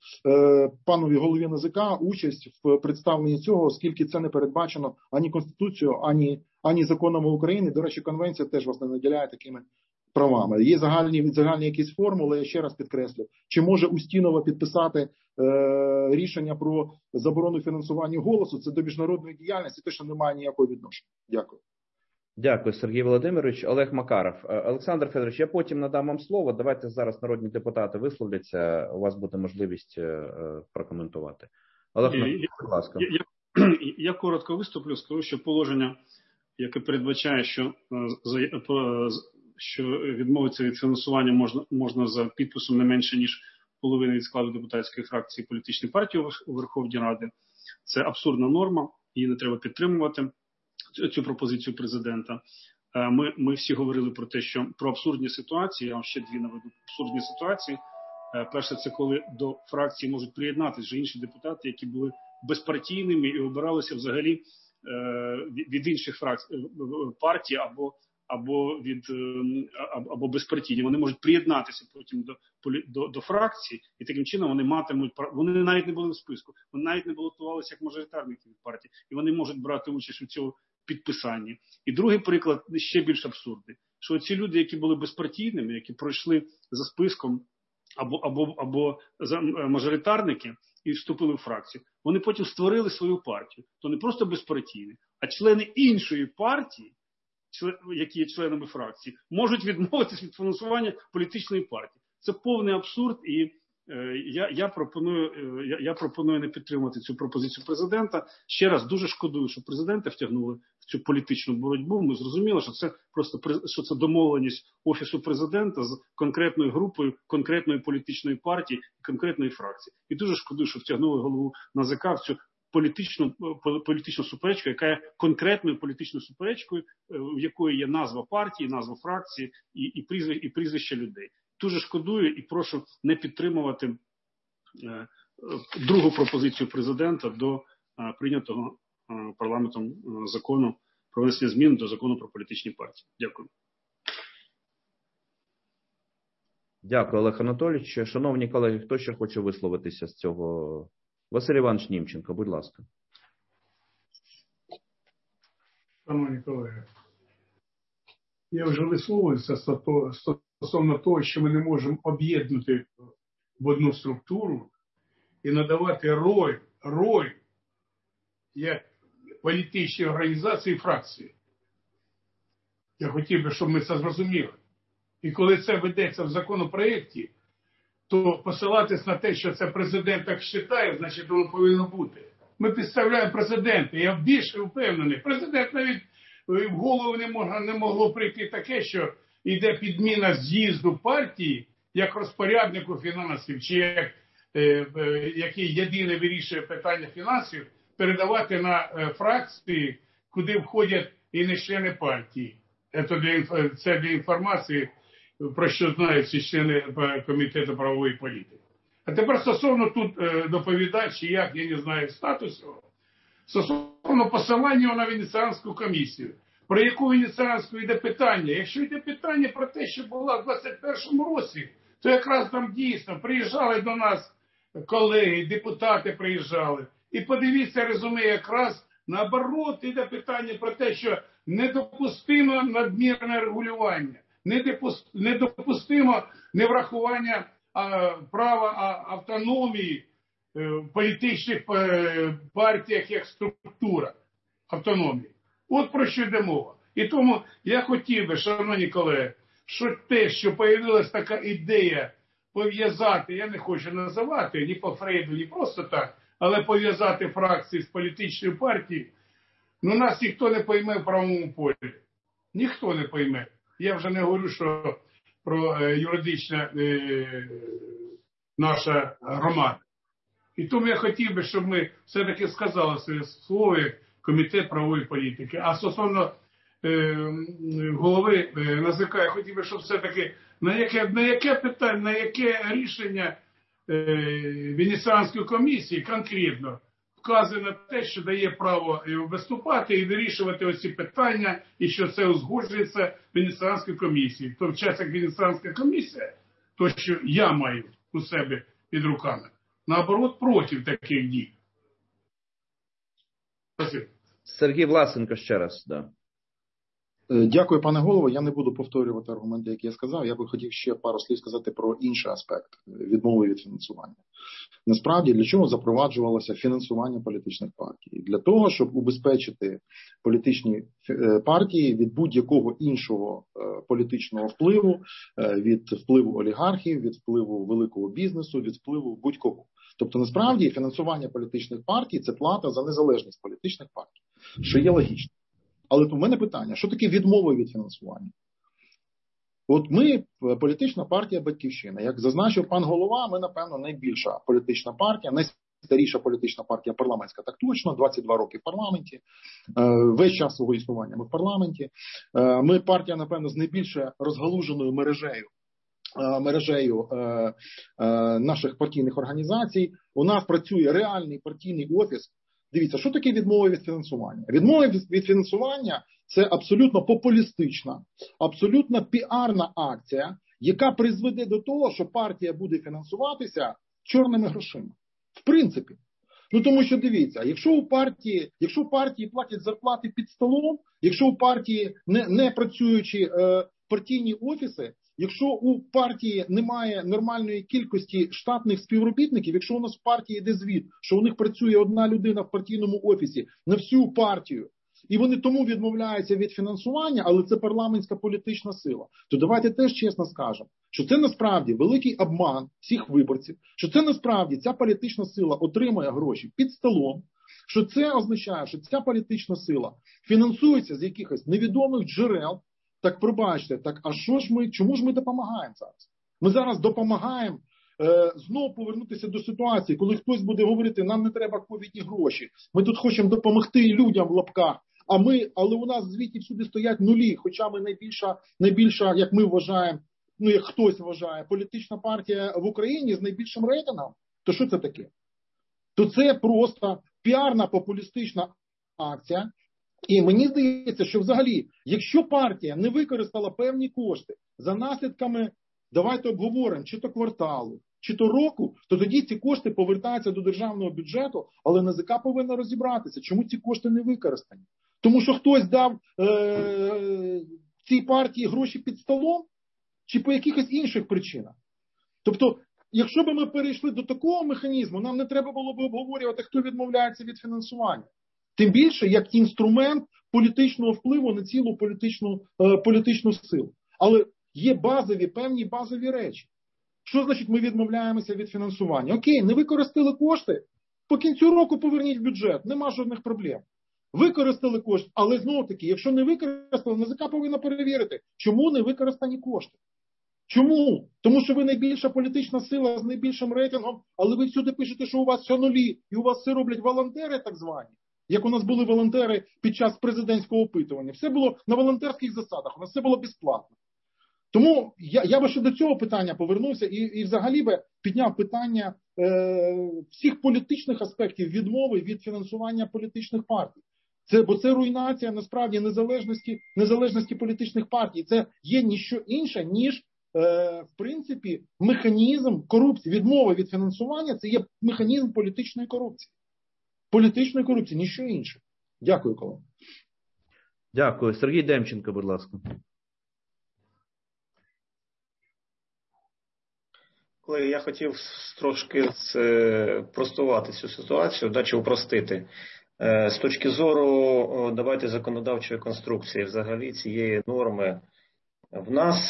панові голові НАЗК участь в представленні цього, оскільки це не передбачено ані Конституцією, ані, ані законами України. До речі, конвенція теж вас не наділяє такими правами. Є загальні, загальні якісь формули, я ще раз підкреслю. Чи може Устінова підписати е, рішення про заборону фінансування «Голосу», це до міжнародної діяльності, точно немає ніякого відношення. Дякую. Дякую, Сергій Володимирович. Олег Макаров. Олександр Федорович, я потім надам вам слово. Давайте зараз народні депутати висловляться. У вас буде можливість е, прокоментувати. Олег Макаров, будь ласка. Я, я, я коротко виступлю, скажу, що положення, яке передбачає, що е, що відмовитися від фінансування можна, можна за підписом не менше, ніж половини від складу депутатської фракції політичної партії у Верховній Раді. Це абсурдна норма, її не треба підтримувати, цю, цю пропозицію президента. Ми, ми всі говорили про те, що про абсурдні ситуації, я вам ще дві наведу абсурдні ситуації. Перше, це коли до фракції можуть приєднатися вже інші депутати, які були безпартійними і обиралися взагалі від інших фракцій, партій або або від або безпартійні, вони можуть приєднатися потім до, до до фракції, і таким чином вони матимуть, вони навіть не були в списку, вони навіть не балотувалися як мажоритарники від партії, і вони можуть брати участь у цьому підписанні. І другий приклад ще більш абсурдний, що ці люди, які були безпартійними, які пройшли за списком або або або за мажоритарники і вступили в фракцію, вони потім створили свою партію. То не просто безпартійні, а члени іншої партії, які є членами фракції, можуть відмовитися від фінансування політичної партії. Це повний абсурд, і е, я, я, пропоную, е, я, я пропоную не підтримувати цю пропозицію президента. Ще раз дуже шкодую, що президента втягнули в цю політичну боротьбу. Ми зрозуміли, що це просто що це домовленість Офісу президента з конкретною групою, конкретної політичної партії, конкретної фракції. І дуже шкодую, що втягнули голову НАЗК в цю політичну, політичну суперечку, яка є конкретною політичною суперечкою, в якої є назва партії, назва фракції і, і, прізвища, і прізвища людей. Дуже шкодую і прошу не підтримувати е, другу пропозицію президента до е, прийнятого е, парламентом е, закону про внесення змін до закону про політичні партії. Дякую. Дякую, Олег Анатолійович. Шановні колеги, хто ще хоче висловитися з цього? Василь Іванович Німченко, будь ласка. Шановні колеги, я вже висловився стосовно того, що ми не можемо об'єднати в одну структуру і надавати роль, роль як політичній організації і фракції. Я хотів би, щоб ми це зрозуміли. І коли це ведеться в законопроєкті, то посилатись на те, що це президент так вважає, значить воно повинно бути. Ми підставляємо президента. Я більше впевнений. Президент навіть в голову не, мог, не могло прийти таке, що йде підміна з'їзду партії як розпоряднику фінансів, чи як, е, е, який єдине вирішує питання фінансів, передавати на е, фракції, куди входять і не члени партії. Це для, це для інформації, про що знають всі члени Комітету правової політики. А тепер стосовно тут е, доповідач, як, я не знаю, статусу, стосовно посилання на Венеціанську комісію. Про яку Венеціанську йде питання? Якщо йде питання про те, що було в двадцять першому році, то якраз там дійсно приїжджали до нас колеги, депутати приїжджали. І подивіться резюме, якраз наоборот йде питання про те, що недопустимо надмірне регулювання, недопустимо неврахування а, права а, автономії в політичних партіях як структура автономії. От про що йде мова. І тому я хотів би, шановні колеги, що те, що з'явилася така ідея пов'язати, я не хочу називати ні по Фрейду, ні просто так, але пов'язати фракції з політичною партією, ну нас ніхто не пойме в правовому полі. Ніхто не пойме. Я вже не говорю, що про е, юридична е, наша громада. І тому я хотів би, щоб ми все-таки сказали своє слово як Комітет правової політики. А стосовно е, голови е, НАЗК, я хотів би, щоб все-таки на яке, на яке питання, на яке рішення е, Венеціанської комісії конкретно вказує на те, що дає право виступати і вирішувати оці питання, і що це узгоджується Венеціанською комісією. В той час, як Венеціанська комісія, то, що я маю у себе під руками, наоборот, проти таких дій. Спасибо. Сергій Власенко ще раз. Да. Дякую, пане голово. Я не буду повторювати аргументи, які я сказав. Я би хотів ще пару слів сказати про інший аспект відмови від фінансування. Насправді, для чого запроваджувалося фінансування політичних партій? Для того, щоб убезпечити політичні партії від будь-якого іншого політичного впливу, від впливу олігархів, від впливу великого бізнесу, від впливу будь-кого. Тобто, насправді, фінансування політичних партій – це плата за незалежність політичних партій, що є логічно. Але у мене питання, що таке відмова від фінансування? От ми, політична партія «Батьківщина», як зазначив пан голова, ми, напевно, найбільша політична партія, найстаріша політична партія парламентська, так точно, двадцять два роки в парламенті, весь час свого існування ми в парламенті. Ми партія, напевно, з найбільш розгалуженою мережею, мережею наших партійних організацій. У нас працює реальний партійний офіс. Дивіться, що таке відмова від фінансування? Відмова від фінансування – це абсолютно популістична, абсолютно піарна акція, яка призведе до того, що партія буде фінансуватися чорними грошима. В принципі. Ну тому що дивіться, якщо у партії, якщо партії платять зарплати під столом, якщо у партії не, не працюючі е, партійні офіси, якщо у партії немає нормальної кількості штатних співробітників, якщо у нас в партії йде звіт, що у них працює одна людина в партійному офісі на всю партію, і вони тому відмовляються від фінансування, але це парламентська політична сила, то давайте теж чесно скажемо, що це насправді великий обман всіх виборців, що це насправді ця політична сила отримує гроші під столом, що це означає, що ця політична сила фінансується з якихось невідомих джерел. Так пробачте, так а що ж ми, чому ж ми допомагаємо зараз? Ми зараз допомагаємо е, знову повернутися до ситуації, коли хтось буде говорити, нам не треба ковідні гроші, ми тут хочемо допомогти людям в лапках, а ми, але у нас в звіті всюди стоять нулі, хоча ми найбільша, найбільша, як ми вважаємо, ну як хтось вважає, політична партія в Україні з найбільшим рейтингом, то що це таке? То це просто піарна популістична акція. І мені здається, що взагалі, якщо партія не використала певні кошти за наслідками давайте обговоримо, чи то кварталу, чи то року, то тоді ці кошти повертаються до державного бюджету, але Н А З К повинна розібратися, чому ці кошти не використані. Тому що хтось дав е- цій партії гроші під столом, чи по якихось інших причинах. Тобто, якщо б ми перейшли до такого механізму, нам не треба було б обговорювати, хто відмовляється від фінансування. Тим більше, як інструмент політичного впливу на цілу політичну, е, політичну силу. Але є базові, певні базові речі. Що значить ми відмовляємося від фінансування? Окей, не використали кошти, по кінцю року поверніть в бюджет, нема жодних проблем. Використали кошти, але знову-таки, якщо не використали, Н А З К повинна перевірити, чому не використані кошти. Чому? Тому що ви найбільша політична сила з найбільшим рейтингом, але ви всюди пишете, що у вас все нулі, і у вас все роблять волонтери так звані. Як у нас були волонтери під час президентського опитування. Все було на волонтерських засадах, у нас все було безплатно. Тому я, я би ще до цього питання повернувся і, і взагалі би підняв питання е, всіх політичних аспектів відмови від фінансування політичних партій. Це, бо це руйнація насправді незалежності, незалежності політичних партій. Це є ніщо інше, ніж е, в принципі механізм корупції. Відмова від фінансування – це є механізм політичної корупції. Політичної корупції, ніщо інше. Дякую, колеги. Дякую. Сергій Демченко, будь ласка. Колеги, я хотів трошки спростувати цю ситуацію, да, чи упростити. З точки зору, давайте, законодавчої конструкції взагалі цієї норми, в нас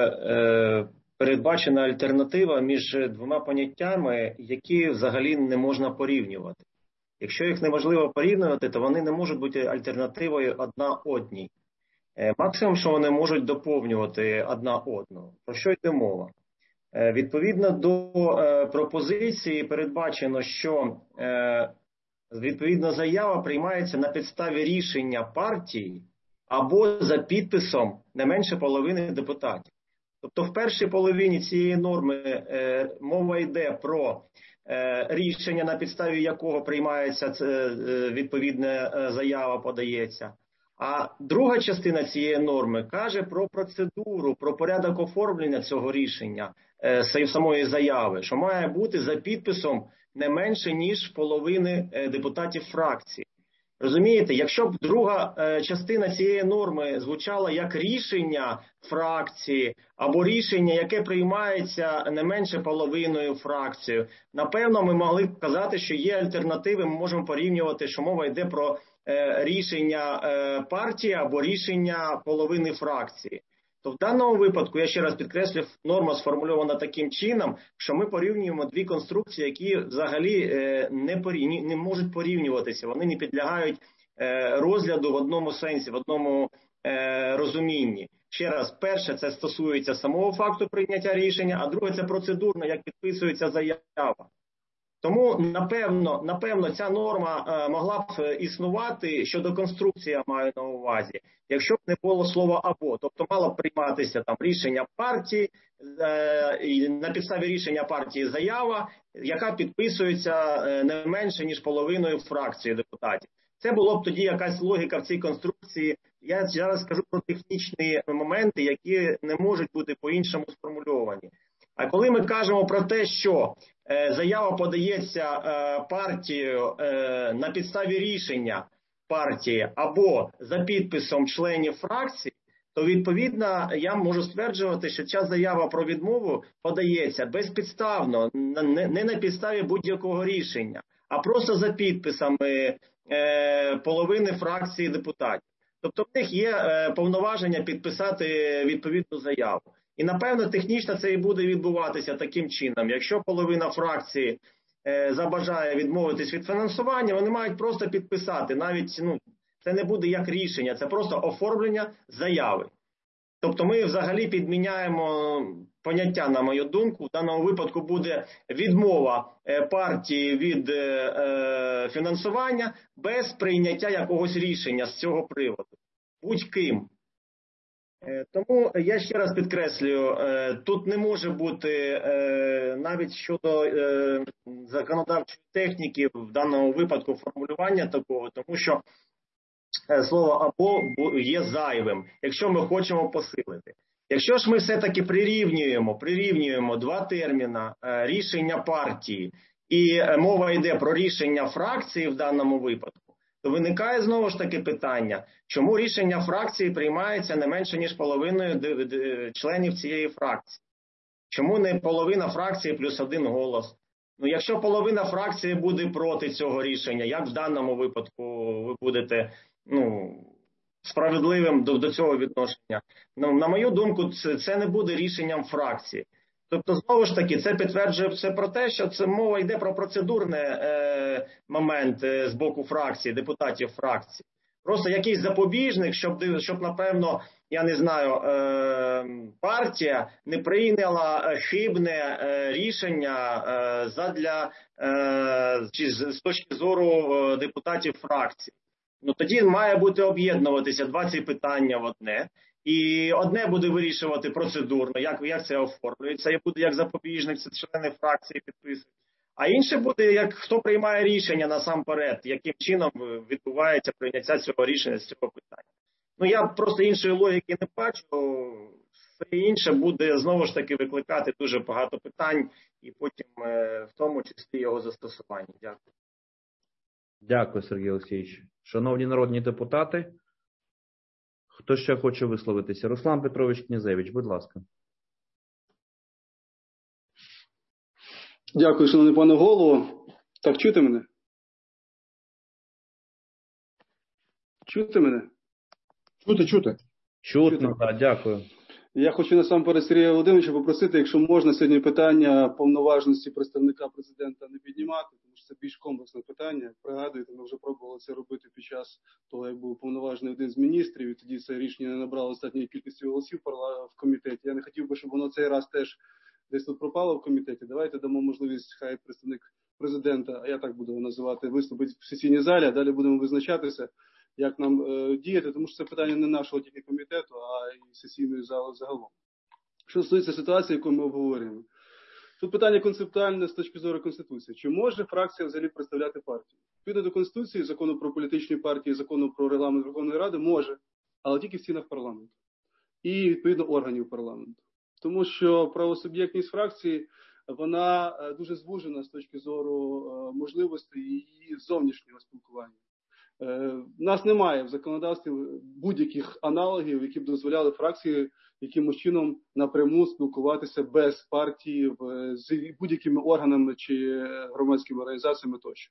передбачена альтернатива між двома поняттями, які взагалі не можна порівнювати. Якщо їх неможливо порівнювати, то вони не можуть бути альтернативою одна одній. Максимум, що вони можуть доповнювати одна одну. Про що йде мова? Відповідно до пропозиції передбачено, що відповідна заява приймається на підставі рішення партії або за підписом не менше половини депутатів. Тобто в першій половині цієї норми мова йде про рішення, на підставі якого приймається відповідна заява, подається. А друга частина цієї норми каже про процедуру, про порядок оформлення цього рішення, самої заяви, що має бути за підписом не менше, ніж половини депутатів фракції. Розумієте, якщо б друга частина цієї норми звучала як рішення фракції або рішення, яке приймається не менше половиною фракцією, напевно, ми могли б казати, що є альтернативи, ми можемо порівнювати, що мова йде про рішення партії або рішення половини фракції. То в даному випадку, я ще раз підкреслю, норма сформульована таким чином, що ми порівнюємо дві конструкції, які взагалі не, порів... не можуть порівнюватися, вони не підлягають розгляду в одному сенсі, в одному розумінні. Ще раз, перше, це стосується самого факту прийняття рішення, а друге, це процедурно, як підписується заява. Тому, напевно, напевно, ця норма е, могла б існувати щодо конструкції, я маю на увазі, якщо б не було слова «або». Тобто мало б прийматися там рішення партії, е, і на підставі рішення партії заява, яка підписується е, не менше, ніж половиною фракції депутатів. Це було б тоді якась логіка в цій конструкції. Я зараз скажу про технічні моменти, які не можуть бути по-іншому сформульовані. А коли ми кажемо про те, що е, заява подається е, партією е, на підставі рішення партії або за підписом членів фракції, то відповідно я можу стверджувати, що ця заява про відмову подається безпідставно, не, не на підставі будь-якого рішення, а просто за підписами е, половини фракції депутатів. Тобто в них є е, повноваження підписати відповідну заяву. І, напевно, технічно це і буде відбуватися таким чином. Якщо половина фракції е, забажає відмовитись від фінансування, вони мають просто підписати. Навіть ну, це не буде як рішення, це просто оформлення заяви. Тобто ми взагалі підміняємо поняття, на мою думку. В даному випадку буде відмова е, партії від е, фінансування без прийняття якогось рішення з цього приводу. Будь-ким. Тому я ще раз підкреслюю, тут не може бути навіть щодо законодавчої техніки в даному випадку формулювання такого, тому що слово «або» є зайвим, якщо ми хочемо посилити. Якщо ж ми все-таки прирівнюємо, прирівнюємо два терміна е, рішення партії і е, мова йде про рішення фракції в даному випадку, то виникає знову ж таки питання, чому рішення фракції приймається не менше, ніж половиною членів цієї фракції? Чому не половина фракції плюс один голос? Ну, якщо половина фракції буде проти цього рішення, як в даному випадку ви будете, ну, справедливим до, до цього відношення? Ну, на мою думку, це, це не буде рішенням фракції. Тобто, знову ж таки, це підтверджує все про те, що це мова йде про процедурний е, момент е, з боку фракції, депутатів фракції. Просто якийсь запобіжник, щоб, щоб напевно, я не знаю, е, партія не прийняла хибне е, рішення е, задля, е, чи з, з точки зору е, депутатів фракції. Ну, тоді має бути об'єднуватися два ці питання в одне. І одне буде вирішувати процедурно, як, як це оформлюється, і буде як запобіжник, це члени фракції підписують. А інше буде, як хто приймає рішення насамперед, яким чином відбувається прийняття цього рішення з цього питання. Ну, я просто іншої логіки не бачу. Все інше буде, знову ж таки, викликати дуже багато питань, і потім, в тому числі, його застосування. Дякую. Дякую, Сергій Олексійович. Шановні народні депутати, хто ще хоче висловитися? Руслан Петрович Князевич, будь ласка. Дякую, шановний пане голово. Так, чути мене? Чути мене? Чути, чути. Чутно, так, дякую. Я хочу насамперед Сергія Володимировича попросити, якщо можна, сьогодні питання повноважності представника президента не піднімати, тому що це більш комплексне питання. Пригадуєте, ми вже пробували це робити під час того, як був повноважений один з міністрів, і тоді це рішення не набрало достатньої кількості голосів в комітеті. Я не хотів би, щоб воно цей раз теж десь тут пропало в комітеті. Давайте дамо можливість, хай представник президента, а я так буду називати, виступить в сесійній залі, а далі будемо визначатися, як нам е, діяти, тому що це питання не нашого тільки комітету, а й сесійної зали загалом. Що стосується ситуації, яку ми обговорюємо. Тут питання концептуальне з точки зору Конституції. Чи може фракція взагалі представляти партію? Відповідно до Конституції, закону про політичні партії, закону про регламент Верховної Ради може, але тільки в стінах парламенту. І, відповідно, органів парламенту. Тому що правосуб'єктність фракції, вона дуже звужена з точки зору можливостей її зовнішнього спілкування. У нас немає в законодавстві будь-яких аналогів, які б дозволяли фракції якимось чином напряму спілкуватися без партії з будь-якими органами чи громадськими організаціями тощо.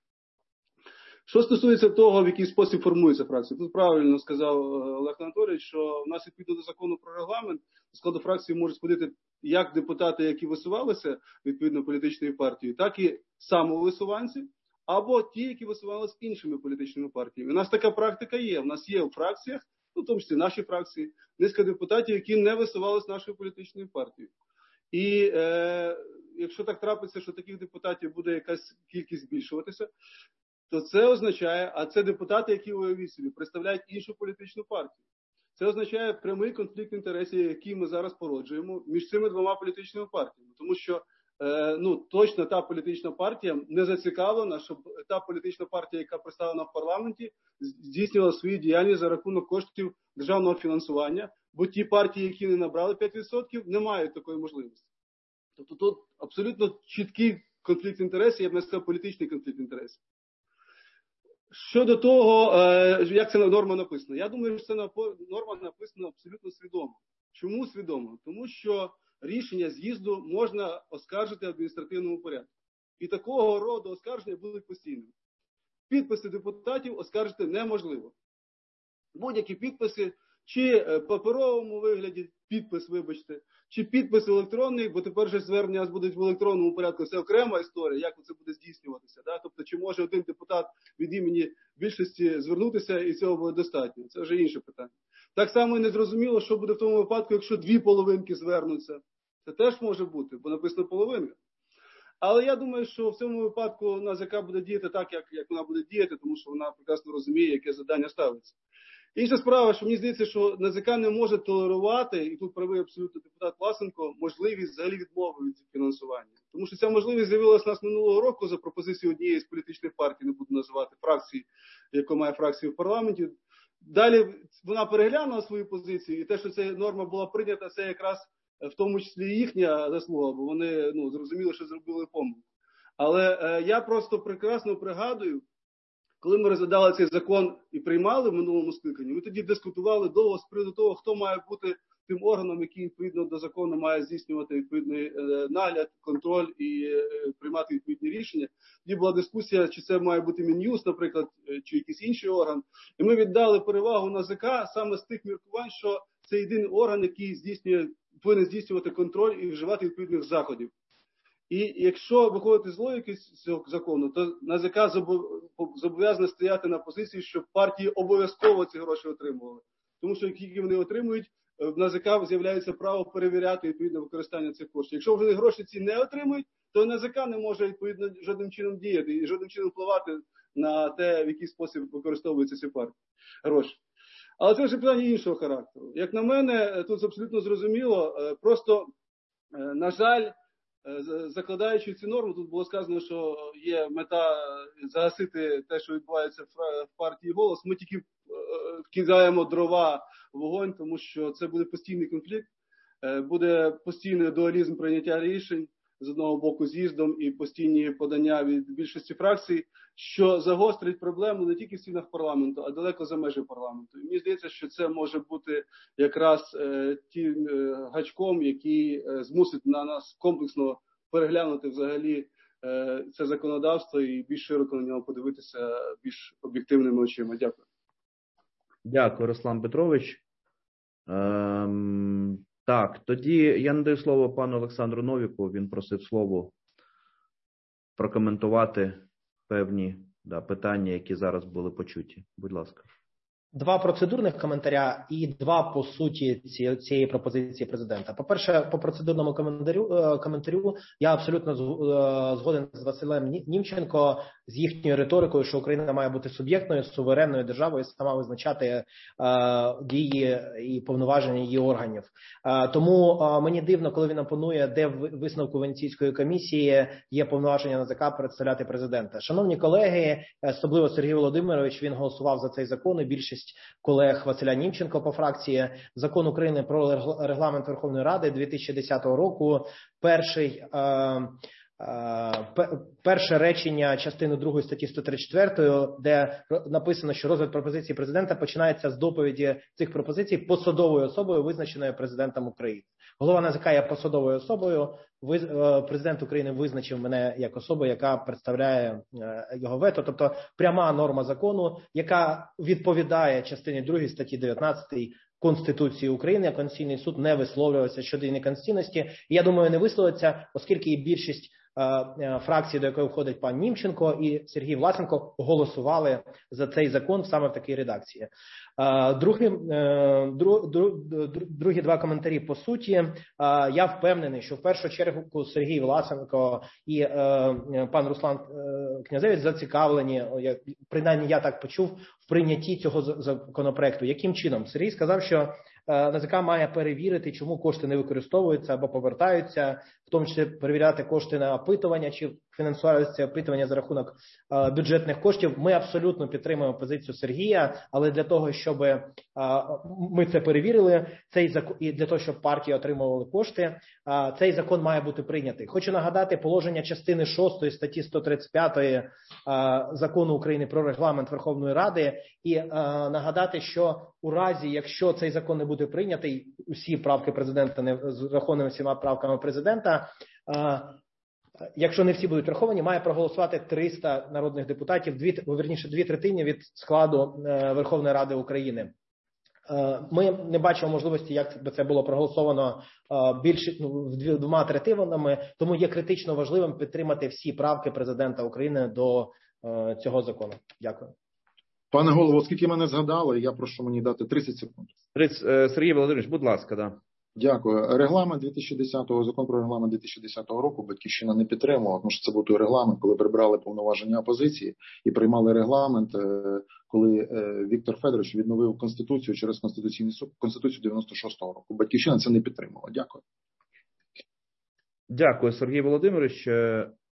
Що стосується того, в який спосіб формується фракція, тут правильно сказав Олег Анатолійович, що в нас відповідно до закону про регламент до складу фракції можуть входити як депутати, які висувалися відповідно політичної партії, так і самовисуванці, або ті, які висувалися іншими політичними партіями. У нас така практика є. У нас є у фракціях, ну, в тому числі наші фракції, низка депутатів, які не висувалися нашою політичною партією. І е, якщо так трапиться, що таких депутатів буде якась кількість збільшуватися, то це означає, а це депутати, які уявіть собі, представляють іншу політичну партію. Це означає прямий конфлікт інтересів, який ми зараз породжуємо між цими двома політичними партіями. Тому що е, ну, точно та політична партія не зацікавлена, щоб та політична партія, яка представлена в парламенті, здійснювала свої діяльність за рахунок коштів державного фінансування, бо ті партії, які не набрали п'ять відсотків, не мають такої можливості. Тобто тут абсолютно чіткий конфлікт інтересів, я б не сказав політичний конфлікт інтересів. Щодо того, як ця норма написана. Я думаю, що ця норма написана абсолютно свідомо. Чому свідомо? Тому що рішення з'їзду можна оскаржити в адміністративному порядку. І такого роду оскарження будуть постійними. Підписи депутатів оскаржити неможливо. Будь-які підписи, чи в паперовому вигляді, підпис, вибачте, чи підпис електронний, бо тепер же звернення будуть в електронному порядку. Це окрема історія, як це буде здійснюватися. Да? Тобто, чи може один депутат від імені більшості звернутися, і цього буде достатньо. Це вже інше питання. Так само і не зрозуміло, що буде в тому випадку, якщо дві половинки звернуться. Це теж може бути, бо написано половинка. Але я думаю, що в цьому випадку НАЗК буде діяти так, як, як вона буде діяти, тому що вона прекрасно розуміє, яке завдання ставиться. Інша справа, що мені здається, що НАЗК не може толерувати, і тут правий абсолютно депутат Власенко, можливість взагалі відмови від фінансування. Тому що ця можливість з'явилася у нас минулого року за пропозицією однієї з політичних партій, не буду називати фракції, яка має фракцію в парламенті. далі вона переглянула свою позицію, і те, що ця норма була прийнята, це якраз в тому числі їхня заслуга, бо вони ну, зрозуміли, що зробили помилку. Але е, я просто прекрасно пригадую, коли ми розглядали цей закон і приймали в минулому скликанні, ми тоді дискутували довго з приводу того, хто має бути тим органом, який відповідно до закону має здійснювати відповідний е, нагляд, контроль і е, приймати відповідні рішення. Тоді була дискусія, чи це має бути Мін'юст, наприклад, чи якийсь інший орган. І ми віддали перевагу НАЗК саме з тих міркувань, що це єдиний орган, який здійснює, повинен здійснювати контроль і вживати відповідних заходів. І якщо виходити з логіки цього закону, то НАЗК зобов'язане стояти на позиції, щоб партії обов'язково ці гроші отримували. Тому що, як вони отримують, в НАЗК з'являється право перевіряти відповідне використання цих коштів. Якщо вони гроші ці не отримують, то НАЗК не може відповідно жодним чином діяти і жодним чином впливати на те, в який спосіб використовуються ці партії гроші. Але це вже питання іншого характеру. Як на мене, тут абсолютно зрозуміло, просто, на жаль, закладаючи ці норми, тут було сказано, що є мета загасити те, що відбувається в партії «Голос». Ми тільки кидаємо дрова в вогонь, тому що це буде постійний конфлікт, буде постійний дуалізм прийняття рішень, з одного боку з'їздом і постійні подання від більшості фракцій, що загострить проблему не тільки в стінах парламенту, а далеко за межі парламенту. І мені здається, що це може бути якраз е, тим е, гачком, який е, змусить на нас комплексно переглянути взагалі е, це законодавство і більш широко на нього подивитися більш об'єктивними очима. Дякую. Дякую, Руслан Петрович. Ем... Так, тоді я надаю слово пану Олександру Новіку. Він просив слово прокоментувати певні да, питання, які зараз були почуті. Будь ласка. Два процедурних коментаря і два по суті цієї пропозиції президента. По-перше, по процедурному коментарю, коментарю я абсолютно згоден з Василем Німченко з їхньою риторикою, що Україна має бути суб'єктною, суверенною державою, сама визначати е, дії і повноваження її органів. Е, тому е, мені дивно, коли він опонує, де в висновку Венеційської комісії є повноваження НАЗК представляти президента. Шановні колеги, особливо Сергій Володимирович, він голосував за цей закон, і більшість колег Василя Німченко по фракції. Закон України про регламент Верховної Ради дві тисячі десятого року, перший е, перше речення частини другої статті сто тридцять четвертої, де написано, що розгляд пропозиції президента починається з доповіді цих пропозицій посадовою особою, визначеною президентом України. Голова НАЗК є посадовою особою, президент України визначив мене як особу, яка представляє його вето, тобто пряма норма закону, яка відповідає частині другої статті дев'ятнадцятої Конституції України. Конституційний суд не висловлювався щодо її неконституційності. І я думаю, не висловиться, оскільки і більшість фракції, до якої входить пан Німченко і Сергій Власенко, голосували за цей закон саме в такій редакції. Другі, другі два коментарі по суті. Я впевнений, що в першу чергу Сергій Власенко і пан Руслан Князевич зацікавлені, принаймні я так почув, в прийнятті цього законопроекту. Яким чином? Сергій сказав, що НАЗК має перевірити, чому кошти не використовуються або повертаються, в тому числі перевіряти кошти на опитування, чи фінансуються опитування за рахунок е, бюджетних коштів. Ми абсолютно підтримуємо позицію Сергія, але для того, щоб е, ми це перевірили, цей закон, і для того, щоб партії отримували кошти, е, цей закон має бути прийнятий. Хочу нагадати положення частини шостої статті сто тридцять п'ятої е, Закону України про регламент Верховної Ради і е, нагадати, що у разі, якщо цей закон не буде прийнятий, усі правки президента не враховані всіма правками президента, е, якщо не всі будуть враховані, має проголосувати триста народних депутатів, дві, вірніше, дві третини від складу е, Верховної Ради України. Е, ми не бачимо можливості, як би це було проголосовано е, більше ну, двома третинами, тому є критично важливим підтримати всі правки президента України до е, цього закону. Дякую. Пане голово, оскільки мене згадали, я прошу мені дати тридцять секунд. Сергій Володимирович, будь ласка, да. Дякую. Регламент дві тисячі десятого, закон про регламент дві тисячі десятого року Батьківщина не підтримувала, тому що це був той регламент, коли прибрали повноваження опозиції і приймали регламент, коли Віктор Федорович відновив Конституцію через Конституційний суд, Конституцію дев'яносто шостого року. Батьківщина це не підтримувала. Дякую. Дякую, Сергій Володимирович.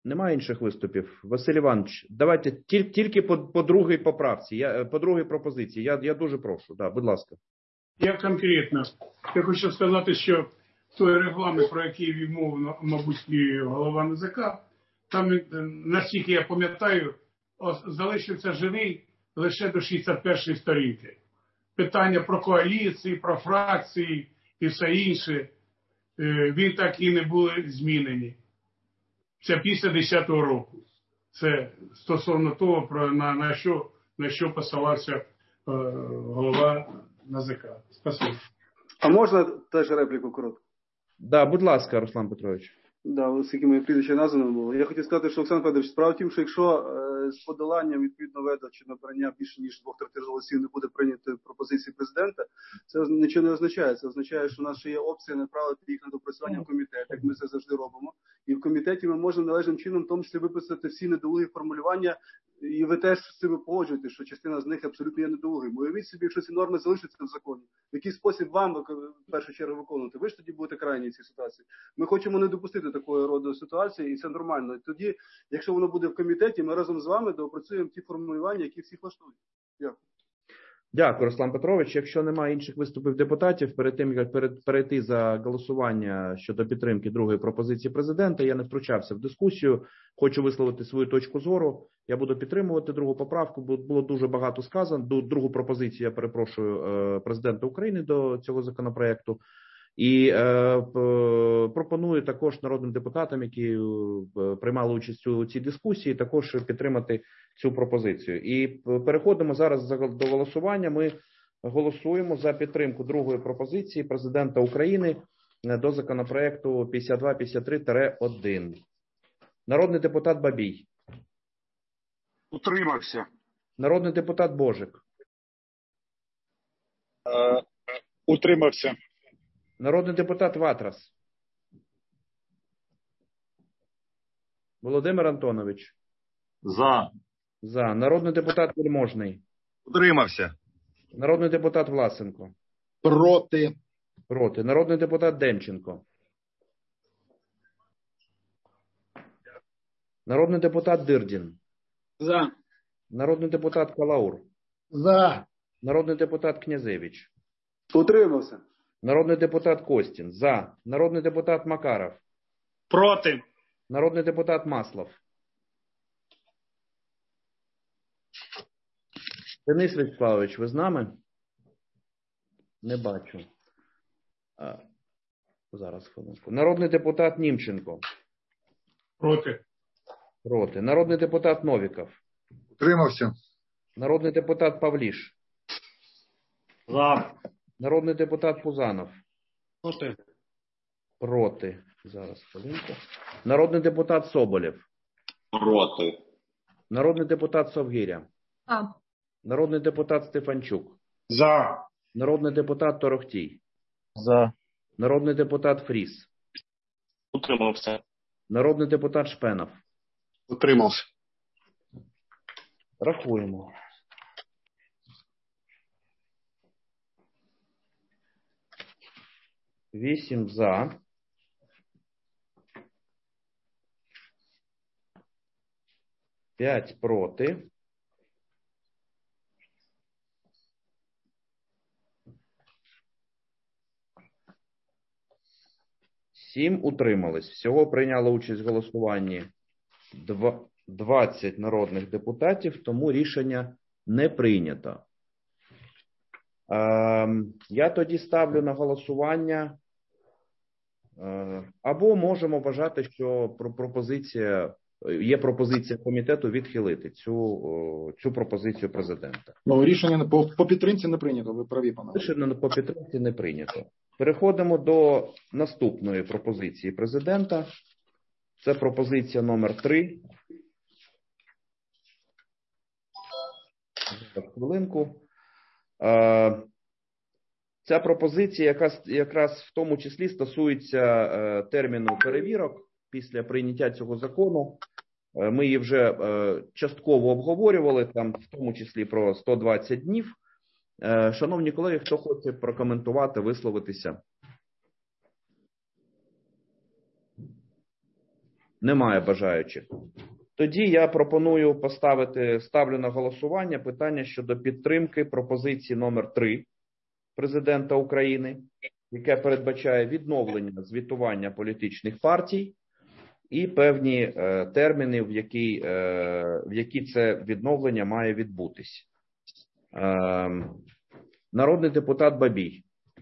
Немає інших виступів. Василь Іванович, давайте тільки, тільки по, по другій поправці, я, по другій пропозиції. Я, я дуже прошу, да, будь ласка. Я конкретно. Я хочу сказати, що той регламент, про який вів мову, мабуть, і голова НАЗК, там, наскільки я пам'ятаю, залишився живий лише до шістдесят першої сторінки. Питання про коаліції, про фракції і все інше, він так і не були змінені. Це після десятого року. Це стосовно того, про, на, на, що, на що посилався е, голова НАЗК. Спасибо. А можна теж репліку коротко? Да, будь ласка, Руслан Петрович. Да, оскільки моє прізвище названо було. Я хотів сказати, що Олександр Федорович, справа в тім, що якщо е, з подоланням відповідно веда чи набрання більше ніж двох третин голосів не буде прийнято пропозиції президента, це нічого не означає. Це означає, що в нас ще є опція направити їх на допрацювання в комітет, як ми це завжди робимо. І в комітеті ми можемо належним чином, в тому числі, виписати всі недолугі формулювання, і ви теж з цим погоджуєте, що частина з них абсолютно є недолугими. Уявіть собі, якщо ці норми залишаться в законі, в який спосіб вам в першу чергу виконувати, ви ж тоді будете крайні в цій ситуації. Ми хочемо не допустити такої роду ситуації, і це нормально. І тоді, якщо воно буде в комітеті, ми разом з вами доопрацюємо ті формулювання, які всіх влаштують. Дякую. Дякую, Руслан Петрович. Якщо немає інших виступів депутатів, перед тим, як перейти за голосування щодо підтримки другої пропозиції президента, я не втручався в дискусію, хочу висловити свою точку зору. Я буду підтримувати другу поправку, бо було дуже багато сказано. Другу пропозицію, я перепрошую, президента України до цього законопроекту. І е, пропоную також народним депутатам, які приймали участь у цій дискусії, також підтримати цю пропозицію. І переходимо зараз до голосування. Ми голосуємо за підтримку другої пропозиції президента України до законопроекту п'ятдесят два п'ятдесят три один. Народний депутат Бабій. Утримався. Народний депутат Божик. Е, утримався. Народний депутат Ватрас. Володимир Антонович. За. За. Народний депутат Вельможний. Утримався. Народний депутат Власенко. Проти. Проти. Народний депутат Демченко. Народний депутат Дирдін. За. Народний депутат Калаур. За. Народний депутат Князевич. Утримався. Народний депутат Костін. За. Народний депутат Макаров. Проти. Народний депутат Маслов. Денис Вячеславович, ви з нами? Не бачу. А, зараз хвилинку. Народний депутат Німченко. Проти. Проти. Народний депутат Новіков. Утримався. Народний депутат Павліш. За. Народний депутат Пузанов. Проти. Проти. Зараз хвилинку. Народний депутат Соболєв. Проти. Народний депутат Совгиря. За. Народний депутат Стефанчук. За. Народний депутат Торохтій. За. Народний депутат Фріс. Утримався. Народний депутат Шпенов. Утримався. Рахуємо. Вісім за. П'ять проти. Сім утримались. Всього прийняло участь в голосуванні двадцять народних депутатів, тому рішення не прийнято. Я тоді ставлю на голосування, або можемо вважати, що пропозиція, є пропозиція комітету відхилити цю, цю пропозицію президента. Ну, рішення по, по підтримці не прийнято, ви праві, пане. Рішення по підтримці не прийнято. Переходимо до наступної пропозиції президента. Це пропозиція номер три. Хвилинку. Ця пропозиція якраз, якраз в тому числі стосується терміну перевірок після прийняття цього закону. Ми її вже частково обговорювали, там в тому числі про сто двадцять днів. Шановні колеги, хто хоче прокоментувати, висловитися? Немає бажаючих. Тоді я пропоную поставити, ставлю на голосування питання щодо підтримки пропозиції номер три Президента України, яке передбачає відновлення звітування політичних партій і певні е, терміни, в які, е, в які це відновлення має відбутись. Е, народний депутат Бабій.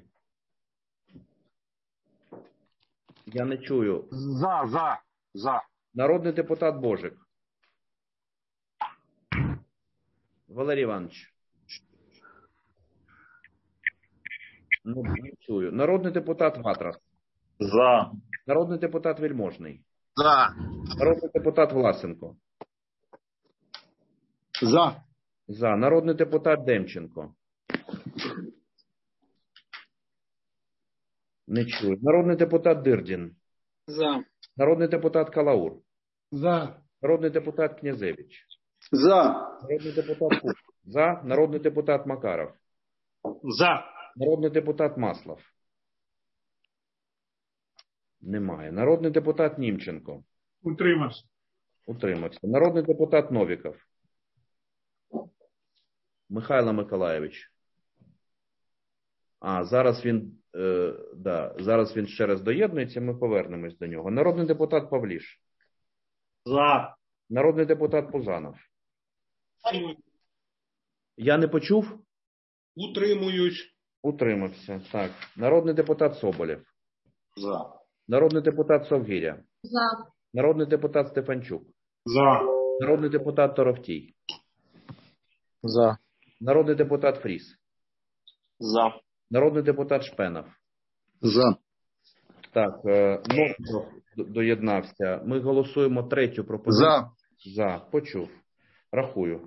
Я не чую. За, за, за. Народний депутат Божик. Валерій Іванович. Ну, не чую. Народний депутат Ватрас. За. Народний депутат Вельможний. За. Народний депутат Власенко. За. За. Народний депутат Демченко. Не чую. Народний депутат Дирдін. За. Народний депутат Калаур. За. Народний депутат Князевич. За. Народний депутат Кук. За. Народний депутат Макаров. За. Народний депутат Маслов. Немає. Народний депутат Німченко. Утримався. Утримався. Народний депутат Новіков. Михайло Миколайович. А, зараз він, е, да, зараз він ще раз доєднується, ми повернемось до нього. Народний депутат Павліш. За. Народний депутат Пузанов. Я не почув? Утримуюсь. Утримався. Так. Народний депутат Соболєв. За. Народний депутат Совгиря. За. Народний депутат Стефанчук. За. Народний депутат Торохтій. За. Народний депутат Фріс. За. Народний депутат Шпенов. За. Так, Новіков доєднався. Ми голосуємо третю пропозицію. За. За. Почув. Рахую.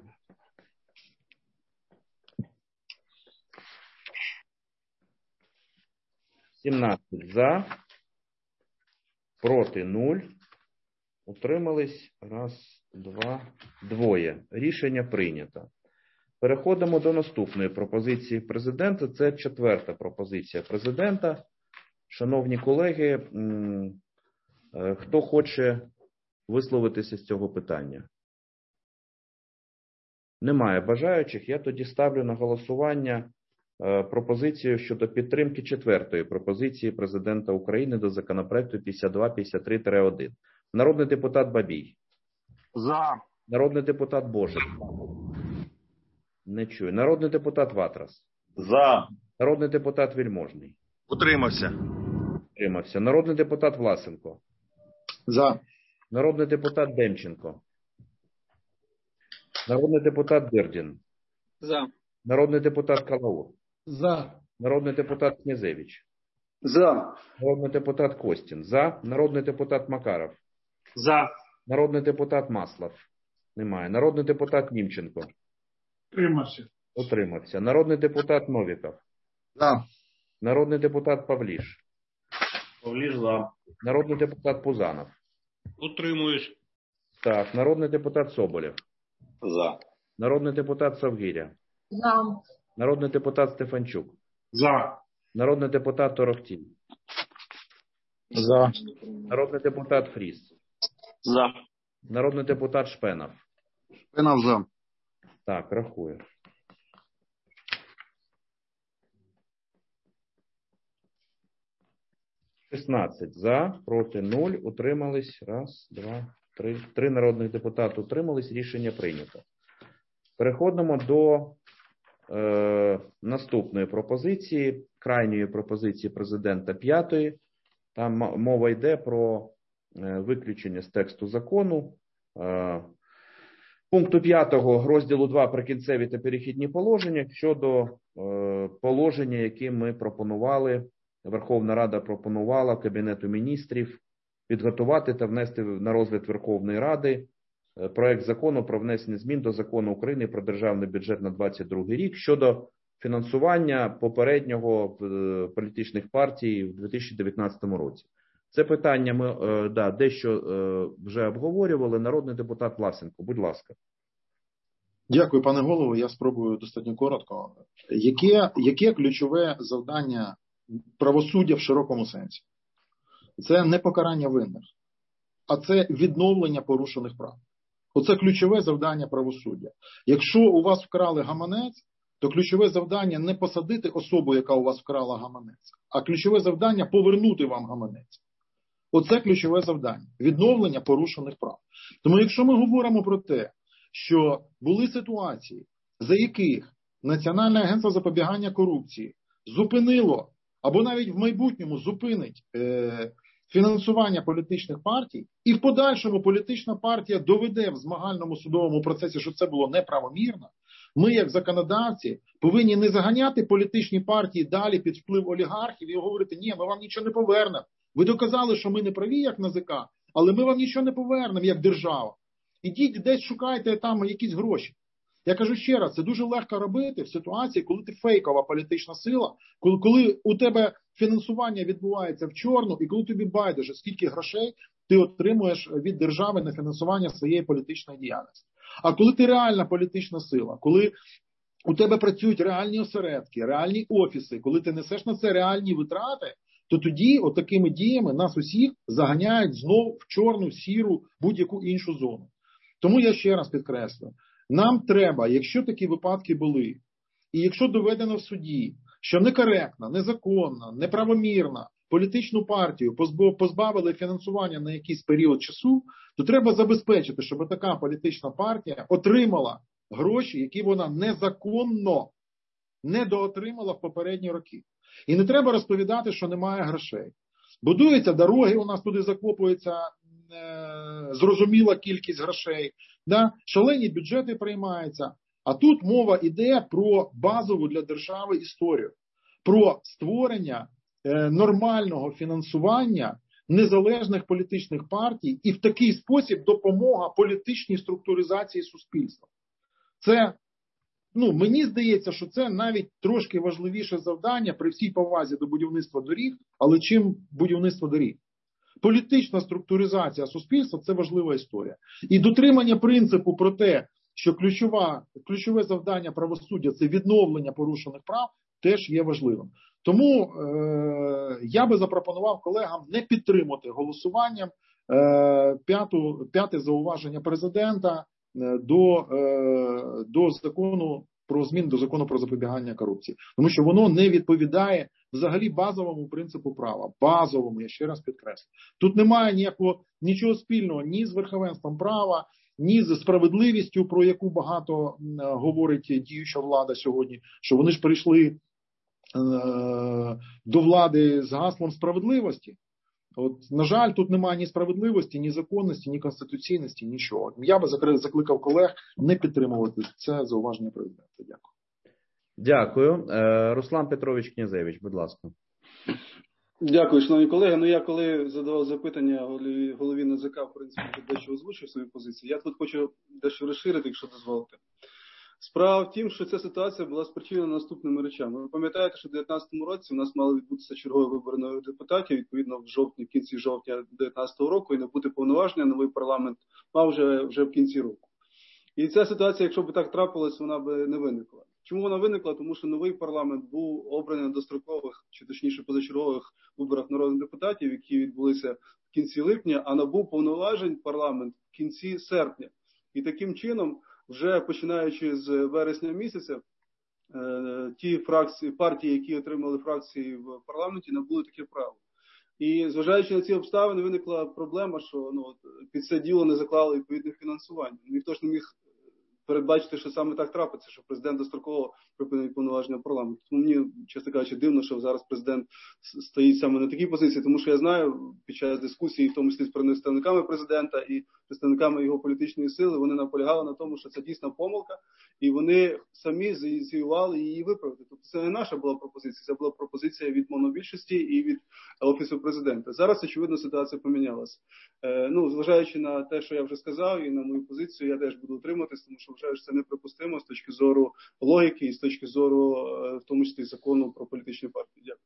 сімнадцять за. Проти нуль. Утримались. Раз, два, двоє. Рішення прийнято. Переходимо до наступної пропозиції президента. Це четверта пропозиція президента. Шановні колеги, хто хоче висловитися з цього питання? Немає бажаючих. Я тоді ставлю на голосування пропозицію щодо підтримки четвертої пропозиції президента України до законопроекту п'ятдесят два п'ятдесят три один. Народний депутат Бабій. За. Народний депутат Божик. Не чую. Народний депутат Ватрас. За. Народний депутат Вельможний. Утримався. Утримався. Народний депутат Власенко. За. Народний депутат Демченко. Народний депутат Дирдін. За. Народний депутат Калаур. За. Народний депутат Князевич. За. Народний депутат Костін. За. Народний депутат Макаров. За. Народний депутат Маслов. Немає. Народний депутат Німченко. Утримався. Утримався. Народний депутат Новіков. За. Народний депутат Павліш. Павліш за. Народний депутат Пузанов. Утримуюсь. Так. Народний депутат Соболєв. За. Народний депутат Совгиря. За. Народний депутат Стефанчук. За. Народний депутат Торохтій. За. Народний депутат Фріс. За. Народний депутат Шпенов. Шпенов за. Так, рахую. шістнадцять за, проти нуль, утримались. Раз, два, три. Три народних депутати утримались. Рішення прийнято. Переходимо до е, наступної пропозиції, крайньої пропозиції президента п'ятої. Там мова йде про е, виключення з тексту закону е, пункту п'ятого розділу два «Прикінцеві та перехідні положення» щодо е, положення, які ми пропонували, Верховна Рада пропонувала Кабінету міністрів підготувати та внести на розгляд Верховної Ради проект закону про внесення змін до Закону України про державний бюджет на двадцять другий рік щодо фінансування попереднього політичних партій в дві тисячі дев'ятнадцятому році. Це питання ми да, дещо вже обговорювали. Народний депутат Власенко, будь ласка. Дякую, пане голово. Я спробую достатньо коротко. Яке, яке ключове завдання правосуддя в широкому сенсі? Це не покарання винних. а це відновлення порушених прав. Оце ключове завдання правосуддя. Якщо у вас вкрали гаманець, то ключове завдання не посадити особу, яка у вас вкрала гаманець, а ключове завдання повернути вам гаманець. Оце ключове завдання – відновлення порушених прав. Тому якщо ми говоримо про те, що були ситуації, за яких Національне агентство запобігання корупції зупинило, або навіть в майбутньому зупинить е, фінансування політичних партій, і в подальшому політична партія доведе в змагальному судовому процесі, що це було неправомірно, ми, як законодавці, повинні не заганяти політичні партії далі під вплив олігархів і говорити, ні, ми вам нічого не повернемо. Ви доказали, що ми не праві, як НАЗК, але ми вам нічого не повернемо, як держава. Ідіть десь шукайте там якісь гроші. Я кажу ще раз, це дуже легко робити в ситуації, коли ти фейкова політична сила, коли, коли у тебе фінансування відбувається в чорну, і коли тобі байдуже, скільки грошей ти отримуєш від держави на фінансування своєї політичної діяльності. А коли ти реальна політична сила, коли у тебе працюють реальні осередки, реальні офіси, коли ти несеш на це реальні витрати, то тоді отакими діями нас усіх заганяють знову в чорну, сіру, будь-яку іншу зону. Тому я ще раз підкреслюю, нам треба, якщо такі випадки були, і якщо доведено в суді, що некоректно, незаконно, неправомірно політичну партію позбавили фінансування на якийсь період часу, то треба забезпечити, щоб така політична партія отримала гроші, які вона незаконно недоотримала в попередні роки. І не треба розповідати, що немає грошей. Будуються дороги, у нас туди закопується е, зрозуміла кількість грошей, да? Шалені бюджети приймаються. А тут мова йде про базову для держави історію. Про створення е, нормального фінансування незалежних політичних партій і в такий спосіб допомога політичній структуризації суспільства. Це, ну, мені здається, що це навіть трошки важливіше завдання при всій повазі до будівництва доріг, але чим будівництво доріг? Політична структуризація суспільства – це важлива історія. І дотримання принципу про те, що ключова, ключове завдання правосуддя – це відновлення порушених прав, теж є важливим. Тому е, я би запропонував колегам не підтримати голосуванням е, п'яту, п'яте зауваження президента е, до, е, до закону про змін до закону про запобігання корупції. Тому що воно не відповідає взагалі базовому принципу права. Базовому, я ще раз підкреслю. Тут немає ніякого, нічого спільного ні з верховенством права, ні з справедливістю, про яку багато е, говорить діюча влада сьогодні, що вони ж прийшли е, до влади з гаслом справедливості. От, на жаль, тут немає ні справедливості, ні законності, ні конституційності, нічого. Я би закликав колег не підтримувати це зауваження президента. Дякую. Дякую. Е, Руслан Петрович Князевич, будь ласка. Дякую, шановні колеги. Ну, я коли задавав запитання голові, голові НАЗК, в принципі, дещо озвучив свою позицію. Я тут хочу дещо розширити, якщо дозволите. Справа в тім, що ця ситуація була спричинена наступними речами. Ви пам'ятаєте, що в дві тисячі дев'ятнадцятому році у нас мали відбутися чергові вибори нових депутатів, відповідно в жовтні, в кінці жовтня дві тисячі дев'ятнадцятого року, і не бути повноваження, новий парламент мав вже, вже в кінці року. І ця ситуація, якщо б так трапилось, вона б не виникла. Чому вона виникла? Тому що новий парламент був обраний на дострокових, чи точніше позачергових виборах народних депутатів, які відбулися в кінці липня, а набув повноважень парламент в кінці серпня. І таким чином, вже починаючи з вересня місяця, ті фракції, партії, які отримали фракції в парламенті, набули таке право. І зважаючи на ці обставини, виникла проблема, що ну, під це діло не заклали відповідне фінансування. Ніхто ж не міг передбачити, що саме так трапиться, що президент достроково припинить повноваження парламенту. Тому мені, чесно кажучи, дивно, що зараз президент стоїть саме на такій позиції, тому що я знаю, під час дискусії, в тому числі з представниками президента і представниками його політичної сили, вони наполягали на тому, що це дійсна помилка, і вони самі зініціювали її виправити. Тобто це не наша була пропозиція, це була пропозиція від монобільшості і від Офісу президента. Зараз, очевидно, ситуація помінялася. Е, ну, зважаючи на те, що я вже сказав, і на мою позицію, я теж буду утриматись, тому що вважаю, що це неприпустимо з точки зору логіки і з точки зору, в тому числі, закону про політичні партії. Дякую.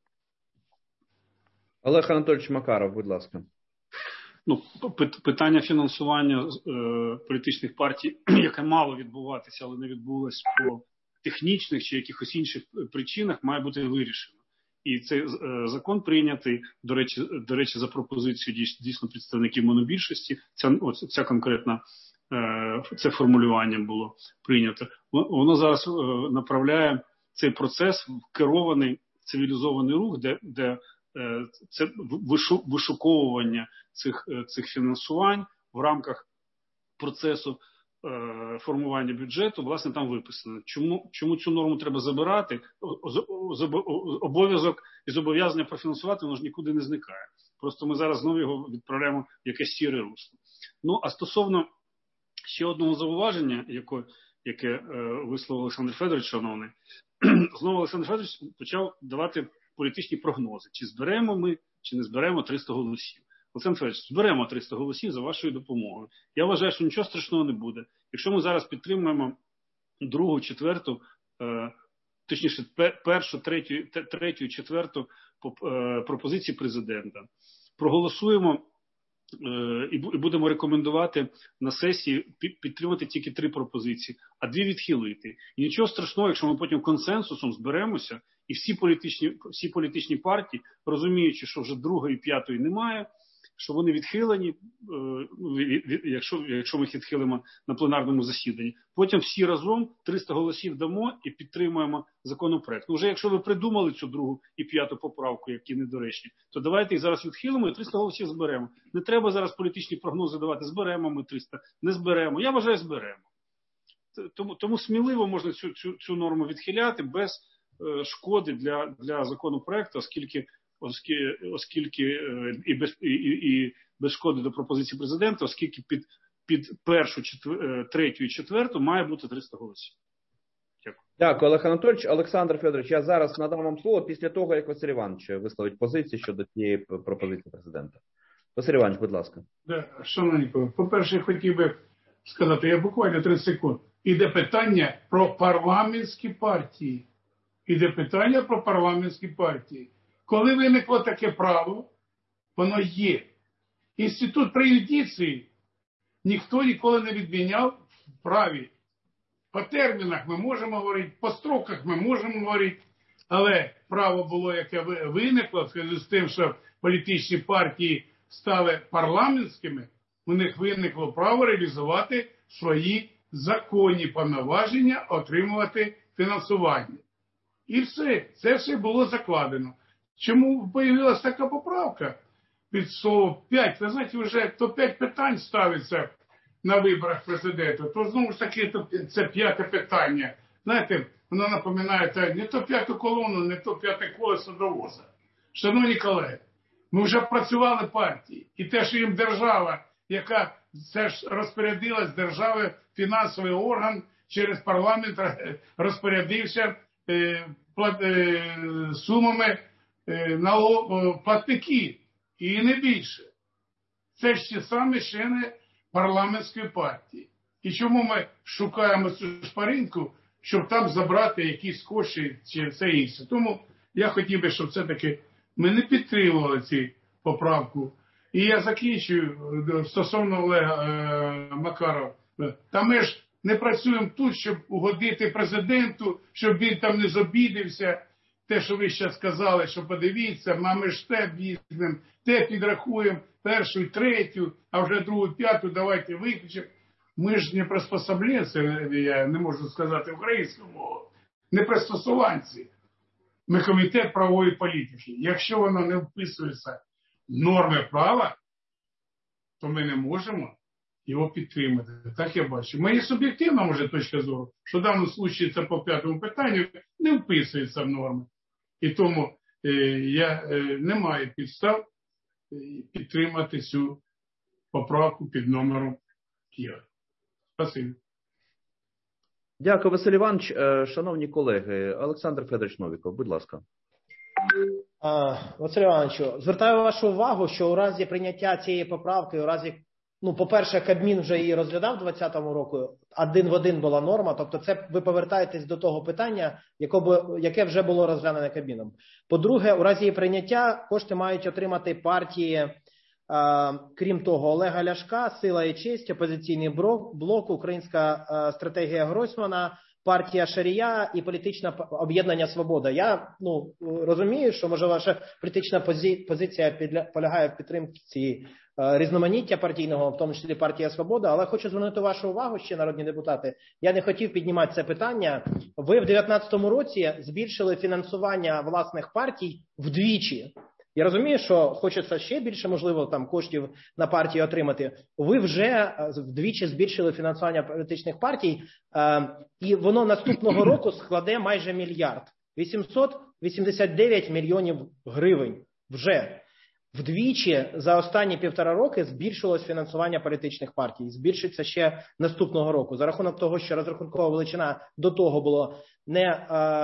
Олег Анатольович Макаров, будь ласка. Ну, питання фінансування е, політичних партій, яке мало відбуватися, але не відбулось по технічних чи якихось інших причинах, має бути вирішено. І цей закон прийнятий, до речі, до речі, за пропозицією дійсно представників монобільшості. Ця, ось, ця конкретна, це формулювання було прийнято. Воно зараз направляє цей процес в керований цивілізований рух, де, де це вишуковування цих, цих фінансувань в рамках процесу формування бюджету, власне, там виписано. Чому, чому цю норму треба забирати? Обов'язок і зобов'язання профінансувати, воно ж нікуди не зникає. Просто ми зараз знову його відправляємо в якесь сіре русло. Ну, а стосовно ще одного зауваження, яке, яке е, висловив Олександр Федорович, шановний, знову Олександр Федорович почав давати політичні прогнози. Чи зберемо ми, чи не зберемо триста голосів. Олександр Федорович, зберемо триста голосів за вашою допомогою. Я вважаю, що нічого страшного не буде. Якщо ми зараз підтримуємо другу, четверту, е, точніше, першу, третю, третю, четверту е, пропозиції президента, проголосуємо е, і будемо рекомендувати на сесії підтримати тільки три пропозиції, а дві відхилити. І нічого страшного, якщо ми потім консенсусом зберемося, і всі політичні, всі політичні партії, розуміючи, що вже другої, п'ятої немає, що вони відхилені, якщо, якщо ми їх відхилимо на пленарному засіданні. Потім всі разом триста голосів дамо і підтримуємо законопроект. Ну, вже якщо ви придумали цю другу і п'яту поправку, які недоречні, то давайте їх зараз відхилимо і триста голосів зберемо. Не треба зараз політичні прогнози давати, зберемо ми триста, не зберемо. Я вважаю, зберемо. Тому, тому сміливо можна цю, цю, цю норму відхиляти без е, шкоди для, для законопроекту, оскільки Оскільки, оскільки і, без, і, і без шкоди до пропозиції президента, оскільки під, під першу, четвер, третю і четверту має бути триста голосів. Дякую. Дякую, Олег Анатольович. Олександр Федорович, я зараз надам вам слово після того, як Василь Іванович висловить позицію щодо цієї пропозиції президента. Василь Іванович, будь ласка. Да, шановні колеги, по-перше, я хотів би сказати, я буквально тридцять секунд. Іде питання про парламентські партії. Іде питання про парламентські партії. Коли виникло таке право, воно є. Інститут преюдиції ніхто ніколи не відміняв в праві. По термінах ми можемо говорити, по строках ми можемо говорити, але право було, яке виникло, в зв'язку з тим, що політичні партії стали парламентськими, у них виникло право реалізувати свої законні повноваження, отримувати фінансування. І все, це все було закладено. Чому появилась така поправка під слово п'ять? Ви знаєте, вже то п'ять питань ставиться на виборах президента, то знову ж таки це п'яте питання. Знаєте, воно напоминає не то п'яту колону, не то п'яте колесо до воза. Шановні колеги, ми вже працювали партії. І те, що їм держава, яка це ж розпорядилась, держави, фінансовий орган через парламент розпорядився е, плат, е, сумами платники, і не більше. Це ж ті самі члени парламентської партії. І чому ми шукаємо цю шпаринку, щоб там забрати якісь кошти чи все інше. Тому я хотів би, щоб все-таки ми не підтримували цю поправку. І я закінчую стосовно Олега е, Макарова. Та ми ж не працюємо тут, щоб угодити президенту, щоб він там не зобідився. Те, що ви ще сказали, що подивіться, ми ж те візьмемо, те підрахуємо, першу і третю, а вже другу, п'яту давайте виключимо. Ми ж не приспособленці, я не можу сказати українською мовою, не пристосуванці. Ми комітет правової політики. Якщо воно не вписується в норми права, то ми не можемо його підтримати. Так я бачу. Моя суб'єктивна, може, точка зору, що в даному випадку це по п'ятому питанню не вписується в норми. І тому е, я е, не маю підстав підтримати цю поправку під номером п'ять. Спасибо. Дякую, Василь Іванович. Шановні колеги, Олександр Федорович Новіков, будь ласка. Василь Івановичу, звертаю вашу увагу, що у разі прийняття цієї поправки, у разі, ну, по-перше, Кабмін вже її розглядав двадцятому року, один в один була норма, тобто це ви повертаєтесь до того питання, яке вже було розглянене Кабміном. По-друге, у разі її прийняття кошти мають отримати партії, крім того, Олега Ляшка, Сила і честь, Опозиційний блок, Українська стратегія Гройсмана, партія Шарія і політичне об'єднання Свобода. Я ну, розумію, що, може, ваша політична позиція підля... полягає в підтримці е, різноманіття партійного, в тому числі партія Свобода, але хочу звернути вашу увагу, ще народні депутати, я не хотів піднімати це питання. Ви в дев'ятнадцятому році збільшили фінансування власних партій вдвічі. Я розумію, що хочеться ще більше, можливо, там коштів на партії отримати. Ви вже вдвічі збільшили фінансування політичних партій, і воно наступного року складе майже мільярд. вісімсот вісімдесят дев'ять мільйонів гривень вже. Вдвічі за останні півтора роки збільшилось фінансування політичних партій. Збільшиться ще наступного року. За рахунок того, що розрахункова величина до того було не,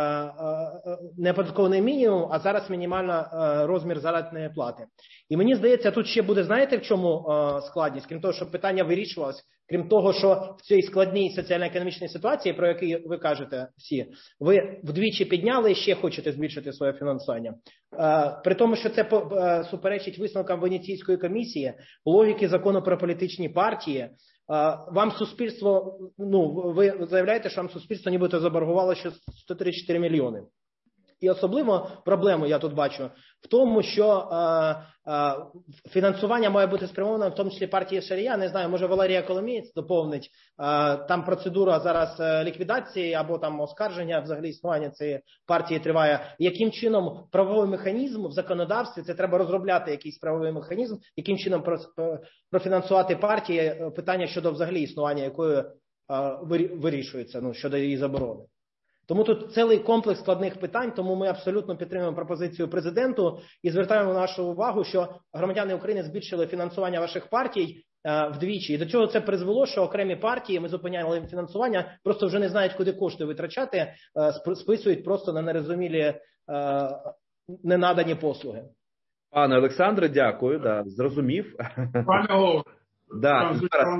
не податковий мінімум, а зараз мінімальний розмір заробітної плати. І мені здається, тут ще буде, знаєте, в чому складність? Крім того, що питання вирішувалось, крім того, що в цій складній соціально-економічній ситуації, про яку ви кажете всі, ви вдвічі підняли і ще хочете збільшити своє фінансування. При тому, що це суперечить висновкам Венеційської комісії, логіки закону про політичні партії. Вам суспільство, ну, ви заявляєте, що вам суспільство нібито заборгувало ще сто тридцять чотири мільйони. І особливо проблему я тут бачу в тому, що е, е, фінансування має бути спрямоване, в тому числі партії Шарія. Не знаю, може Валерія Коломієць доповнить. Е, там процедура зараз ліквідації або там оскарження взагалі існування цієї партії триває. Яким чином правовий механізм в законодавстві, це треба розробляти якийсь правовий механізм, яким чином профінансувати партії, питання щодо взагалі існування якої е, вирішується, ну, щодо її заборони. Тому тут цілий комплекс складних питань, тому ми абсолютно підтримуємо пропозицію президенту і звертаємо нашу увагу, що громадяни України збільшили фінансування ваших партій е, вдвічі. І до чого це призвело, що окремі партії, ми зупиняли їм фінансування, просто вже не знають, куди кошти витрачати, е, списують просто на нерозумілі, е, ненадані послуги. Пане Олександре, дякую, да, зрозумів. Пане голово, да,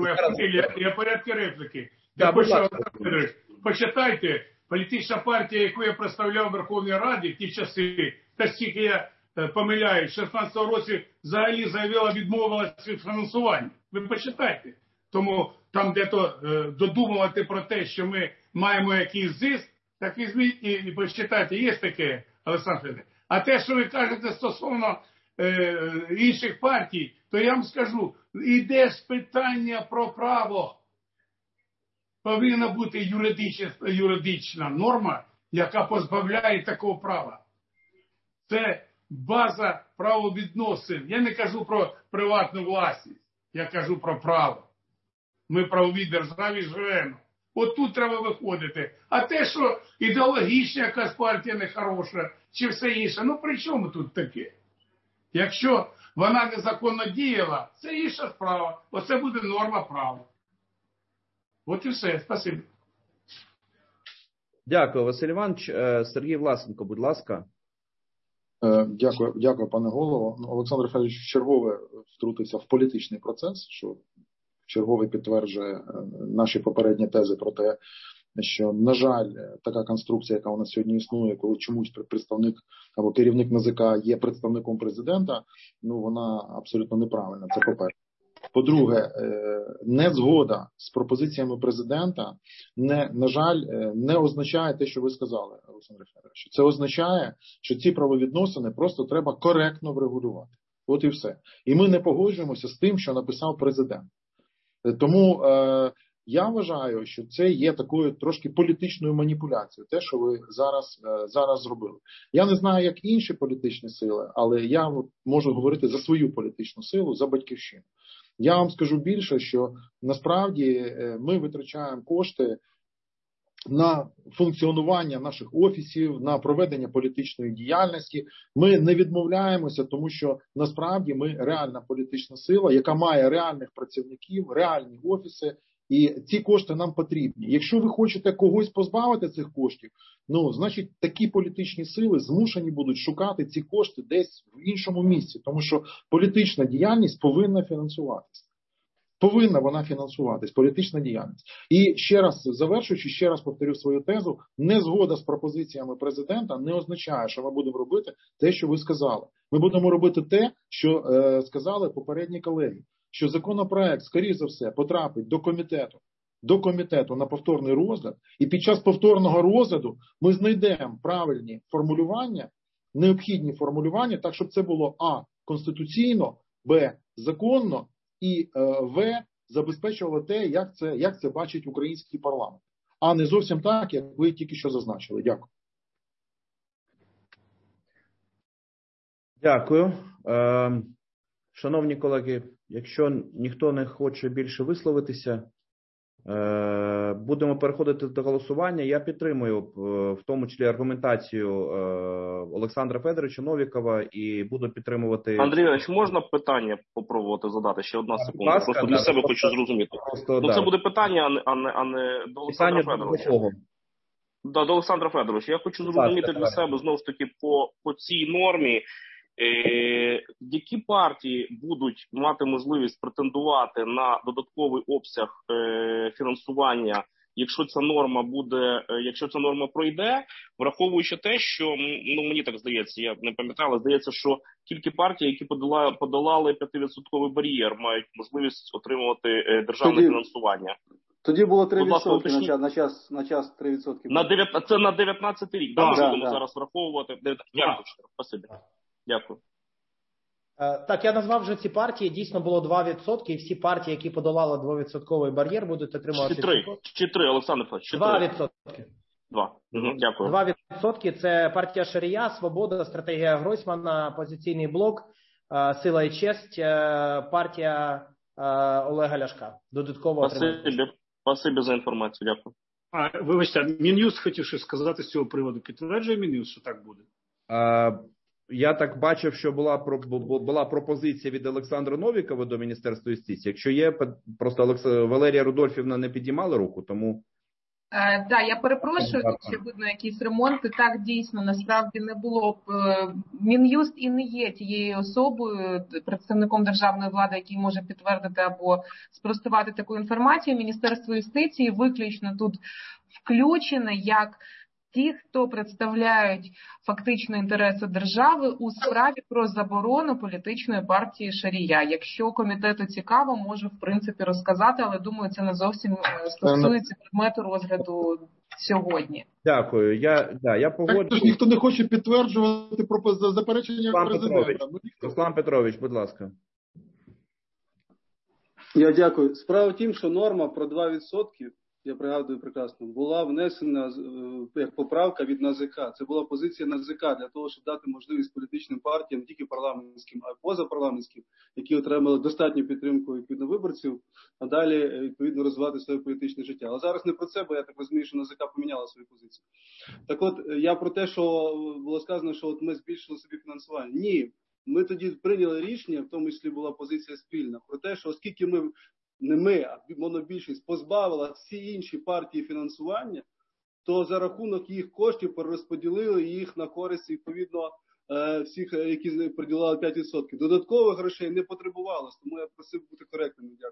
я порядки репліки. Да, я хочу, почитайте. Політична партія, яку я представляв в Верховній Раді в ті часи, та стільки я е, помиляюсь, в шістнадцятому році взагалі заявила, відмовилась від фінансування. Ви почитайте. Тому там де-то е, додумувати про те, що ми маємо якийсь зиск, так візьміть і, і почитайте. Є таке, Олександр Федорович. А те, що ви кажете стосовно е, інших партій, то я вам скажу, іде ж питання про право. Повинна бути юридична, юридична норма, яка позбавляє такого права. Це база правовідносин. Я не кажу про приватну власність, я кажу про право. Ми в правовій державі живемо. От тут треба виходити. А те, що ідеологічна якась партія нехороша, чи все інше, ну при чому тут таке? Якщо вона незаконно діяла, це інша справа. Оце буде норма права. От і все. Спасибо. Дякую, Василь Іванович. Сергій Власенко, будь ласка. Дякую, дякую, пане голово. Олександр Федорович вчергове втрутився в політичний процес, що вчергове підтверджує наші попередні тези про те, що, на жаль, така конструкція, яка у нас сьогодні існує, коли чомусь представник або керівник НАЗК є представником президента, ну вона абсолютно неправильна. Це по-перше. По-друге, незгода з пропозиціями президента, не, на жаль, не означає те, що ви сказали, Олександр Федорович. Це означає, що ці правовідносини просто треба коректно врегулювати. От і все. І ми не погоджуємося з тим, що написав президент. Тому е, я вважаю, що це є такою трошки політичною маніпуляцією, те, що ви зараз, е, зараз зробили. Я не знаю, як інші політичні сили, але я можу говорити за свою політичну силу, за Батьківщину. Я вам скажу більше, що насправді ми витрачаємо кошти на функціонування наших офісів, на проведення політичної діяльності. Ми не відмовляємося, тому що насправді ми реальна політична сила, яка має реальних працівників, реальні офіси, і ці кошти нам потрібні. Якщо ви хочете когось позбавити цих коштів, ну, значить, такі політичні сили змушені будуть шукати ці кошти десь в іншому місці, тому що політична діяльність повинна фінансуватися. Повинна вона фінансуватись, політична діяльність. І ще раз завершуючи, ще раз повторю свою тезу, незгода з пропозиціями президента не означає, що ми будемо робити те, що ви сказали. Ми будемо робити те, що е, сказали попередні колеги, що законопроект, скоріш за все, потрапить до комітету до комітету на повторний розгляд, і під час повторного розгляду ми знайдемо правильні формулювання, необхідні формулювання, так, щоб це було а. конституційно, б. законно і е, в. забезпечувало те, як це, як це бачить український парламент. А не зовсім так, як ви тільки що зазначили. Дякую. Дякую. Е, шановні колеги, якщо ніхто не хоче більше висловитися, е, будемо переходити до голосування. Я підтримую в тому числі аргументацію е, Олександра Федоровича Новікова і буду підтримувати... Андрій Іванович, можна питання попробувати задати? Ще одна секунда. ласка, Просто да, для себе просто, хочу зрозуміти. Просто, ну, да. це буде питання, а не, а не, а не до Олександра Питання Федоровича. до кого? Да, до Олександра Федоровича. Я хочу зрозуміти для себе, знову ж таки, по, по цій нормі, е, які партії будуть мати можливість претендувати на додатковий обсяг е, фінансування, якщо ця норма буде, е, якщо ця норма пройде, враховуючи те, що, ну мені так здається, я не пам'ятаю, але здається, що тільки партії, які подолали, подолали п'яти відсотковий бар'єр, мають можливість отримувати е, державне Тоді... фінансування. Тоді було три відсотки на час, на час, на час три відсотки. На дев'ят... Це на дев'ятнадцятий рік, да, да, ми да, будемо да. зараз враховувати. Дякую, спасибі. Дякую. Так, я назвав вже ці партії, дійсно було два відсотки, і всі партії, які подолали двовідсотковий бар'єр, будуть отримувати... Чи три, чи три, Олександр Федорович, два відсотки. Два. Угу, дякую. Два відсотки – це партія Шарія, Свобода, стратегія Гройсмана, Опозиційний блок, Сила і честь, партія Олега Ляшка. Додатково отримати. Спасибі за інформацію, дякую. А, вибачте, Мін'юст хотів щось сказати з цього приводу. Підтверджує Мін'юст, що так буде? А, я так бачив, що була, була пропозиція від Олександра Новікова до Міністерства юстиції. Якщо є, просто Олекс... Валерія Рудольфівна не підіймала руку, тому... Так, да, я перепрошую, ще видно якийсь ремонт. І так, дійсно, насправді не було б. Мін'юст і не є тією особою, представником державної влади, який може підтвердити або спростувати таку інформацію. Міністерство юстиції виключно тут включене як ті, хто представляють фактично інтереси держави у справі про заборону політичної партії Шарія. Якщо комітету цікаво, можу в принципі розказати, але думаю, це не зовсім стосується предмету розгляду сьогодні. Дякую. Я, да, я погоджуюсь. Так, ніхто не хоче підтверджувати пропозицію заперечення Руслан президента. Петрович, Руслан Петрович, будь ласка. Я дякую. Справа в тім, що норма про два відсотки, я пригадую прекрасно, була внесена як поправка від НАЗК. Це була позиція НАЗК для того, щоб дати можливість політичним партіям, не тільки парламентським, а й позапарламентським, які отримали достатню підтримку відповідно виборців, а далі відповідно розвивати своє політичне життя. Але зараз не про це, бо я так розумію, що НАЗК поміняла свою позицію. Так от, я про те, що було сказано, що от ми збільшили собі фінансування. Ні, ми тоді прийняли рішення, в тому числі була позиція спільна, про те, що оскільки ми не ми, а монобільшість позбавила всі інші партії фінансування, то за рахунок їх коштів перерозподілили їх на користь, відповідно, всіх, які приділяли п'ять відсотків. Додаткових грошей не потребувалось, тому я просив бути коректним. Дякую.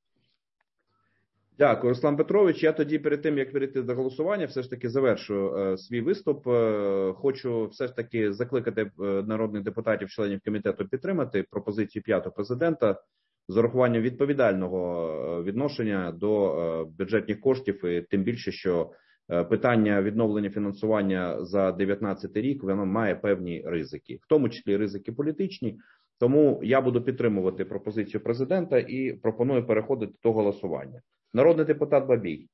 Дякую, Руслан Петрович. Я тоді перед тим, як перейти до голосування, все ж таки завершу е, свій виступ. Е, хочу все ж таки закликати народних депутатів, членів комітету підтримати пропозицію п'ятого президента з урахуванням відповідального відношення до бюджетних коштів, і тим більше, що питання відновлення фінансування за дев'ятнадцятий рік, воно має певні ризики, в тому числі ризики політичні. Тому я буду підтримувати пропозицію президента і пропоную переходити до голосування. Народний депутат Бабій.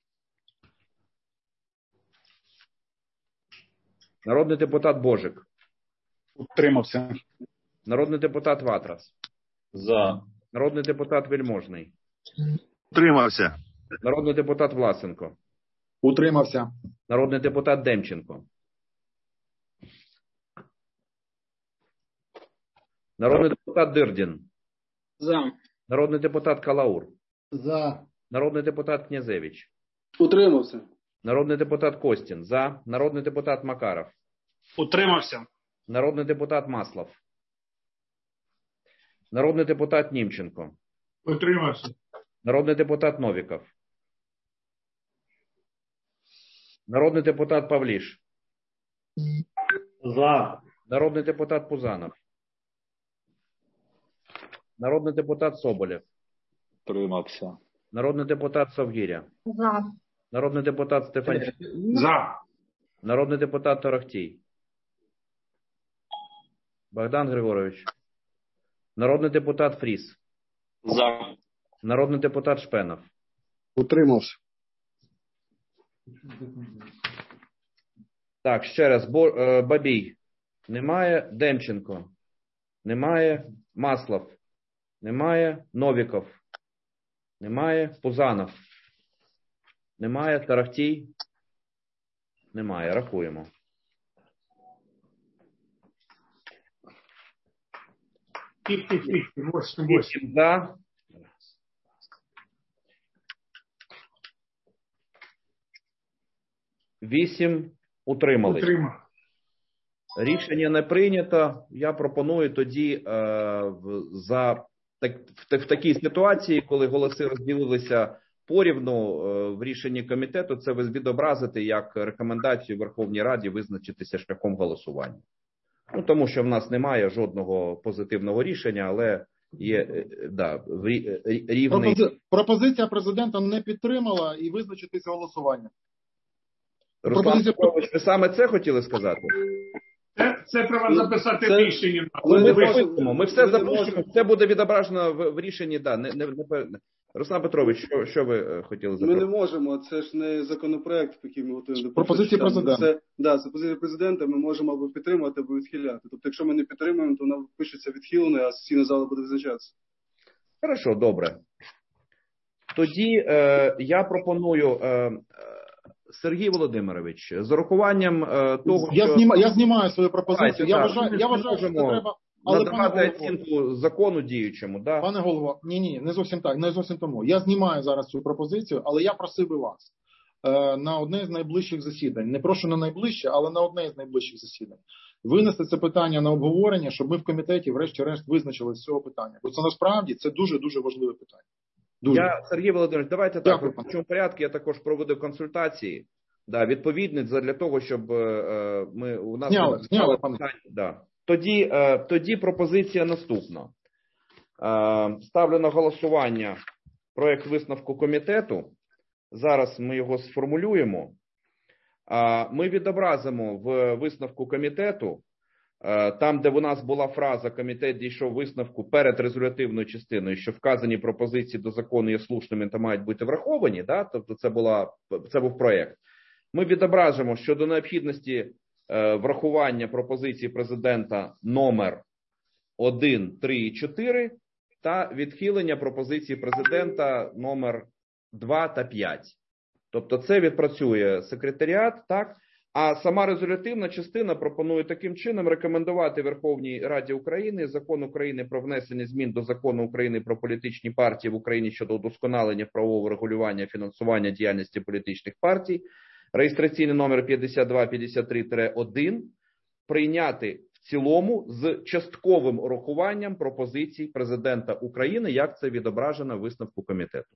Народний депутат Божик. Утримався. Народний депутат Ватрас. За. Народний депутат Вельможний. Утримався. Народний депутат Власенко. Утримався. Народний депутат Демченко. Народний депутат Дирдін. За. Народний депутат Калаур. За. Народний депутат Князевич. Утримався. Народний депутат Костін. За. Народний депутат Макаров. Утримався. Народний депутат Маслов. Народний депутат Німченко. Утримався. Народний депутат Новіков. Народний депутат Павліш. За. Народний депутат Пузанов. Народний депутат Соболєв. Утримався. Народний депутат Совгиря. За. Народний депутат Стефанчук. За. Народний депутат Торохтій. Богдан Григорович. Народний депутат Фріс. За. Народний депутат Шпенов. Утримався. Так, ще раз. Бабій. Немає. Демченко. Немає. Маслов. Немає. Новіков. Немає. Пузанов. Немає. Торохтій. Немає. Рахуємо. Вісім за. Вісім утримались. Утримав. Рішення не прийнято. Я пропоную тоді е, в, за, так, в, в такій ситуації, коли голоси розділилися порівну е, в рішенні комітету, це відобразити як рекомендацію Верховній Раді визначитися шляхом голосування. Ну, тому що в нас немає жодного позитивного рішення, але є е, да, рівний... Пропози... Пропозиція президента не підтримала і визначитися голосуванням. Руслан Пропозиція... Петрович, ви саме це хотіли сказати? Це, це треба записати це... в рішенні. Ми, ми, запишемо, ми все запишемо, це буде відображено в, в рішенні. Да, не, не, не... Руслан Петрович, що, що ви хотіли запитати? Ми не можемо, це ж не законопроект, який ми готуємо до пропозиції президента. Це, да, це позиція президента, ми можемо або підтримувати, або відхиляти. Тобто, якщо ми не підтримуємо, то вона пишеться відхиленою, а сесійна зала буде визначатися. Хорошо, добре. Тоді е, я пропоную, е, Сергій Володимирович, з урахуванням е, того, я, що... зніма, я знімаю свою пропозицію. Я, я вважаю, я вважаю що це треба... Але надавати оцінку закону діючому, да? Пане голово, ні, ні, не зовсім так, не зовсім тому. Я знімаю зараз цю пропозицію, але я просив би вас е, на одне з найближчих засідань, не прошу на найближче, але на одне з найближчих засідань, винести це питання на обговорення, щоб ми в комітеті врешті-решт визначили з цього питання. Бо це насправді це дуже-дуже важливе питання. Дуже. Я, Сергій Володимирович, давайте Дякую, так, в цьому порядку я також проведу консультації, да, відповідні для того, щоб е, ми, у нас... Зняли, зняли, пане. Да. Тоді, е, тоді пропозиція наступна. Е, ставлю на голосування проект висновку комітету. Зараз ми його сформулюємо. Е, ми відобразимо в висновку комітету, е, там, де у нас була фраза «комітет дійшов висновку перед резолютивною частиною», що вказані пропозиції до закону є слушними та мають бути враховані, да? Тобто це, була, це був проект. Ми відображимо щодо необхідності врахування пропозиції президента номер один, три і чотири та відхилення пропозиції президента номер два та п'ять. Тобто це відпрацює секретаріат, так? А сама резолютивна частина пропонує таким чином рекомендувати Верховній Раді України Закон України про внесення змін до Закону України про політичні партії в Україні щодо удосконалення правового регулювання фінансування діяльності політичних партій, реєстраційний номер п'ятдесят два п'ятдесят три один, прийняти в цілому з частковим урахуванням пропозицій президента України, як це відображено в висновку комітету.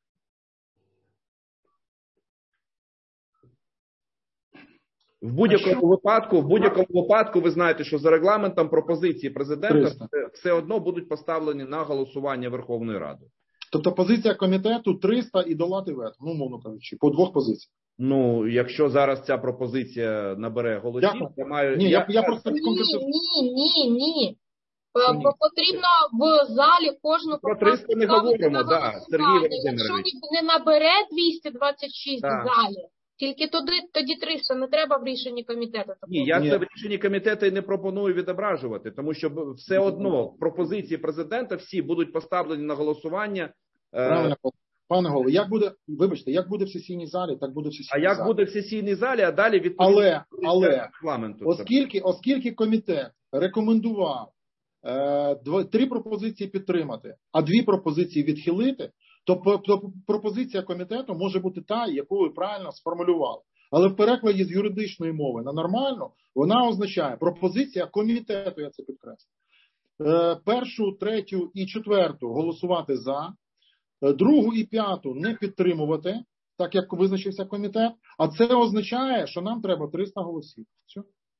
В будь-якому випадку, в будь-якому випадку, ви знаєте, що за регламентом пропозиції президента все, все одно будуть поставлені на голосування Верховної Ради. Тобто позиція комітету триста і долати вето, ну, мовно кажучи, по двох позиціях. Ну, якщо зараз ця пропозиція набере голосів, я маю... Ні, я, я просто... Ні, ні, ні, ні. Потрібно в залі кожну про триста не говоримо, да, Сергій Володимирович. Якщо не набере двісті двадцять шість да. в залі, тільки тоді, тоді триста не треба в рішенні комітету. Ні, я Ні. це в рішенні комітету і не пропоную відображувати, тому що все одно пропозиції президента всі будуть поставлені на голосування. Правильно, пане голово, як буде, вибачте, як буде в сесійній залі, так буде в сесійній залі. А як залі. буде в сесійній залі, а далі відповідно але, але оскільки, оскільки комітет рекомендував е, дв, три пропозиції підтримати, а дві пропозиції відхилити, то, то пропозиція комітету може бути та, яку ви правильно сформулювали. Але в перекладі з юридичної мови на нормальну, вона означає пропозиція комітету, я це підкреслю. Е, першу, третю і четверту голосувати за, другу і п'яту не підтримувати, так як визначився комітет, а це означає, що нам треба триста голосів. Все.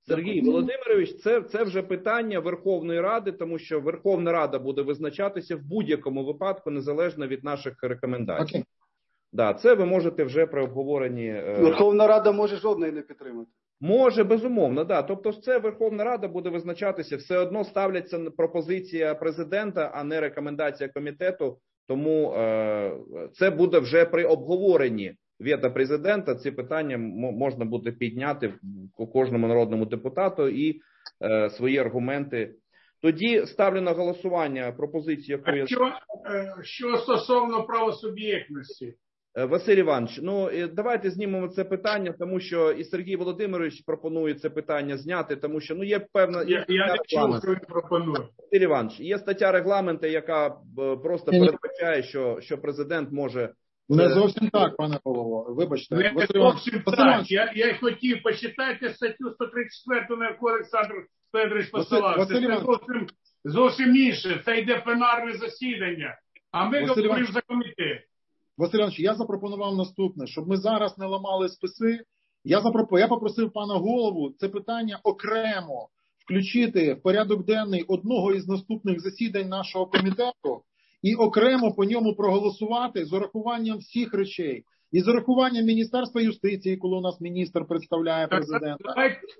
Сергій Володимирович, це, це вже питання Верховної Ради, тому що Верховна Рада буде визначатися в будь-якому випадку, незалежно від наших рекомендацій. Окей. Да, це ви можете вже при обговоренні... Верховна Рада може жодної не підтримати. Може, безумовно, да. Тобто це Верховна Рада буде визначатися, все одно ставляться пропозиція президента, а не рекомендація комітету, тому е, це буде вже при обговоренні вето президента, ці питання можна буде підняти кожному народному депутату і е, свої аргументи. Тоді ставлю на голосування пропозицію, яку я... Що, що стосовно правосуб'єктності? Василь Іванович, ну давайте знімемо це питання, тому що і Сергій Володимирович пропонує це питання зняти, тому що ну є певна... Я, я не чув, що він пропонує. Василь Іванович, є стаття регламенту, яка просто передбачає, що, що президент може... Не зовсім так, пане голово. Вибачте. Не Василь зовсім Василь так. Я, я хотів почитати статтю сто тридцять четверту, на яку Олександр Федорович посилався. Це зовсім, зовсім інше. Це йде пленарне засідання. А ми Василь говоримо за комітет. Василь Іванович, я запропонував наступне, щоб ми зараз не ламали списи. Я, запропо... я попросив пана голову це питання окремо включити в порядок денний одного із наступних засідань нашого комітету і окремо по ньому проголосувати з урахуванням всіх речей. І з урахуванням Міністерства юстиції, коли у нас міністр представляє президента.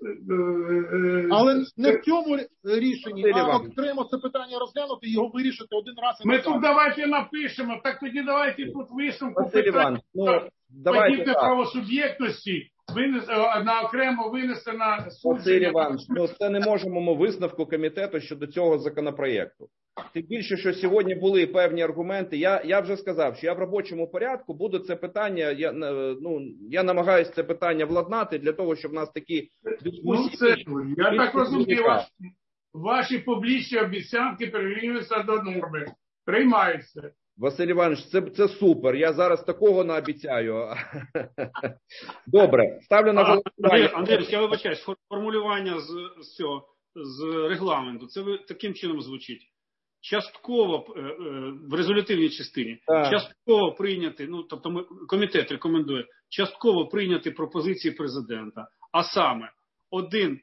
Але не в цьому рішенні, а окремо це питання розглянути і його вирішити один раз. Ми тут давайте напишемо, так тоді давайте тут висновку питання подібне правосуб'єктності на окремо винести на суд. Василь Іванович, ну це не можемо ми висновку комітету щодо цього законопроєкту. Тим більше, що сьогодні були певні аргументи. Я, я вже сказав, що я в робочому порядку буду це питання, я, ну, я намагаюся це питання владнати для того, щоб в нас такі дискусії... Ну, це, я так розумію, ваш, ваші публічні обіцянки перевірюються до норми. Приймаються. Василь Іванович, це, це супер. Я зараз такого наобіцяю. Добре, ставлю на голосування. Андрій, Андрій, я вибачаюсь, формулювання з, з цього, з регламенту, це ви таким чином звучить. Частково в резолютивній частині, так. частково прийняти, ну тобто ми, комітет рекомендує частково прийняти пропозиції президента, а саме один,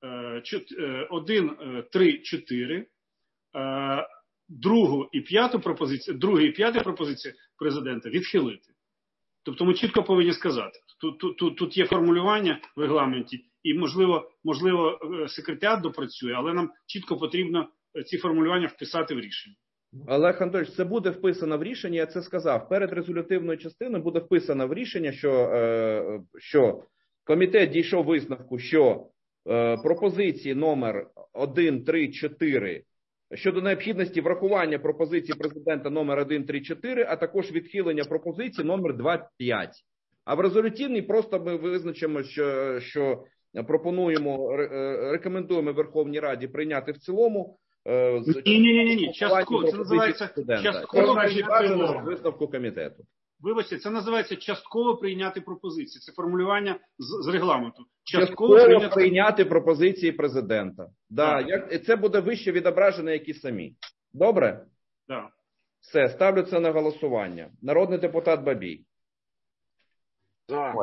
три, чотири, другу і п'яту пропозицію, другу і п'яту пропозицію президента відхилити. Тобто ми чітко повинні сказати, тут, тут, тут, тут є формулювання в регламенті і можливо, можливо секретаріат допрацює, але нам чітко потрібно ці формулювання вписати в рішення. Олег Анатольович, це буде вписано в рішення, я це сказав. Перед резолютивною частиною буде вписано в рішення, що, е, що комітет дійшов висновку, що е, пропозиції номер один, три, чотири щодо необхідності врахування пропозиції президента номер один, три, чотири, а також відхилення пропозиції номер два, п'ять. А в резолютивній просто ми визначимо, що, що пропонуємо, рекомендуємо Верховній Раді прийняти в цілому. Ні, ні, ні, ні, частково, це називається частково прийняти висновку комітету. Вибачте, це називається частково прийняти пропозиції. Це формулювання з, з регламенту. Частково, частково прийняти... прийняти пропозиції президента. Да, як, це буде вище відображено, як і самі. Добре? Да. Все, ставлю це на голосування. Народний депутат Бабій. За.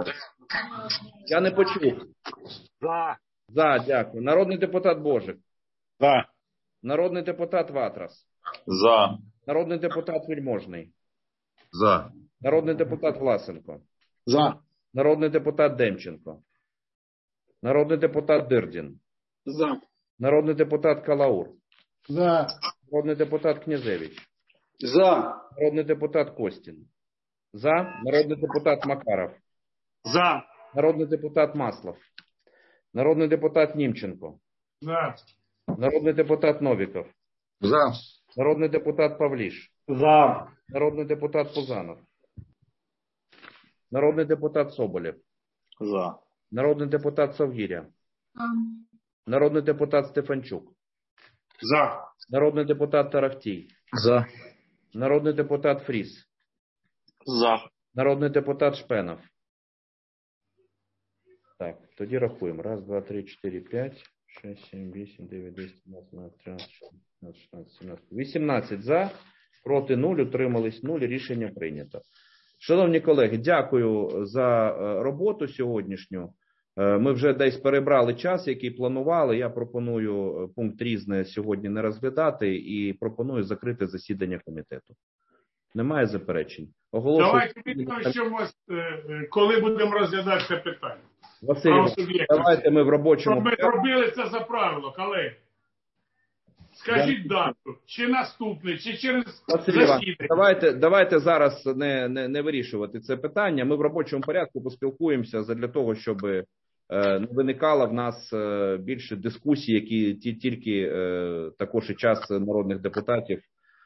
Я не почув. За. За, дякую. Народний депутат Божик. За. Народний депутат Ватрас. За. Народний депутат Вельможний. За. Народний депутат Власенко. За. Народний депутат Демченко. Народний депутат Дирдін. За. Народний депутат Калаур. За. Народний депутат Князевич. За. Народний депутат Костін. За. Народний депутат Макаров. За. Народний депутат Маслов. Народний депутат Німченко. За. Народний депутат Новіков. За. Народний депутат Павліш. За. Народний депутат Пузанов. Народний депутат Соболєв. За. Народний депутат Совгіря. Народний депутат Стефанчук. За. Народний депутат Тарахтій. За. Народний депутат Фріс. За. Народний депутат Шпенов. Так, тоді рахуємо. Раз, два, три, чотири, п'ять, шість, сім, вісім, дев'ять, десять, одинадцять, тринадцять, чотирнадцять, шістнадцять, сімнадцять, вісімнадцять за, проти нуль, утримались нуль, рішення прийнято. Шановні колеги, дякую за роботу сьогоднішню. Ми вже десь перебрали час, який планували. Я пропоную пункт різне сьогодні не розглядати і пропоную закрити засідання комітету. Немає заперечень? Оголошую... Давайте підпишемо, коли будемо розглядати це питання. Василь, давайте ми в робочому... Щоб ми робили це за правило, колеги. Скажіть Я... дату, чи наступний, чи через засідання. Давайте, давайте зараз не, не, не вирішувати це питання. Ми в робочому порядку поспілкуємося для того, щоб не виникало в нас більше дискусій, які ті, тільки також і час народних депутатів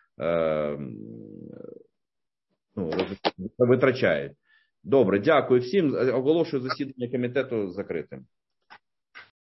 ну, витрачають. Добре, дякую всім. Оголошую засідання комітету закритим.